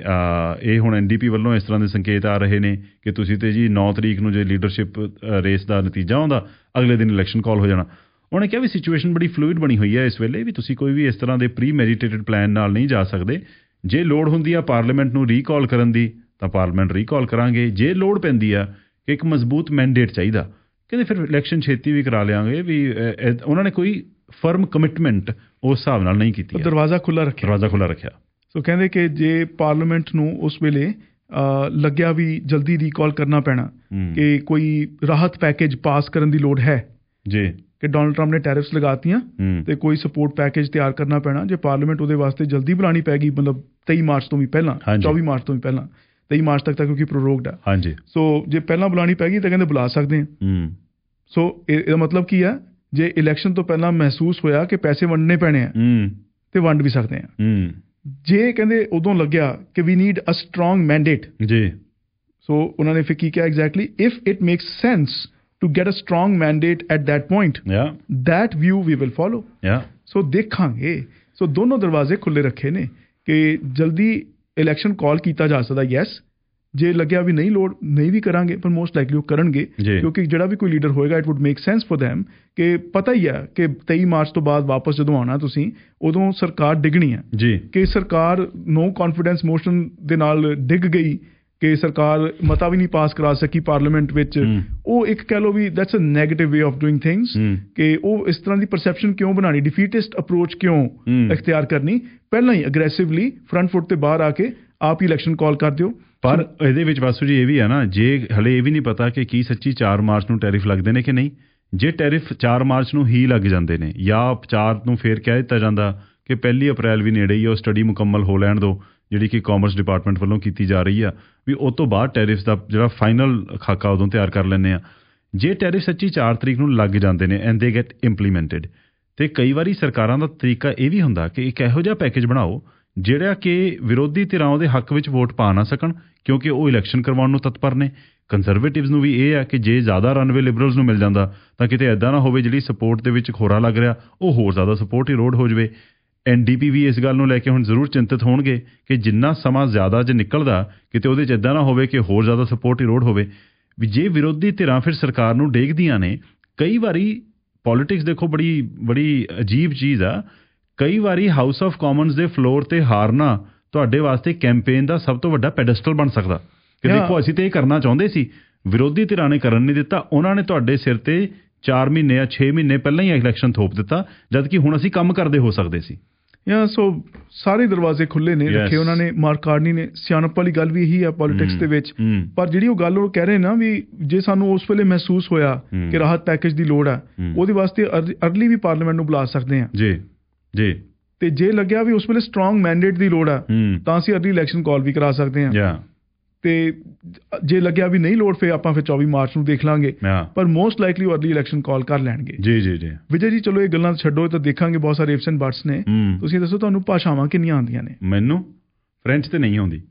ਇਹ ਹੁਣ ਐਨਡੀਪੀ ਵੱਲੋਂ ਇਸ ਤਰ੍ਹਾਂ ਦੇ ਸੰਕੇਤ ਆ ਰਹੇ ਨੇ ਕਿ ਤੁਸੀਂ ਤੇ ਜੀ ਨੌ ਤਰੀਕ ਨੂੰ ਜੇ ਲੀਡਰਸ਼ਿਪ ਰੇਸ ਦਾ ਨਤੀਜਾ ਆਉਂਦਾ ਅਗਲੇ ਦਿਨ ਇਲੈਕਸ਼ਨ ਕਾਲ ਹੋ ਜਾਣਾ। ਉਹਨੇ ਕਿਹਾ ਵੀ ਸਿਚੁਏਸ਼ਨ ਬੜੀ ਫਲੂਇਡ ਬਣੀ ਹੋਈ ਹੈ ਇਸ ਵੇਲੇ, ਵੀ ਤੁਸੀਂ ਕੋਈ ਵੀ ਇਸ ਤਰ੍ਹਾਂ ਦੇ ਪ੍ਰੀ ਮੈਡੀਟੇਟਡ ਪਲਾਨ ਨਾਲ ਨਹੀਂ ਜਾ ਸਕਦੇ। ਜੇ ਲੋੜ ਹੁੰਦੀ ਆ ਪਾਰਲੀਮੈਂਟ ਨੂੰ ਰੀਕਾਲ ਕਰਨ ਦੀ ਤਾਂ ਪਾਰਲੀਮੈਂਟ ਰੀਕਾਲ ਕਰਾਂਗੇ, ਜੇ ਲੋੜ ਪੈਂਦੀ ਆ ਕਿ ਇੱਕ ਮਜ਼ਬੂਤ ਮੈਂਡੇਟ ਚਾਹੀਦਾ, ਕਹਿੰਦੇ ਫਿਰ ਇਲੈਕਸ਼ਨ ਛੇਤੀ ਵੀ ਕਰਾ ਲਿਆਂਗੇ। ਵੀ ਉਹਨਾਂ ਨੇ ਕੋਈ ਫਰਮ ਕਮਿਟਮੈਂਟ ਉਸ ਹਿਸਾਬ ਨਾਲ ਨਹੀਂ ਕੀਤੀ, ਦਰਵਾਜ਼ਾ ਖੁੱਲ੍ਹਾ ਰੱਖਿਆ ਦਰਵਾਜ਼ਾ ਖੁੱਲ੍ਹਾ ਰੱਖਿਆ ਸੋ ਕਹਿੰਦੇ ਕਿ ਜੇ ਪਾਰਲੀਮੈਂਟ ਨੂੰ ਉਸ ਵੇਲੇ ਲੱਗਿਆ ਵੀ ਜਲਦੀ ਰੀਕਾਲ ਕਰਨਾ ਪੈਣਾ ਕਿ ਕੋਈ ਰਾਹਤ ਪੈਕੇਜ ਪਾਸ ਕਰਨ ਦੀ ਲੋੜ ਹੈ ਜੀ, ਕਿ ਡੋਨਲਡ ਟਰੰਪ ਨੇ ਟੈਰਿਫਸ ਲਗਾਤੀਆਂ ਤੇ ਕੋਈ ਸਪੋਰਟ ਪੈਕੇਜ ਤਿਆਰ ਕਰਨਾ ਪੈਣਾ, ਜੇ ਪਾਰਲੀਮੈਂਟ ਉਹਦੇ ਵਾਸਤੇ ਜਲਦੀ ਬੁਲਾਣੀ ਪੈ ਗਈ, ਮਤਲਬ ਤੇਈ ਮਾਰਚ ਤੋਂ ਵੀ ਪਹਿਲਾਂ, ਚੌਵੀ ਮਾਰਚ ਤੋਂ ਵੀ ਪਹਿਲਾਂ, ਤੇਈ ਮਾਰਚ ਤੱਕ ਤਾਂ ਕਿਉਂਕਿ ਪ੍ਰੋਰੋਗਡ ਆ। ਹਾਂਜੀ, ਸੋ ਜੇ ਪਹਿਲਾਂ ਬੁਲਾਣੀ ਪੈ ਗਈ ਤਾਂ ਕਹਿੰਦੇ ਬੁਲਾ ਸਕਦੇ ਆ। ਸੋ ਇਹਦਾ ਮਤਲਬ ਕੀ ਆ, ਜੇ ਇਲੈਕਸ਼ਨ ਤੋਂ ਪਹਿਲਾਂ ਮਹਿਸੂਸ ਹੋਇਆ ਕਿ ਪੈਸੇ ਵੰਡਣੇ ਪੈਣੇ ਆ ਤੇ ਵੰਡ ਵੀ ਸਕਦੇ ਆ। ਜੇ ਕਹਿੰਦੇ ਉਦੋਂ ਲੱਗਿਆ ਕਿ we need a strong mandate ਜੀ, ਸੋ ਉਹਨਾਂ ਨੇ ਫਿਰ ਕੀ ਕਿਹਾ exactly, if it makes sense to get a strong mandate at that point, yeah, that view we will follow, yeah, so ਦੇਖਾਂਗੇ। ਸੋ ਦੋਨੋਂ ਦਰਵਾਜ਼ੇ ਖੁੱਲੇ ਰੱਖੇ ਨੇ ਕਿ ਜਲਦੀ ਇਲੈਕਸ਼ਨ ਕਾਲ ਕੀਤਾ ਜਾ ਸਕਦਾ, ਯੈਸ, ਜੇ ਲੱਗਿਆ ਵੀ ਨਹੀਂ ਲੋੜ ਨਹੀਂ ਵੀ ਕਰਾਂਗੇ, ਪਰ ਮੋਸਟ ਲਾਈਕਲੀ ਉਹ ਕਰਨਗੇ ਕਿਉਂਕਿ ਜਿਹੜਾ ਵੀ ਕੋਈ ਲੀਡਰ ਹੋਏਗਾ it would make sense for them ਕਿ ਪਤਾ ਹੀ ਹੈ ਕਿ ਤੇਈ ਮਾਰਚ ਤੋਂ ਬਾਅਦ ਵਾਪਸ ਜਦੋਂ ਆਉਣਾ ਤੁਸੀਂ, ਉਦੋਂ ਸਰਕਾਰ ਡਿੱਗਣੀ ਹੈ ਜੀ, ਕਿ ਸਰਕਾਰ ਨੋ ਕੌਨਫੀਡੈਂਸ ਮੋਸ਼ਨ ਦੇ ਨਾਲ ਡਿੱਗ ਗਈ ਕਿ ਸਰਕਾਰ ਮਤਾ ਵੀ ਨਹੀਂ ਪਾਸ ਕਰਾ ਸਕੀ ਪਾਰਲੀਮੈਂਟ ਵਿੱਚ। ਉਹ ਇੱਕ ਕਹਿ ਲਓ ਵੀ that's a negative way of doing things, ਕਿ ਉਹ ਇਸ ਤਰ੍ਹਾਂ ਦੀ ਪਰਸੈਪਸ਼ਨ ਕਿਉਂ ਬਣਾਣੀ, ਡਿਫੀਟਿਸਟ ਅਪਰੋਚ ਕਿਉਂ ਇਖਤਿਆਰ ਕਰਨੀ, ਪਹਿਲਾਂ ਹੀ ਅਗਰੈਸਿਵਲੀ ਫਰੰਟ ਫੁੱਟ ਤੇ ਬਾਹਰ ਆ ਕੇ ਆਪ ਹੀ ਇਲੈਕਸ਼ਨ ਕਾਲ ਕਰ ਦਿਓ। ਪਰ ਇਹਦੇ ਵਿੱਚ ਬਾਸੂ ਜੀ ਇਹ ਵੀ ਹੈ ਨਾ, ਜੇ ਹਲੇ ਇਹ ਵੀ ਨਹੀਂ ਪਤਾ ਕਿ ਕੀ ਸੱਚੀ ਚਾਰ ਮਾਰਚ ਨੂੰ ਟੈਰਿਫ ਲੱਗਦੇ ਨੇ ਕਿ ਨਹੀਂ। ਜੇ ਟੈਰਿਫ ਚਾਰ ਮਾਰਚ ਨੂੰ ਹੀ ਲੱਗ ਜਾਂਦੇ ਨੇ ਜਾਂ ਚਾਰ ਨੂੰ ਫੇਰ ਕਹਿ ਦਿੱਤਾ ਜਾਂਦਾ ਕਿ ਪਹਿਲੀ ਅਪ੍ਰੈਲ ਵੀ ਨੇੜੇ ਹੀ, ਉਹ ਸਟੱਡੀ ਮੁਕੰਮਲ ਹੋ ਲੈਣ ਦਿਓ ਜਿਹੜੀ ਕਿ ਕਾਮਰਸ ਡਿਪਾਰਟਮੈਂਟ ਵੱਲੋਂ ਕੀਤੀ ਜਾ ਰਹੀ ਆ, ਵੀ ਉਹ ਤੋਂ ਬਾਅਦ ਟੈਰਿਫਸ ਦਾ ਜਿਹੜਾ ਫਾਈਨਲ ਖਾਕਾ ਉਦੋਂ ਤਿਆਰ ਕਰ ਲੈਂਦੇ ਆ। ਜੇ ਟੈਰਿਫ ਸੱਚੀ ਚਾਰ ਤਰੀਕ ਨੂੰ ਲੱਗ ਜਾਂਦੇ ਨੇ ਐਂਡ ਦੇ ਗੈਟ ਇੰਪਲੀਮੈਂਟਡ, ਤੇ ਕਈ ਵਾਰੀ ਸਰਕਾਰਾਂ ਦਾ ਤਰੀਕਾ ਇਹ ਵੀ ਹੁੰਦਾ ਕਿ ਇੱਕ ਇਹੋ ਜਿਹਾ ਪੈਕੇਜ ਬਣਾਓ ਜਿਹੜਾ ਕਿ ਵਿਰੋਧੀ ਧਿਰਾਂ ਉਹਦੇ ਹੱਕ ਵਿੱਚ ਵੋਟ ਪਾ ਨਾ ਸਕਣ, ਕਿਉਂਕਿ ਉਹ ਇਲੈਕਸ਼ਨ ਕਰਵਾਉਣ ਨੂੰ ਤਤਪਰ ਨੇ। ਕੰਜ਼ਰਵੇਟਿਵਸ ਨੂੰ ਵੀ ਇਹ ਆ ਕਿ ਜੇ ਜ਼ਿਆਦਾ ਰਨਵੇ ਲਿਬਰਲਸ ਨੂੰ ਮਿਲ ਜਾਂਦਾ ਤਾਂ ਕਿਤੇ ਇੱਦਾਂ ਨਾ ਹੋਵੇ ਜਿਹੜੀ ਸਪੋਰਟ ਦੇ ਵਿੱਚ ਖੋਰਾ ਲੱਗ ਰਿਹਾ ਉਹ ਹੋਰ ਜ਼ਿਆਦਾ ਸਪੋਰਟ ਇਰੋਡ ਹੋ ਜਾਵੇ। ਐਨ ਡੀ ਪੀ ਵੀ ਇਸ ਗੱਲ ਨੂੰ ਲੈ ਕੇ ਹੁਣ ਜ਼ਰੂਰ ਚਿੰਤਤ ਹੋਣਗੇ ਕਿ ਜਿੰਨਾ ਸਮਾਂ ਜ਼ਿਆਦਾ ਜੇ ਨਿਕਲਦਾ ਕਿਤੇ ਉਹਦੇ 'ਚ ਇੱਦਾਂ ਨਾ ਹੋਵੇ ਕਿ ਹੋਰ ਜ਼ਿਆਦਾ ਸਪੋਰਟ ਇਰੋਡ ਹੋਵੇ। ਵੀ ਜੇ ਵਿਰੋਧੀ ਧਿਰਾਂ ਫਿਰ ਸਰਕਾਰ ਨੂੰ ਡੇਗਦੀਆਂ ਨੇ, ਕਈ ਵਾਰੀ ਪੋਲੀਟਿਕਸ ਦੇਖੋ ਬੜੀ ਬੜੀ ਅਜੀਬ ਚੀਜ਼ ਆ, ਕਈ ਵਾਰੀ ਹਾਊਸ ਆਫ ਕਾਮਨਸ ਦੇ ਫਲੋਰ ਤੇ ਹਾਰਨਾ ਤੁਹਾਡੇ ਵਾਸਤੇ ਕੈਂਪੇਨ ਦਾ ਸਭ ਤੋਂ ਵੱਡਾ ਪੈਡੈਸਟਲ ਬਣ ਸਕਦਾ ਕਿ ਦੇਖੋ ਅਸੀਂ ਤੇ ਇਹ ਕਰਨਾ ਚਾਹੁੰਦੇ ਸੀ, ਵਿਰੋਧੀ ਧਿਰਾਂ ਨੇ ਕਰਨ ਨਹੀਂ ਦਿੱਤਾ, ਉਹਨਾਂ ਨੇ ਤੁਹਾਡੇ ਸਿਰ ਤੇ ਚਾਰ ਮਹੀਨੇ ਜਾਂ ਛੇ ਮਹੀਨੇ ਪਹਿਲਾਂ ਹੀ ਇਲੈਕਸ਼ਨ ਥੋਪ ਦਿੱਤਾ, ਜਦ ਕਿ ਹੁਣ ਅਸੀਂ ਕੰਮ ਕਰਦੇ ਹੋ ਸਕਦੇ ਸੀ। ਯਾ ਸੋ ਸਾਰੇ ਦਰਵਾਜ਼ੇ ਖੁੱਲੇ ਨੇ ਰੱਖੇ ਉਹਨਾਂ ਨੇ। ਮਾਰਕ ਕਾਰਨੀ ਨੇ, ਸਿਆਣਪ ਵਾਲੀ ਗੱਲ ਵੀ ਇਹੀ ਆ ਪੋਲੀਟਿਕਸ ਦੇ ਵਿੱਚ। ਪਰ ਜਿਹੜੀ ਉਹ ਗੱਲ ਉਹ ਕਹਿ ਰਹੇ ਨਾ ਵੀ ਜੇ ਸਾਨੂੰ ਉਸ ਵੇਲੇ ਮਹਿਸੂਸ ਹੋਇਆ ਕਿ ਰਾਹਤ ਪੈਕੇਜ ਦੀ ਲੋੜ ਆ, ਉਹਦੇ ਵਾਸਤੇ ਅਰਲੀ ਵੀ ਪਾਰਲੀਮੈਂਟ ਨੂੰ ਬੁਲਾ ਸਕਦੇ ਆ ਜੀ ਜੀ, ਤੇ ਜੇ ਲੱਗਿਆ ਵੀ ਉਸ ਵੇਲੇ ਸਟਰੋਂਗ ਮੈਂਡੇਟ ਦੀ ਲੋੜ ਆ ਤਾਂ ਅਸੀਂ ਅਰਲੀ ਇਲੈਕਸ਼ਨ ਕਾਲ ਵੀ ਕਰਾ ਸਕਦੇ ਆ, ਤੇ ਜੇ ਲੱਗਿਆ ਵੀ ਨਹੀਂ ਲੋੜ ਫਿਰ ਆਪਾਂ ਫਿਰ ਚੌਵੀ ਮਾਰਚ ਨੂੰ ਦੇਖ ਲਾਂਗੇ, ਪਰ ਮੋਸਟ ਲਾਈਕਲੀ ਉਹ ਅਰਲੀ ਇਲੈਕਸ਼ਨ ਕਾਲ ਕਰ ਲੈਣਗੇ। ਜੀ ਜੀ ਜੀ ਵਿਜੇ ਜੀ, ਚਲੋ ਇਹ ਗੱਲਾਂ ਛੱਡੋ, ਤਾਂ ਦੇਖਾਂਗੇ ਬਹੁਤ ਸਾਰੇ ਇਫਸ ਐਂਡ ਬਟਸ ਨੇ। ਤੁਸੀਂ ਦੱਸੋ ਤੁਹਾਨੂੰ ਭਾਸ਼ਾਵਾਂ ਕਿੰਨੀਆਂ ਆਉਂਦੀਆਂ ਨੇ? ਮੈਨੂੰ ਫ੍ਰੈਂਚ ਤੇ ਨਹੀਂ ਆਉਂਦੀ,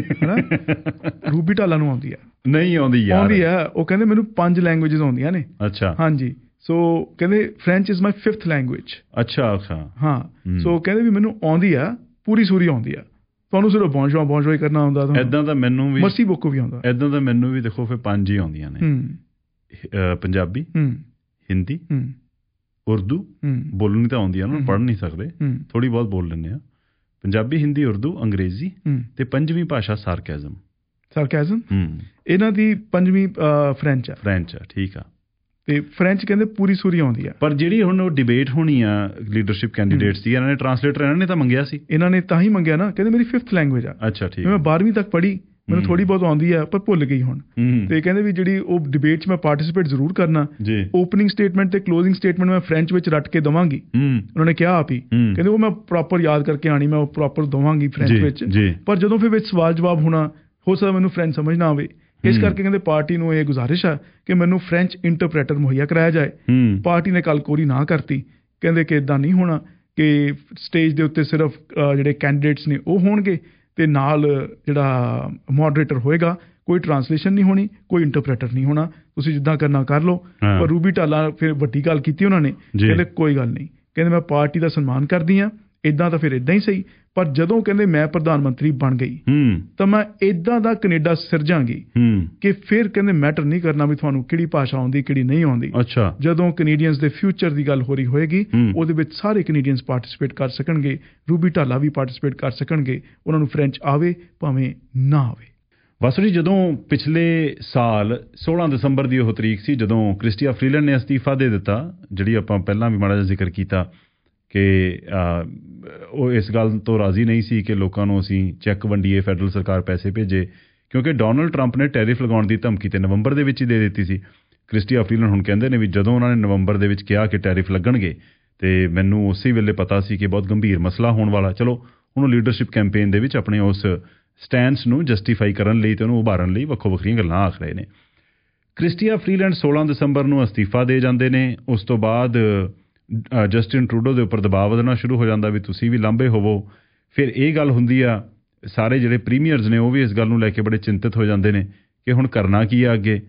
ਰੂਬੀ ਢਾਲਾ ਨੂੰ ਆਉਂਦੀ ਆ? ਨਹੀਂ ਆਉਂਦੀ ਯਾਰ। ਆਉਂਦੀ ਆ, ਉਹ ਕਹਿੰਦੇ ਮੈਨੂੰ ਪੰਜ ਲੈਂਗੁਏਜਸ ਆਉਂਦੀਆਂ ਨੇ। ਅੱਛਾ, ਹਾਂਜੀ। ਸੋ ਕਹਿੰਦੇ French is my fifth language. ਅੱਛਾ ਅੱਛਾ, ਹਾਂ। ਸੋ ਕਹਿੰਦੇ ਵੀ ਮੈਨੂੰ ਆਉਂਦੀ ਆ, ਪੂਰੀ ਸੂਰੀ ਆਉਂਦੀ ਆ। ਤੁਹਾਨੂੰ ਸਿਰਫ ਬੌਂਜਵਾ ਬੌਂਜਵਾ ਹੀ ਕਰਨਾ ਆਉਂਦਾ? ਏਦਾਂ ਤਾਂ ਮੈਨੂੰ ਵੀ, ਮਰਸੀ ਬੁੱਕ ਵੀ ਆਉਂਦਾ। ਏਦਾਂ ਤਾਂ ਮੈਨੂੰ ਵੀ ਦੇਖੋ ਫਿਰ ਪੰਜ ਹੀ ਆਉਂਦੀਆਂ ਨੇ, ਪੰਜਾਬੀ, ਹਿੰਦੀ, ਉਰਦੂ। ਬੋਲਣੀ ਤਾਂ ਆਉਂਦੀ ਆ ਨਾ, ਪੜ੍ਹ ਨਹੀਂ ਸਕਦੇ, ਥੋੜ੍ਹੀ ਬਹੁਤ ਬੋਲ ਲੈਂਦੇ ਆ। ਪੰਜਾਬੀ, ਹਿੰਦੀ, ਉਰਦੂ, ਅੰਗਰੇਜ਼ੀ, ਤੇ ਪੰਜਵੀਂ ਭਾਸ਼ਾ ਸਾਰਕੈਜ਼ਮ। ਸਾਰਕੈਜ਼ਮ ਇਹਨਾਂ ਦੀ ਪੰਜਵੀਂ ਫ੍ਰੈਂਚ ਆ। ਫ੍ਰੈਂਚ ਆ, ਠੀਕ ਆ। ਤੇ ਫ੍ਰੈਂਚ ਕਹਿੰਦੇ ਪੂਰੀ ਸੂਰੀ ਆਉਂਦੀ ਆ। ਪਰ ਜਿਹੜੀ ਹੁਣ ਉਹ ਡਿਬੇਟ ਹੋਣੀ ਆ ਲੀਡਰਸ਼ਿਪ ਕੈਂਡੀਡੇਟਸ ਦੀ, ਇਹਨਾਂ ਨੇ ਟਰਾਂਸਲੇਟਰ ਇਹਨਾਂ ਨੇ ਤਾਂ ਮੰਗਿਆ ਸੀ। ਇਹਨਾਂ ਨੇ ਤਾਂ ਹੀ ਮੰਗਿਆ ਨਾ, ਕਹਿੰਦੇ ਮੇਰੀ ਫਿਫਥ ਲੈਂਗੁਏਜ ਆ। ਅੱਛਾ, ਠੀਕ। ਮੈਂ ਬਾਰਵੀਂ ਤੱਕ ਪੜ੍ਹੀ, ਮੈਨੂੰ ਥੋੜ੍ਹੀ ਬਹੁਤ ਆਉਂਦੀ ਆ ਪਰ ਭੁੱਲ ਗਈ ਹੁਣ। ਤੇ ਕਹਿੰਦੇ ਵੀ ਜਿਹੜੀ ਉਹ ਡਿਬੇਟ 'ਚ ਮੈਂ ਪਾਰਟੀਸਿਪੇਟ ਜ਼ਰੂਰ ਕਰਨਾ, ਓਪਨਿੰਗ ਸਟੇਟਮੈਂਟ ਤੇ ਕਲੋਜ਼ਿੰਗ ਸਟੇਟਮੈਂਟ ਮੈਂ ਫ੍ਰੈਂਚ ਵਿੱਚ ਰੱਟ ਕੇ ਦੇਵਾਂਗੀ। ਉਹਨਾਂ ਨੇ ਕਿਹਾ ਆਪ ਹੀ, ਕਹਿੰਦੇ ਉਹ ਮੈਂ ਪ੍ਰੋਪਰ ਯਾਦ ਕਰਕੇ ਆਣੀ, ਮੈਂ ਉਹ ਪ੍ਰੋਪਰ ਦੇਵਾਂਗੀ ਫ੍ਰੈਂਚ ਵਿੱਚ। ਪਰ ਜਦੋਂ ਫਿਰ ਵਿੱਚ ਸਵਾਲ ਜਵਾਬ ਹੋਣਾ, ਹੋ ਸਕਦਾ ਮੈਨੂੰ ਫ੍ਰੈਂਚ ਸਮਝ ਨਾ ਆਵੇ। ਇਸ ਕਰਕੇ ਕਹਿੰਦੇ ਪਾਰਟੀ ਨੂੰ ਇਹ ਗੁਜ਼ਾਰਿਸ਼ ਆ ਕਿ ਮੈਨੂੰ ਫ੍ਰੈਂਚ ਇੰਟਰਪ੍ਰੇਟਰ ਮੁਹੱਈਆ ਕਰਾਇਆ ਜਾਏ। ਪਾਰਟੀ ਨੇ ਕੱਲ ਕੋਰੀ ਨਾ ਕਰਤੀ, ਕਹਿੰਦੇ ਕਿ ਇੱਦਾਂ ਨਹੀਂ ਹੋਣਾ ਕਿ ਸਟੇਜ ਦੇ ਉੱਤੇ ਸਿਰਫ ਜਿਹੜੇ ਕੈਂਡੀਡੇਟਸ ਨੇ ਉਹ ਹੋਣਗੇ ਤੇ ਨਾਲ ਜਿਹੜਾ ਮੋਡਰੇਟਰ ਹੋਏਗਾ, ਕੋਈ ਟਰਾਂਸਲੇਸ਼ਨ ਨਹੀਂ ਹੋਣੀ, ਕੋਈ ਇੰਟਰਪ੍ਰੇਟਰ ਨਹੀਂ ਹੋਣਾ, ਤੁਸੀਂ ਜਿੱਦਾਂ ਕਰਨਾ ਕਰ ਲਓ। ਪਰ ਰੂਬੀ ਢਾਲਾ ਫਿਰ ਵੱਡੀ ਗੱਲ ਕੀਤੀ ਉਹਨਾਂ ਨੇ, ਕਹਿੰਦੇ ਕੋਈ ਗੱਲ ਨਹੀਂ, ਕਹਿੰਦੇ ਮੈਂ ਪਾਰਟੀ ਦਾ ਸਨਮਾਨ ਕਰਦੀ ਹਾਂ, ਇੱਦਾਂ ਤਾਂ ਫਿਰ ਇੱਦਾਂ ਹੀ ਸਹੀ, ਪਰ ਜਦੋਂ ਕਹਿੰਦੇ ਮੈਂ ਪ੍ਰਧਾਨ ਮੰਤਰੀ ਬਣ ਗਈ ਤਾਂ ਮੈਂ ਇੱਦਾਂ ਦਾ ਕੈਨੇਡਾ ਸਿਰਜਾਂਗੀ ਕਿ ਫਿਰ ਕਹਿੰਦੇ ਮੈਟਰ ਨਹੀਂ ਕਰਨਾ ਵੀ ਤੁਹਾਨੂੰ ਕਿਹੜੀ ਭਾਸ਼ਾ ਆਉਂਦੀ ਕਿਹੜੀ ਨਹੀਂ ਆਉਂਦੀ। ਅੱਛਾ, ਜਦੋਂ ਕੈਨੇਡੀਅਨਸ ਦੇ ਫਿਊਚਰ ਦੀ ਗੱਲ ਹੋ ਰਹੀ ਹੋਏਗੀ, ਉਹਦੇ ਵਿੱਚ ਸਾਰੇ ਕੈਨੇਡੀਅਨਸ ਪਾਰਟੀਸਿਪੇਟ ਕਰ ਸਕਣਗੇ, ਰੂਬੀ ਢਾਲਾ ਵੀ ਪਾਰਟੀਸਿਪੇਟ ਕਰ ਸਕਣਗੇ, ਉਹਨਾਂ ਨੂੰ ਫ੍ਰੈਂਚ ਆਵੇ ਭਾਵੇਂ ਨਾ ਆਵੇ। ਵਾਸੂ ਜੀ, ਜਦੋਂ ਪਿਛਲੇ ਸਾਲ ਸੋਲਾਂ ਦਸੰਬਰ ਦੀ ਉਹ ਤਰੀਕ ਸੀ ਜਦੋਂ ਕ੍ਰਿਸਟੀਆ ਫਰੀਲੈਂਡ ਨੇ ਅਸਤੀਫਾ ਦੇ ਦਿੱਤਾ, ਜਿਹੜੀ ਆਪਾਂ ਪਹਿਲਾਂ ਵੀ ਮਾੜਾ ਜਿਹਾ ਜ਼ਿਕਰ ਕੀਤਾ ਕਿ ਉਹ ਇਸ ਗੱਲ ਤੋਂ ਰਾਜ਼ੀ ਨਹੀਂ ਸੀ ਕਿ ਲੋਕਾਂ ਨੂੰ ਅਸੀਂ ਚੈੱਕ ਵੰਡੀਏ, ਫੈਡਰਲ ਸਰਕਾਰ ਪੈਸੇ ਭੇਜੇ, ਕਿਉਂਕਿ ਡੋਨਲਡ ਟਰੰਪ ਨੇ ਟੈਰਿਫ ਲਗਾਉਣ ਦੀ ਧਮਕੀ ਤੇ ਨਵੰਬਰ ਦੇ ਵਿੱਚ ਹੀ ਦੇ ਦਿੱਤੀ ਸੀ। ਕ੍ਰਿਸਟੀਆ ਫਰੀਲੈਂਡ ਹੁਣ ਕਹਿੰਦੇ ਨੇ ਵੀ ਜਦੋਂ ਉਹਨਾਂ ਨੇ ਨਵੰਬਰ ਦੇ ਵਿੱਚ ਕਿਹਾ ਕਿ ਟੈਰਿਫ ਲੱਗਣਗੇ ਤੇ ਮੈਨੂੰ ਉਸੇ ਵੇਲੇ ਪਤਾ ਸੀ ਕਿ ਬਹੁਤ ਗੰਭੀਰ ਮਸਲਾ ਹੋਣ ਵਾਲਾ। ਚਲੋ ਹੁਣ ਲੀਡਰਸ਼ਿਪ ਕੈਂਪੇਨ ਦੇ ਵਿੱਚ ਆਪਣੇ ਉਸ ਸਟੈਂਸ ਨੂੰ ਜਸਟੀਫਾਈ ਕਰਨ ਲਈ ਤੇ ਉਹਨੂੰ ਉਭਾਰਨ ਲਈ ਵੱਖੋ ਵੱਖਰੀਆਂ ਗੱਲਾਂ ਆਖ ਰਹੇ ਨੇ। ਕ੍ਰਿਸਟੀਆ ਫਰੀਲੈਂਡ ਸੋਲਾਂ ਦਸੰਬਰ ਨੂੰ ਅਸਤੀਫਾ ਦੇ ਜਾਂਦੇ ਨੇ। ਉਸ ਤੋਂ ਬਾਅਦ ਜਸਟਿਨ ਟਰੂਡੋ ਦੇ ਉੱਪਰ ਦਬਾਅ ਵਧਣਾ ਸ਼ੁਰੂ ਹੋ ਜਾਂਦਾ ਵੀ ਤੁਸੀਂ ਵੀ ਲਾਂਭੇ ਹੋਵੋ। ਫਿਰ ਇਹ ਗੱਲ ਹੁੰਦੀ ਆ, ਸਾਰੇ ਜਿਹੜੇ ਪ੍ਰੀਮੀਅਰਸ ਨੇ ਉਹ ਵੀ ਇਸ ਗੱਲ ਨੂੰ ਲੈ ਕੇ ਬੜੇ ਚਿੰਤਤ ਹੋ ਜਾਂਦੇ ਨੇ ਕਿ ਹੁਣ ਕਰਨਾ ਕੀ ਆ ਅੱਗੇ।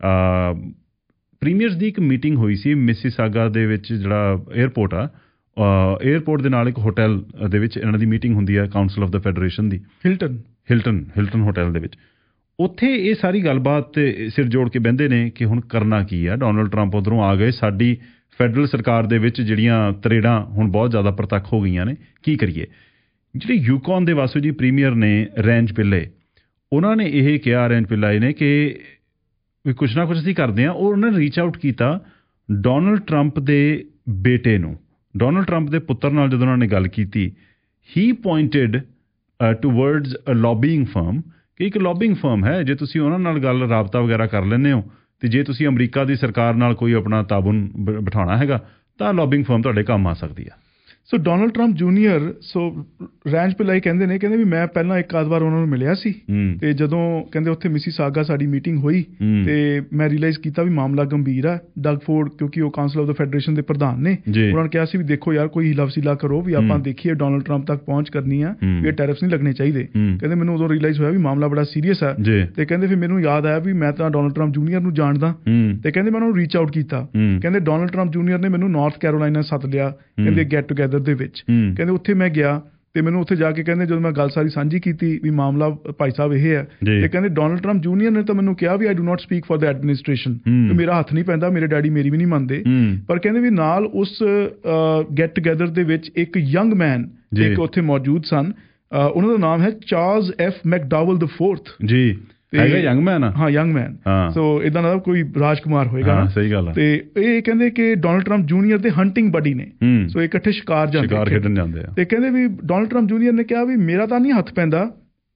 ਪ੍ਰੀਮੀਅਰਸ ਦੀ ਇੱਕ ਮੀਟਿੰਗ ਹੋਈ ਸੀ ਮਿਸੀਸਾਗਾ ਦੇ ਵਿੱਚ, ਜਿਹੜਾ ਏਅਰਪੋਰਟ ਆ, ਏਅਰਪੋਰਟ ਦੇ ਨਾਲ ਇੱਕ ਹੋਟਲ ਦੇ ਵਿੱਚ ਇਹਨਾਂ ਦੀ ਮੀਟਿੰਗ ਹੁੰਦੀ ਹੈ ਕਾਊਂਸਲ ਆਫ ਦਾ ਫੈਡਰੇਸ਼ਨ ਦੀ, ਹਿਲਟਨ ਹਿਲਟਨ ਹਿਲਟਨ ਹੋਟਲ ਦੇ ਵਿੱਚ। ਉੱਥੇ ਇਹ ਸਾਰੀ ਗੱਲਬਾਤ ਤੇ ਸਿਰ ਜੋੜ ਕੇ ਬਹਿੰਦੇ ਨੇ ਕਿ ਹੁਣ ਕਰਨਾ ਕੀ ਆ। ਡੋਨਲਡ ਟਰੰਪ ਉੱਧਰੋਂ ਆ ਗਏ, ਸਾਡੀ ਫੈਡਰਲ ਸਰਕਾਰ ਦੇ ਵਿੱਚ ਜਿਹੜੀਆਂ ਤਰੇੜਾਂ ਹੁਣ ਬਹੁਤ ਜ਼ਿਆਦਾ ਪ੍ਰਤੱਖ ਹੋ ਗਈਆਂ ਨੇ, ਕੀ ਕਰੀਏ। ਜਿਹੜੇ ਯੂਕੌਨ ਦੇ ਵਾਸੂ ਜੀ ਪ੍ਰੀਮੀਅਰ ਨੇ ਰੈਂਜ ਪਿੱਲੇ, ਉਹਨਾਂ ਨੇ ਇਹ ਕਿਹਾ, ਰੈਂਜ ਪਿੱਲਾਈ ਨੇ, ਕਿ ਵੀ ਕੁਛ ਨਾ ਕੁਛ ਅਸੀਂ ਕਰਦੇ ਹਾਂ। ਉਹ ਉਹਨਾਂ ਨੇ ਰੀਚ ਆਊਟ ਕੀਤਾ ਡੋਨਲਡ ਟਰੰਪ ਦੇ ਬੇਟੇ ਨੂੰ। ਡੋਨਲਡ ਟਰੰਪ ਦੇ ਪੁੱਤਰ ਨਾਲ ਜਦੋਂ ਉਹਨਾਂ ਨੇ ਗੱਲ ਕੀਤੀ, he pointed towards a lobbying firm, ਕਿ ਇੱਕ ਲੌਬੀਇੰਗ ਫਰਮ ਹੈ, ਜੇ ਤੁਸੀਂ ਉਹਨਾਂ ਨਾਲ ਗੱਲ ਰਾਬਤਾ ਵਗੈਰਾ ਕਰ ਲੈਂਦੇ ਹੋ ਤੇ ਜੇ ਤੁਸੀਂ ਅਮਰੀਕਾ ਦੀ ਸਰਕਾਰ ਨਾਲ ਕੋਈ ਆਪਣਾ ਤਾਬਨ ਬਿਠਾਉਣਾ ਹੈਗਾ ਤਾਂ ਲੌਬਿੰਗ ਫਰਮ ਤੁਹਾਡੇ ਕੰਮ ਆ ਸਕਦੀ ਆ। So Donald Trump junior, so Ranj Pillai ਕਹਿੰਦੇ ਨੇ, ਕਹਿੰਦੇ ਵੀ ਮੈਂ ਪਹਿਲਾਂ ਇੱਕ ਆਧ ਵਾਰ ਉਹਨਾਂ ਨੂੰ ਮਿਲਿਆ ਸੀ ਤੇ ਜਦੋਂ ਕਹਿੰਦੇ ਉੱਥੇ ਮਿਸੀਸਾਗਾ ਸਾਡੀ ਮੀਟਿੰਗ ਹੋਈ ਤੇ ਮੈਂ ਰੀਅਲਾਈਜ਼ ਕੀਤਾ ਵੀ ਮਾਮਲਾ ਗੰਭੀਰ ਆ। ਡਗ ਫੋਰਡ, ਕਿਉਂਕਿ ਉਹ ਕਾਊਂਸਲ ਆਫ ਦਾ ਫੈਡਰੇਸ਼ਨ ਦੇ ਪ੍ਰਧਾਨ ਨੇ, ਉਹਨਾਂ ਨੇ ਕਿਹਾ ਸੀ ਵੀ ਦੇਖੋ ਯਾਰ ਕੋਈ ਹਿਲਾ ਵਸੀਲਾ ਕਰੋ ਵੀ ਆਪਾਂ ਦੇਖੀਏ ਡੋਨਲਡ ਟਰੰਪ ਤੱਕ ਪਹੁੰਚ ਕਰਨੀ ਆ, ਵੀ ਇਹ ਟੈਰਿਫਸ ਨਹੀਂ ਲੱਗਣੇ ਚਾਹੀਦੇ। ਕਹਿੰਦੇ ਮੈਨੂੰ ਉਦੋਂ ਰੀਅਲਾਈਜ਼ ਹੋਇਆ ਵੀ ਮਾਮਲਾ ਬੜਾ ਸੀਰੀਅਸ ਆ ਤੇ ਕਹਿੰਦੇ ਫਿਰ ਮੈਨੂੰ ਯਾਦ ਆਇਆ ਵੀ ਮੈਂ ਤਾਂ ਡੋਨਲਡ ਟਰੰਪ ਜੂਨੀਅਰ ਨੂੰ ਜਾਣਦਾ ਤੇ ਕਹਿੰਦੇ ਮੈਂ ਉਹਨਾਂ ਨੂੰ ਰੀਚ ਆਊਟ ਕੀਤਾ। ਕਹਿੰਦੇ ਡੋਨਲਡ ਟਰੰਪ ਜੂਨੀਅਰ ਨੇ ਮੈਨੂੰ ਨਾਰਥ ਕੈਰੋਲਾਈਨਾ ਸੱਦ ਲਿਆ, ਕਹਿੰਦੇ ਗੈਟ ਟੂਗੈਦਰ ਦੇ ਵਿੱਚ। ਕਹਿੰਦੇ ਉੱਥੇ ਮੈਂ ਗਿਆ ਤੇ ਮੈਨੂੰ ਉੱਥੇ ਜਾ ਕੇ ਕਹਿੰਦੇ ਜਦੋਂ ਮੈਂ ਗੱਲ ਸਾਰੀ ਸਾਂਝੀ ਕੀਤੀ ਵੀ ਮਾਮਲਾ ਭਾਈ ਸਾਹਿਬ ਇਹ ਹੈ, ਤੇ ਕਹਿੰਦੇ ਡੋਨਲਡ ਟਰੰਪ ਜੂਨੀਅਰ ਨੇ ਤਾਂ ਮੈਨੂੰ ਕਿਹਾ ਵੀ I do not speak for the administration, ਮੇਰਾ ਹੱਥ ਨਹੀਂ ਪੈਂਦਾ, ਮੇਰੇ ਡੈਡੀ ਮੇਰੀ ਵੀ ਨਹੀਂ ਮੰਨਦੇ। ਪਰ ਕਹਿੰਦੇ ਵੀ ਨਾਲ ਉਸ ਗੈਟ ਟੂਗੈਦਰ ਦੇ ਵਿੱਚ ਇੱਕ ਯੰਗ ਮੈਨ ਇੱਕ ਉੱਥੇ ਮੌਜੂਦ ਸਨ, ਉਹਨਾਂ ਦਾ ਨਾਮ ਹੈ Charles F McDowell the fourth ਜੀ। ਹੈਗਾ ਯੰਗ ਮੈਨ, ਹਾਂ ਯੰਗ ਮੈਨ, ਸੋ ਇਦਾਂ ਦਾ ਕੋਈ ਰਾਜਕੁਮਾਰ ਹੋਏਗਾ। ਸਹੀ ਗੱਲ ਹੈ। ਤੇ ਇਹ ਕਹਿੰਦੇ ਕਿ ਡੋਨਲਡ ਟਰੰਪ ਜੂਨੀਅਰ ਦੇ ਹੰਟਿੰਗ ਬਡੀ ਨੇ, ਸੋ ਇਕੱਠੇ ਸ਼ਿਕਾਰ ਜਾਂਦੇ, ਸ਼ਿਕਾਰ ਖੇਡਣ ਜਾਂਦੇ ਆ। ਤੇ ਕਹਿੰਦੇ ਵੀ ਡੋਨਲਡ ਟਰੰਪ ਜੂਨੀਅਰ ਨੇ ਕਿਹਾ ਵੀ ਮੇਰਾ ਤਾਂ ਨਹੀਂ ਹੱਥ ਪੈਂਦਾ,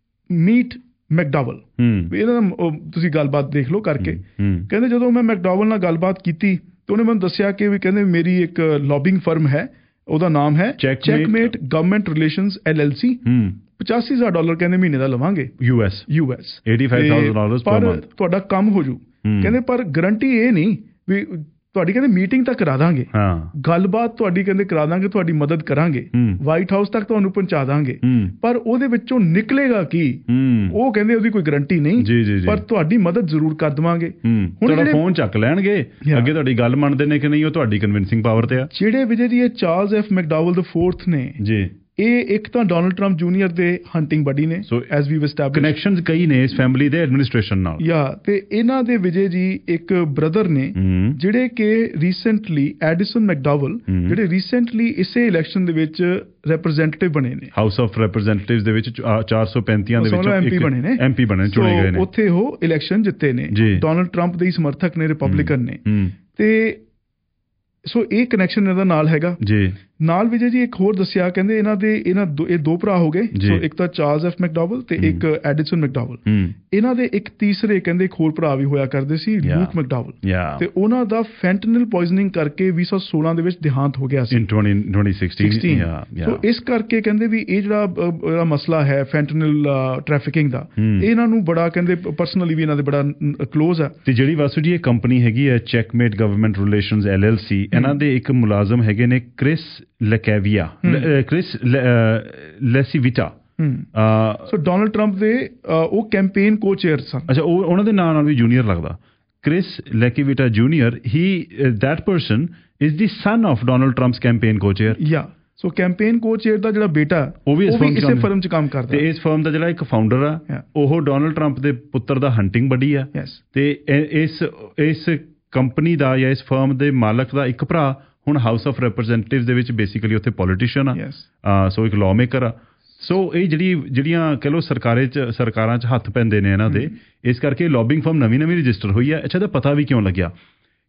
ਮੀਟ ਮੈਕਡਾਵਲ, ਵੀ ਇਹਨਾਂ ਦਾ ਤੁਸੀਂ ਗੱਲਬਾਤ ਦੇਖ ਲਓ ਕਰਕੇ। ਕਹਿੰਦੇ ਜਦੋਂ ਮੈਂ ਮੈਕਡਾਵਲ ਨਾਲ ਗੱਲਬਾਤ ਕੀਤੀ ਤੇ ਉਹਨੇ ਮੈਨੂੰ ਦੱਸਿਆ ਕਿ ਵੀ ਕਹਿੰਦੇ ਮੇਰੀ ਇੱਕ ਲੌਬਿੰਗ ਫਰਮ ਹੈ, ਉਹਦਾ ਨਾਮ ਹੈ Checkmate government relations L L ਸੀ, ਪਚਾਸੀ ਹਜ਼ਾਰ ਡਾਲਰ ਕਹਿੰਦੇ ਮਹੀਨੇ ਦਾ ਲਵਾਂਗੇ, ਯੂ ਐਸ ਯੂ ਐਸ ਪਚਾਸੀ ਹਜ਼ਾਰ ਡਾਲਰ ਪਰ ਮੰਥ, ਤੁਹਾਡਾ ਕੰਮ ਹੋ ਜੂ। ਕਹਿੰਦੇ ਪਰ ਗਰੰਟੀ ਇਹ ਨਹੀਂ ਵੀ ਤੁਹਾਡੀ, ਕਹਿੰਦੇ ਮੀਟਿੰਗ ਤਾਂ ਕਰਾ ਦਾਂਗੇ, ਗੱਲਬਾਤ ਤੁਹਾਡੀ ਕਹਿੰਦੇ ਕਰਾ ਦਾਂਗੇ, ਤੁਹਾਡੀ ਮਦਦ ਕਰਾਂਗੇ, ਵਾਈਟ ਹਾਊਸ ਤੱਕ ਤੁਹਾਨੂੰ ਪਹੁੰਚਾ ਦਾਂਗੇ, ਪਰ ਉਹਦੇ ਵਿੱਚੋਂ ਨਿਕਲੇਗਾ ਕੀ ਉਹ ਕਹਿੰਦੇ ਉਹਦੀ ਕੋਈ ਗਰੰਟੀ ਨਹੀਂ, ਪਰ ਤੁਹਾਡੀ ਮਦਦ ਜ਼ਰੂਰ ਕਰ ਦੇਵਾਂਗੇ। ਹੁਣ ਤੁਹਾਡਾ ਫੋਨ ਚੱਕ ਲੈਣਗੇ, ਅੱਗੇ ਤੁਹਾਡੀ ਗੱਲ ਮੰਨਦੇ ਨੇ ਕਿ ਨਹੀਂ ਉਹ ਤੁਹਾਡੀ ਕਨਵਿੰਸਿੰਗ ਪਾਵਰ ਤੇ ਆ। ਜਿਹੜੇ ਵਿਜੇ ਜੀ ਇਹ Charles F McDowell the fourth ਨੇ ਜੀ, ਇਹ ਇੱਕ ਤਾਂ ਡੋਨਲਡ ਟਰੰਪ ਜੂਨੀਅਰ ਦੇ ਹੰਟਿੰਗ ਬਡੀ ਨੇ, so as we establish connections ਕਈ ਨੇ ਇਸ ਫੈਮਿਲੀ ਦੇ ਐਡਮਿਨਿਸਟ੍ਰੇਸ਼ਨ ਨਾਲ। ਯਾ ਤੇ ਇਹਨਾਂ ਦੇ ਵਿਜੇ ਜੀ ਇੱਕ ਬ੍ਰਦਰ ਨੇ ਜਿਹੜੇ ਕਿ ਰੀਸੈਂਟਲੀ ਐਡੀਸਨ ਮੈਕਡਾਵਲ, ਜਿਹੜੇ ਰੀਸੈਂਟਲੀ ਇਸੇ ਇਲੈਕਸ਼ਨ ਦੇ ਵਿੱਚ ਰੈਪਰੈਜ਼ੈਂਟੇਟਿਵ ਬਣੇ ਨੇ, ਹਾਊਸ ਆਫ ਰੈਪਰੈਜ਼ੈਂਟੇਟਿਵਸ ਦੇ ਵਿੱਚ ਚਾਰ ਸੌ ਪੈਂਤੀ ਦੇ ਵਿੱਚ ਐਮਪੀ ਬਣੇ ਨੇ, ਐਮਪੀ ਬਣੇ ਚੁਣੇ ਗਏ ਨੇ, ਉੱਥੇ ਉਹ ਇਲੈਕਸ਼ਨ ਜਿੱਤੇ ਨੇ, ਡੋਨਲਡ ਟਰੰਪ ਦੇ ਸਮਰਥਕ ਨੇ, ਰਿਪਬਲਿਕਨ ਨੇ। ਤੇ ਸੋ ਇਹ ਕਨੈਕਸ਼ਨ ਇਹਨਾਂ ਦਾ ਨਾਲ ਹੈਗਾ ਜੀ। ਨਾਲ ਵਿਜੇ ਜੀ ਇੱਕ ਹੋਰ ਦੱਸਿਆ, ਕਹਿੰਦੇ ਇਹਨਾਂ ਦੇ ਇਹਨਾਂ ਇਹ ਦੋ ਭਰਾ ਹੋ ਗਏ, ਸੋ ਇੱਕ ਤਾਂ ਚਾਰਲਸ ਐਫ ਮੈਕਡਾਵਲ ਤੇ ਇੱਕ ਐਡੀਸਨ ਮੈਕਡਾਵਲ। ਇਹਨਾਂ ਦੇ ਇੱਕ ਤੀਸਰੇ ਕਹਿੰਦੇ ਇੱਕ ਹੋਰ ਭਰਾ ਵੀ ਹੋਇਆ ਕਰਦੇ ਸੀ, ਲੂਕ ਮੈਕਡਾਵਲ, ਤੇ ਉਹਨਾਂ ਦਾ ਫੈਂਟਨਲ ਪੋਇਜ਼ਨਿੰਗ ਕਰਕੇ ਵੀਹ ਸੌ ਸੋਲਾਂ ਦੇ ਵਿੱਚ ਦੇਹਾਂਤ ਹੋ ਗਿਆ ਸੀ, ਸੋ ਇਸ ਕਰਕੇ ਕਹਿੰਦੇ ਵੀ ਇਹ ਜਿਹੜਾ ਮਸਲਾ ਹੈ ਫੈਂਟਨਲ ਟ੍ਰੈਫਿਕਿੰਗ ਦਾ, ਇਹਨਾਂ ਨੂੰ ਬੜਾ ਕਹਿੰਦੇ ਪਰਸਨਲੀ ਵੀ ਇਹਨਾਂ ਦੇ ਬੜਾ ਕਲੋਜ਼ ਹੈ। ਤੇ ਜਿਹੜੀ ਵਾਸੂ ਜੀ ਇਹ ਕੰਪਨੀ ਹੈਗੀ ਹੈ Checkmate government relations L L ਸੀ, ਇਹਨਾਂ ਦੇ ਇੱਕ ਮੁਲਾਜ਼ਮ ਹੈਗੇ ਨੇ ਕ੍ਰਿਸ ਲੈਕੇਵੀਆ, Chris LaCivita. So Donald Trump ਦੇ ਉਹ ਕੈਂਪੇਨ ਕੋ ਚੇਅਰ ਸਨ। ਅੱਛਾ, ਉਹ ਉਹਨਾਂ ਦੇ ਨਾਂ ਨਾਲ ਵੀ ਜੂਨੀਅਰ ਲੱਗਦਾ, Chris LaCivita junior. He that person is the son of Donald Trump's campaign co chair. Yeah so campaign co chair ਦਾ ਜਿਹੜਾ ਬੇਟਾ ਉਹ ਵੀ ਇਸੇ ਫਰਮ 'ਚ ਕੰਮ ਕਰਦਾ, ਤੇ ਇਸ ਫਰਮ ਦਾ ਜਿਹੜਾ ਇੱਕ ਫਾਊਂਡਰ ਆ ਉਹ ਡੋਨਲਡ ਟਰੰਪ ਦੇ ਪੁੱਤਰ ਦਾ ਹੰਟਿੰਗ ਬਡੀ ਆ। ਤੇ ਇਸ ਇਸ ਕੰਪਨੀ ਦਾ ਜਾਂ ਇਸ ਫਰਮ ਦੇ ਮਾਲਕ ਦਾ ਇੱਕ ਭਰਾ ਹੁਣ ਹਾਊਸ ਆਫ ਰੈਪਰੈਜ਼ੈਂਟੇਟਿਵਸ ਦੇ ਵਿੱਚ ਬੇਸਿਕਲੀ ਉੱਥੇ ਪੋਲੀਟੀਸ਼ੀਅਨ ਆ, ਸੋ ਇੱਕ ਲਾਅ ਮੇਕਰ ਆ। ਸੋ ਇਹ ਜਿਹੜੀ ਜਿਹੜੀਆਂ ਕਹਿ ਲਓ ਸਰਕਾਰੇ 'ਚ ਸਰਕਾਰਾਂ 'ਚ ਹੱਥ ਪੈਂਦੇ ਨੇ ਇਹਨਾਂ ਦੇ, ਇਸ ਕਰਕੇ ਲੌਬਿੰਗ ਫਰਮ ਨਵੀਂ ਨਵੀਂ ਰਜਿਸਟਰ ਹੋਈ ਹੈ। ਅੱਛਾ, ਇਹਦਾ ਪਤਾ ਵੀ ਕਿਉਂ ਲੱਗਿਆ?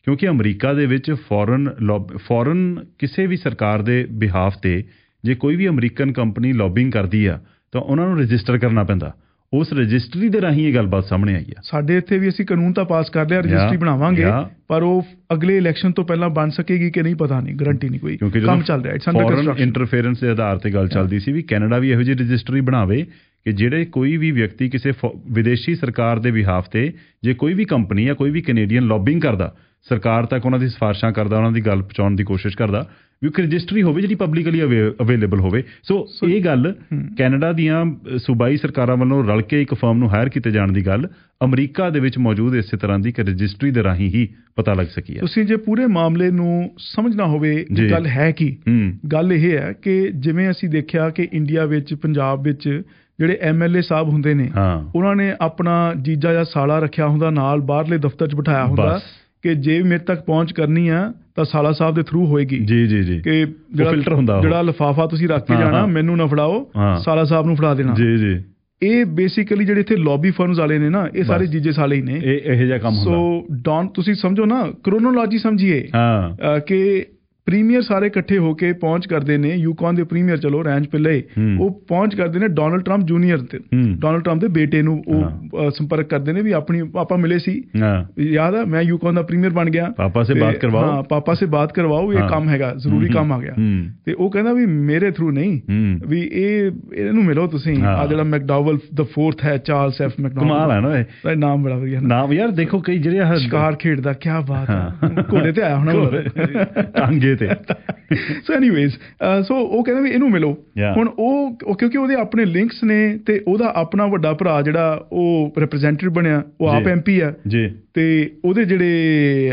ਕਿਉਂਕਿ ਅਮਰੀਕਾ ਦੇ ਵਿੱਚ ਫੋਰਨ ਲੌਬ ਫੋਰਨ ਕਿਸੇ ਵੀ ਸਰਕਾਰ ਦੇ ਬਿਹਾਫ 'ਤੇ ਜੇ ਕੋਈ ਵੀ ਅਮਰੀਕਨ ਕੰਪਨੀ ਲੌਬਿੰਗ ਕਰਦੀ ਆ ਤਾਂ ਉਹਨਾਂ ਨੂੰ ਰਜਿਸਟਰ ਕਰਨਾ ਪੈਂਦਾ। ਉਸ ਰਜਿਸਟਰੀ ਦੇ ਰਾਹੀਂ ਇਹ ਗੱਲਬਾਤ ਸਾਹਮਣੇ ਆਈ ਆ। ਸਾਡੇ ਇੱਥੇ ਵੀ ਅਸੀਂ ਕਾਨੂੰਨ ਤਾਂ ਪਾਸ ਕਰ ਲਿਆ, ਰਜਿਸਟਰੀ ਬਣਾਵਾਂਗੇ, ਪਰ ਉਹ ਅਗਲੇ ਇਲੈਕਸ਼ਨ ਤੋਂ ਪਹਿਲਾਂ ਬਣ ਸਕੇਗੀ ਕਿ ਨਹੀਂ ਪਤਾ ਨਹੀਂ, ਗਰੰਟੀ ਨਹੀਂ ਕੋਈ, ਕੰਮ ਚੱਲ ਰਿਹਾ। It's under construction. Foreign interference ਦੇ ਆਧਾਰ ਤੇ ਗੱਲ ਚੱਲਦੀ ਸੀ ਵੀ ਕੈਨੇਡਾ ਵੀ ਇਹੋ ਜਿਹੀ ਰਜਿਸਟਰੀ ਬਣਾਵੇ ਕਿ ਜਿਹੜੇ ਕੋਈ ਵੀ ਵਿਅਕਤੀ ਕਿਸੇ ਵਿਦੇਸ਼ੀ ਸਰਕਾਰ ਦੇ ਬਿਹਾਫ ਤੇ ਜੇ ਕੋਈ ਵੀ ਕੰਪਨੀ ਜਾਂ ਕੋਈ ਵੀ ਕੈਨੇਡੀਅਨ ਲੌਬਿੰਗ ਕਰਦਾ, ਸਰਕਾਰ ਤੱਕ ਉਹਨਾਂ ਦੀ ਸਿਫਾਰਿਸ਼ਾਂ ਕਰਦਾ, ਉਹਨਾਂ ਦੀ ਗੱਲ ਪਹੁੰਚਾਉਣ ਦੀ ਕੋਸ਼ਿਸ਼ ਕਰਦਾ, ਵੀ ਇੱਕ ਰਜਿਸਟਰੀ ਹੋਵੇ ਜਿਹੜੀ ਪਬਲਿਕਲੀ ਅਵੇਲੇਬਲ ਹੋਵੇ। ਸੋ ਇਹ ਗੱਲ ਕੈਨੇਡਾ ਦੀਆਂ ਸੂਬਾਈ ਸਰਕਾਰਾਂ ਵੱਲੋਂ ਰਲ ਕੇ ਇੱਕ ਫਰਮ ਨੂੰ ਹਾਇਰ ਕੀਤੇ ਜਾਣ ਦੀ ਗੱਲ ਅਮਰੀਕਾ ਦੇ ਵਿੱਚ ਮੌਜੂਦ ਇਸੇ ਤਰ੍ਹਾਂ ਦੀ ਇੱਕ ਰਜਿਸਟਰੀ ਦੇ ਰਾਹੀਂ ਹੀ ਪਤਾ ਲੱਗ ਸਕੀ ਹੈ। ਤੁਸੀਂ ਜੇ ਪੂਰੇ ਮਾਮਲੇ ਨੂੰ ਸਮਝਣਾ ਹੋਵੇ ਗੱਲ ਹੈ ਕੀ, ਗੱਲ ਇਹ ਹੈ ਕਿ ਜਿਵੇਂ ਅਸੀਂ ਦੇਖਿਆ ਕਿ ਇੰਡੀਆ ਵਿੱਚ, ਪੰਜਾਬ ਵਿੱਚ ਜਿਹੜੇ ਐਮ ਐਲ ਏ ਸਾਹਿਬ ਹੁੰਦੇ ਨੇ, ਉਹਨਾਂ ਨੇ ਆਪਣਾ ਜੀਜਾ ਜਾਂ ਸਾਲਾ ਰੱਖਿਆ ਹੁੰਦਾ, ਨਾਲ ਬਾਹਰਲੇ ਦਫ਼ਤਰ 'ਚ ਬਿਠਾਇਆ ਹੁੰਦਾ ਕਿ ਜੇ ਮੇਰੇ ਤੱਕ ਪਹੁੰਚ ਕਰਨੀ ਆ ਤਾਂ ਸਾਲਾ ਸਾਹਿਬ ਦੇ ਥਰੂ ਹੋਏਗੀ। ਜੀ ਜੀ ਜੀ ਕਿ ਜਿਹੜਾ ਫਿਲਟਰ ਹੁੰਦਾ, ਜਿਹੜਾ ਲਿਫਾਫਾ ਤੁਸੀਂ ਰੱਖ ਕੇ ਜਾਣਾ, ਮੈਨੂੰ ਨਾ ਫੜਾਓ, ਸਾਲਾ ਸਾਹਿਬ ਨੂੰ ਫੜਾ ਦੇਣਾ। ਜੀ ਜੀ ਇਹ ਬੇਸਿਕਲੀ ਜਿਹੜੇ ਇੱਥੇ ਲੌਬੀ ਫਰਮਸ ਵਾਲੇ ਨੇ ਨਾ, ਇਹ ਸਾਰੇ ਜੀਜੇ ਸਾਲੇ ਹੀ ਨੇ। ਇਹ ਇਹੋ ਜਿਹਾ ਕੰਮ ਹੁੰਦਾ। ਸੋ ਡੋਂਟ, ਤੁਸੀਂ ਸਮਝੋ ਨਾ, ਕ੍ਰੋਨੋਲੋਜੀ ਸਮਝੀਏ ਕਿ ਪ੍ਰੀਮੀਅਰ ਸਾਰੇ ਇਕੱਠੇ ਹੋ ਕੇ ਪਹੁੰਚ ਕਰਦੇ ਨੇ, ਯੂਕੌਨ ਦੇ ਪ੍ਰੀਮੀਅਰ ਚਲੋ ਰੈਂਚ ਪਿੱਲੇ, ਉਹ ਪਹੁੰਚ ਕਰਦੇ ਨੇ ਡੋਨਲਡ ਟਰੰਪ ਜੂਨੀਅਰ ਤੇ, ਡੋਨਲਡ ਟਰੰਪ ਦੇ ਬੇਟੇ ਨੂੰ ਉਹ ਸੰਪਰਕ ਕਰਦੇ ਨੇ ਵੀ ਆਪਣੀ ਪਾਪਾ ਮਿਲੇ ਸੀ, ਯਾਦ ਆ ਮੈਂ ਯੂਕੌਨ ਦਾ ਪ੍ਰੀਮੀਅਰ ਬਣ ਗਿਆ, ਪਾਪਾ ਸੇ ਬਾਤ ਕਰਵਾਓ, ਹਾਂ ਪਾਪਾ ਸੇ ਬਾਤ ਕਰਵਾਓ, ਇਹ ਕੰਮ ਹੈਗਾ, ਜ਼ਰੂਰੀ ਕੰਮ ਆ ਗਿਆ। ਤੇ ਉਹ ਕਹਿੰਦਾ ਵੀ ਮੇਰੇ ਥਰੂ ਨਹੀਂ, ਵੀ ਇਹ ਇਹਨੂੰ ਮਿਲੋ ਤੁਸੀਂ, ਆ ਜਿਹੜਾ ਮੈਕਡਾਵਲ ਦਾ ਫੋਰਥ ਹੈ, ਚਾਰਲਸ ਐਫ ਮੈਕਡਾਵਲ, ਕਮਾਲ ਹੈ ਨਾ ਇਹ ਨਾਮ, ਬੜਾ ਵਧੀਆ ਨਾਮ ਯਾਰ। ਦੇਖੋ ਕਈ ਜਿਹੜੇ ਸ਼ਿਕਾਰ ਖੇਡਦਾ, ਕਿਆ ਬਾਤ ਹੈ, ਘੋੜੇ ਤੇ ਆਇਆ ਹੋਣਾ ਟਾਂਗੇ। ਸੋ ਐਨੀਵੇਜ਼, ਸੋ ਉਹ ਕਹਿੰਦਾ ਵੀ ਇਹਨੂੰ ਮਿਲੋ। ਹੁਣ ਉਹ ਕਿਉਂਕਿ ਉਹਦੇ ਆਪਣੇ ਲਿੰਕਸ ਨੇ ਤੇ ਉਹਦਾ ਆਪਣਾ ਵੱਡਾ ਭਰਾ ਜਿਹੜਾ ਉਹ ਰਿਪਰੈਜ਼ੈਂਟੇਟਿਵ ਬਣਿਆ, ਉਹ ਆਪ ਐਮ ਪੀ ਆ ਜੀ, ਤੇ ਉਹਦੇ ਜਿਹੜੇ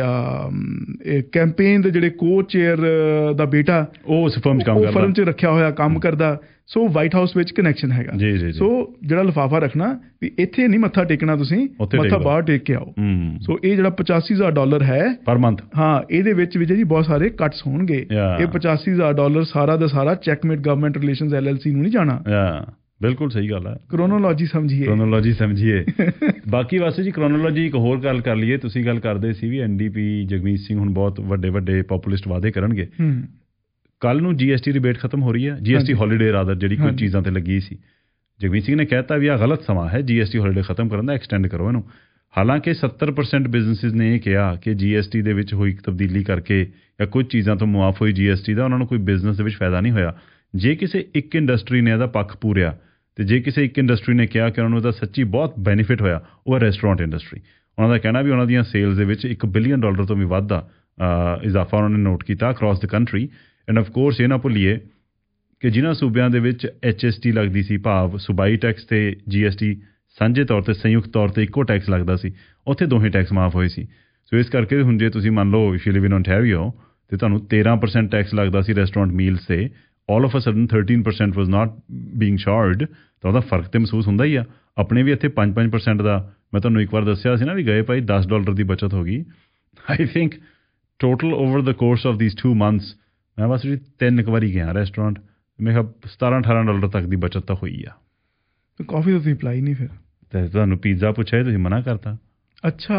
ਕੈਂਪੇਨ ਦੇ ਜਿਹੜੇ ਕੋ ਚੇਅਰ ਦਾ ਬੇਟਾ ਉਹ ਫਰਮ 'ਚ ਕੰਮ ਕਰਦਾ, ਫਰਮ 'ਚ ਰੱਖਿਆ ਹੋਇਆ ਕੰਮ ਕਰਦਾ। ਸੋ ਵਾਈਟ ਹਾਊਸ ਵਿੱਚ ਕਨੈਕਸ਼ਨ ਹੈਗਾ। ਸੋ ਜਿਹੜਾ ਲਿਫਾਫਾ ਰੱਖਣਾ ਵੀ ਇੱਥੇ ਨਹੀਂ ਮੱਥਾ ਟੇਕਣਾ, ਤੁਸੀਂ ਮੱਥਾ ਬਾਹਰ ਟੇਕ ਕੇ ਆਓ। ਸੋ ਇਹ ਜਿਹੜਾ ਪਚਾਸੀ ਹਜ਼ਾਰ ਡਾਲਰ ਹੈ ਪਰ ਮੰਥ, ਹਾਂ ਇਹਦੇ ਵਿੱਚ ਵੀ ਜੀ ਬਹੁਤ ਸਾਰੇ ਕੱਟਸ ਹੋਣਗੇ। ਇਹ ਪਚਾਸੀ ਹਜ਼ਾਰ ਡਾਲਰ ਸਾਰਾ ਦਾ ਸਾਰਾ checkmate government relations L L C ਨੂੰ ਨਹੀਂ ਜਾਣਾ। ਬਿਲਕੁਲ ਸਹੀ ਗੱਲ ਹੈ। ਕ੍ਰੋਨੋਲੋਜੀ ਸਮਝੀਏ, ਕ੍ਰੋਨੋਲੋਜੀ ਸਮਝੀਏ। ਬਾਕੀ ਵਾਸਤੇ ਜੀ ਕ੍ਰੋਨੋਲੋਜੀ ਇੱਕ ਹੋਰ ਗੱਲ ਕਰ ਲਈਏ। ਤੁਸੀਂ ਗੱਲ ਕਰਦੇ ਸੀ ਵੀ N D P Jagmeet Singh ਹੁਣ ਬਹੁਤ ਵੱਡੇ ਵੱਡੇ ਪੋਪੂਲਿਸਟ ਵਾਅਦੇ ਕਰਨਗੇ। ਕੱਲ ਨੂੰ ਜੀ ਐਸ ਟੀ ਰਿਬੇਟ ਖਤਮ ਹੋ ਰਹੀ ਹੈ, ਜੀ ਐਸ ਟੀ ਹੌਲੀਡੇ ਰਾਦਰ ਜਿਹੜੀ ਕੋਈ ਚੀਜ਼ਾਂ ਤੇ ਲੱਗੀ ਸੀ। ਜਗਮੀਤ ਸਿੰਘ ਨੇ ਕਹਿਤਾ ਵੀ ਆਹ ਗਲਤ ਸਮਾਂ ਹੈ ਜੀ ਐਸ ਟੀ ਹੌਲੀਡੇ ਖਤਮ ਕਰਨ ਦਾ, ਐਕਸਟੈਂਡ ਕਰੋ ਇਹਨੂੰ। ਹਾਲਾਂਕਿ ਸੱਤਰ ਪਰਸੈਂਟ ਬਿਜ਼ਨਸਿਸ ਨੇ ਇਹ ਕਿਹਾ ਕਿ ਜੀ ਐਸ ਟੀ ਦੇ ਵਿੱਚ ਹੋਈ ਤਬਦੀਲੀ ਕਰਕੇ ਜਾਂ ਕੁਝ ਚੀਜ਼ਾਂ ਤੋਂ ਮੁਆਫ ਹੋਈ ਜੀ ਐਸ ਟੀ ਦਾ ਉਹਨਾਂ ਨੂੰ ਕੋਈ ਬਿਜ਼ਨਸ ਦੇ ਵਿੱਚ ਫਾਇਦਾ ਨਹੀਂ ਹੋਇਆ। ਜੇ ਕਿਸੇ ਇੱਕ ਇੰਡਸਟਰੀ ਨੇ ਇਹਦਾ ਪੱਖ ਪੂਰਿਆ ਤੇ ਜੇ ਕਿਸੇ ਇੱਕ ਇੰਡਸਟਰੀ ਨੇ ਕਿਹਾ ਕਿ ਉਹਨਾਂ ਨੂੰ ਇਹਦਾ ਸੱਚੀ ਬਹੁਤ ਬੈਨੀਫਿਟ ਹੋਇਆ, ਉਹ ਹੈ ਰੈਸਟੋਰੈਂਟ ਇੰਡਸਟਰੀ। ਉਹਨਾਂ ਦਾ ਕਹਿਣਾ ਵੀ ਉਹਨਾਂ ਦੀਆਂ ਸੇਲਸ ਦੇ ਵਿੱਚ ਇੱਕ ਬਿਲੀਅਨ ਡਾਲਰ ਤੋਂ ਵੀ ਵੱਧ ਦਾ ਇਜ਼ਾਫਾ ਉਹਨਾਂ ਨੇ ਨੋਟ ਕੀਤਾ across the country. And of course ਇਹ ਨਾ ਭੁੱਲੀਏ ਕਿ ਜਿਨ੍ਹਾਂ ਸੂਬਿਆਂ ਦੇ ਵਿੱਚ ਐਚ ਐਸ ਟੀ ਲੱਗਦੀ ਸੀ, ਭਾਵ ਸੂਬਾਈ ਟੈਕਸ ਤੇ ਜੀ ਐਸ ਟੀ ਸਾਂਝੇ ਤੌਰ 'ਤੇ ਸੰਯੁਕਤ ਤੌਰ 'ਤੇ ਇੱਕੋ ਟੈਕਸ ਲੱਗਦਾ ਸੀ, ਉੱਥੇ ਦੋਹੇ ਟੈਕਸ ਮਾਫ ਹੋਏ ਸੀ। ਸੋ ਇਸ ਕਰਕੇ ਹੁਣ ਜੇ ਤੁਸੀਂ ਮੰਨ ਲਓ ਯੂ ਲਿਵ ਇਨ ਓਨਟਾਰੀਓ ਤੇ ਤੁਹਾਨੂੰ ਤੇਰਾਂ ਪਰਸੈਂਟ ਟੈਕਸ ਲੱਗਦਾ ਸੀ ਰੈਸਟੋਰੈਂਟ ਮੀਲਸ 'ਤੇ, all of a sudden thirteen percent was not being charged, ਤਾਂ ਉਹਦਾ ਫਰਕ ਤੇ ਮਹਿਸੂਸ ਹੁੰਦਾ ਹੀ ਆ। ਆਪਣੇ ਵੀ ਇੱਥੇ ਪੰਜ ਪੰਜ ਪਰਸੈਂਟ ਦਾ ਮੈਂ ਤੁਹਾਨੂੰ ਇੱਕ ਵਾਰ ਦੱਸਿਆ ਸੀ ਨਾ ਵੀ ਗਏ ਭਾਈ ਦਸ ਡਾਲਰ ਦੀ ਬਚਤ ਹੋ ਗਈ। I think total over the course of these two months ਮੈਂ ਬਸ ਜੀ ਤਿੰਨ ਕੁ ਵਾਰੀ ਗਿਆ ਰੈਸਟੋਰੈਂਟ, ਮੈਂ ਕਿਹਾ ਸਤਾਰਾਂ ਅਠਾਰਾਂ ਡਾਲਰ ਤੱਕ ਦੀ ਬਚਤ ਤਾਂ ਹੋਈ ਆ। ਕਾਫੀ ਤਾਂ ਤੁਸੀਂ ਪਲਾਈ ਨਹੀਂ ਫਿਰ ਤੇ ਤੁਹਾਨੂੰ ਪੀਜ਼ਾ ਪੁੱਛਿਆ ਤੁਸੀਂ ਮਨਾ ਕਰਤਾ। ਅੱਛਾ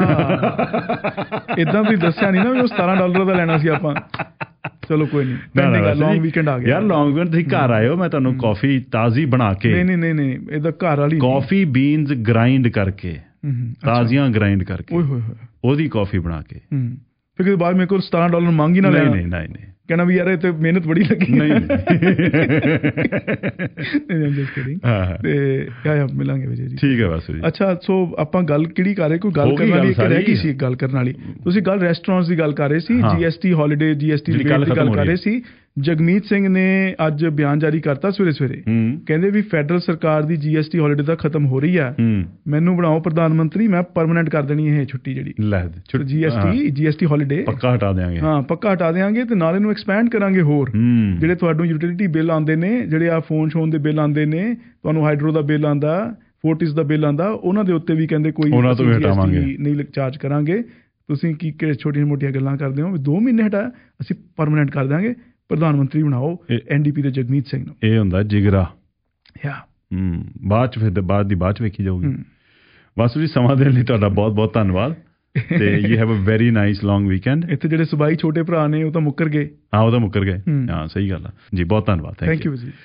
ਏਦਾਂ ਵੀ ਦੱਸਿਆ ਨਹੀਂ ਨਾ ਵੀ ਉਹ ਸਤਾਰਾਂ ਡਾਲਰ ਦਾ ਲੈਣਾ ਸੀ ਆਪਾਂ। ਚਲੋ ਕੋਈ ਨਹੀਂ, ਲੌਂਗ ਵੀਕਐਂਡ ਆ ਗਿਆ ਯਾਰ। ਲੌਂਗ ਵੀਕਐਂਡ ਤੁਸੀਂ ਘਰ ਆਏ ਹੋ, ਮੈਂ ਤੁਹਾਨੂੰ ਕੌਫੀ ਤਾਜ਼ੀ ਬਣਾ ਕੇ, ਨਹੀਂ ਨਹੀਂ ਨਹੀਂ ਇਹਦਾ ਘਰ ਵਾਲੀ ਕੌਫੀ ਬੀਨਸ ਗ੍ਰਾਈਂਡ ਕਰਕੇ, ਤਾਜ਼ੀਆਂ ਗ੍ਰਾਈਂਡ ਕਰਕੇ ਉਹਦੀ ਕੌਫੀ ਬਣਾ ਕੇ, ਫਿਰ ਬਾਅਦ ਮੇਰੇ ਕੋਲ ਸਤਾਰਾਂ ਡਾਲਰ ਮੰਗ ਹੀ ਨਾ ਲੈਣਾ। ਨਹੀਂ ਨਹੀਂ ਨਹੀਂ ਕਹਿਣਾ ਵੀ ਯਾਰ ਇਹ ਤੇ ਮਿਹਨਤ ਬੜੀ ਲੱਗੀ। ਨਹੀਂ ਤੇ ਮਿਲਾਂਗੇ ਵਿਜੇ ਜੀ, ਠੀਕ ਹੈ ਬਸ ਜੀ। ਅੱਛਾ ਸੋ ਆਪਾਂ ਗੱਲ ਕਿਹੜੀ ਕਰ ਰਹੇ, ਕੋਈ ਗੱਲ ਕਰਨ ਵਾਲੀ ਇੱਕ ਰਹਿ ਗਈ ਸੀ, ਗੱਲ ਕਰਨ ਵਾਲੀ ਤੁਸੀਂ ਗੱਲ ਰੈਸਟੋਰੈਂਟਸ ਦੀ ਗੱਲ ਕਰ ਰਹੇ ਸੀ, G S T holiday G S T ਦੀ ਗੱਲ ਕਰ ਰਹੇ ਸੀ। ਜਗਮੀਤ ਸਿੰਘ ਨੇ ਅੱਜ ਬਿਆਨ ਜਾਰੀ ਕਰਤਾ ਸਵੇਰੇ ਸਵੇਰੇ, ਕਹਿੰਦੇ ਵੀ ਫੈਡਰਲ ਸਰਕਾਰ ਦੀ ਜੀ ਐਸ ਟੀ ਹੌਲੀਡੇ ਤਾਂ ਖਤਮ ਹੋ ਰਹੀ ਹੈ, ਮੈਨੂੰ ਬਣਾਓ ਪ੍ਰਧਾਨ ਮੰਤਰੀ, ਮੈਂ ਪਰਮਾਨੈਂਟ ਕਰ ਦੇਣੀ ਇਹ ਛੁੱਟੀ ਜਿਹੜੀ G S T G S T holiday ਪੱਕਾ ਹਟਾ ਦੇਵਾਂਗੇ। ਹਾਂ ਪੱਕਾ ਹਟਾ ਦੇਵਾਂਗੇ ਤੇ ਨਾਲ ਇਹਨੂੰ ਐਕਸਪੈਂਡ ਕਰਾਂਗੇ ਹੋਰ। ਜਿਹੜੇ ਤੁਹਾਨੂੰ ਯੂਟਿਲਿਟੀ ਬਿੱਲ ਆਉਂਦੇ ਨੇ, ਜਿਹੜੇ ਆ ਫੋਨ ਸ਼ੋਨ ਦੇ ਬਿੱਲ ਆਉਂਦੇ ਨੇ, ਤੁਹਾਨੂੰ ਹਾਈਡਰੋ ਦਾ ਬਿੱਲ ਆਉਂਦਾ, ਫੋਰਟਿਸ ਦਾ ਬਿੱਲ ਆਉਂਦਾ, ਉਹਨਾਂ ਦੇ ਉੱਤੇ ਵੀ ਕਹਿੰਦੇ ਕੋਈ ਨਹੀਂ ਚਾਰਜ ਕਰਾਂਗੇ। ਤੁਸੀਂ ਕੀ ਛੋਟੀਆਂ ਮੋਟੀਆਂ ਗੱਲਾਂ ਕਰਦੇ ਹੋ, ਦੋ ਮਹੀਨੇ ਹਟਾਇਆ ਅਸੀਂ ਪਰਮਾਨੈਂਟ ਕਰ ਦਿਆਂਗੇ, ਪ੍ਰਧਾਨ ਮੰਤਰੀ ਬਣਾਓ ਐਨ ਡੀ ਪੀ ਦੇ ਜਗਮੀਤ ਸਿੰਘ ਨੂੰ। ਇਹ ਹੁੰਦਾ ਜਿਗਰਾ ਯਾ ਬਾਅਦ ਚ, ਫਿਰ ਬਾਅਦ ਦੀ ਬਾਅਦ ਚ ਵੇਖੀ ਜਾਊਗੀ। ਬਸ ਜੀ ਸਮਾਂ ਦੇਣ ਲਈ ਤੁਹਾਡਾ ਬਹੁਤ ਬਹੁਤ ਧੰਨਵਾਦ। ਤੇ you have a very nice long weekend. ਇੱਥੇ ਜਿਹੜੇ ਸੁਬਾਈ ਛੋਟੇ ਭਰਾ ਨੇ ਉਹ ਤਾਂ ਮੁੱਕਰ ਗਏ। ਹਾਂ ਉਹ ਤਾਂ ਮੁੱਕਰ ਗਏ। ਹਾਂ ਸਹੀ ਗੱਲ ਆ ਜੀ, ਬਹੁਤ ਧੰਨਵਾਦ। ਥੈਂਕ ਯੂ ਜੀ।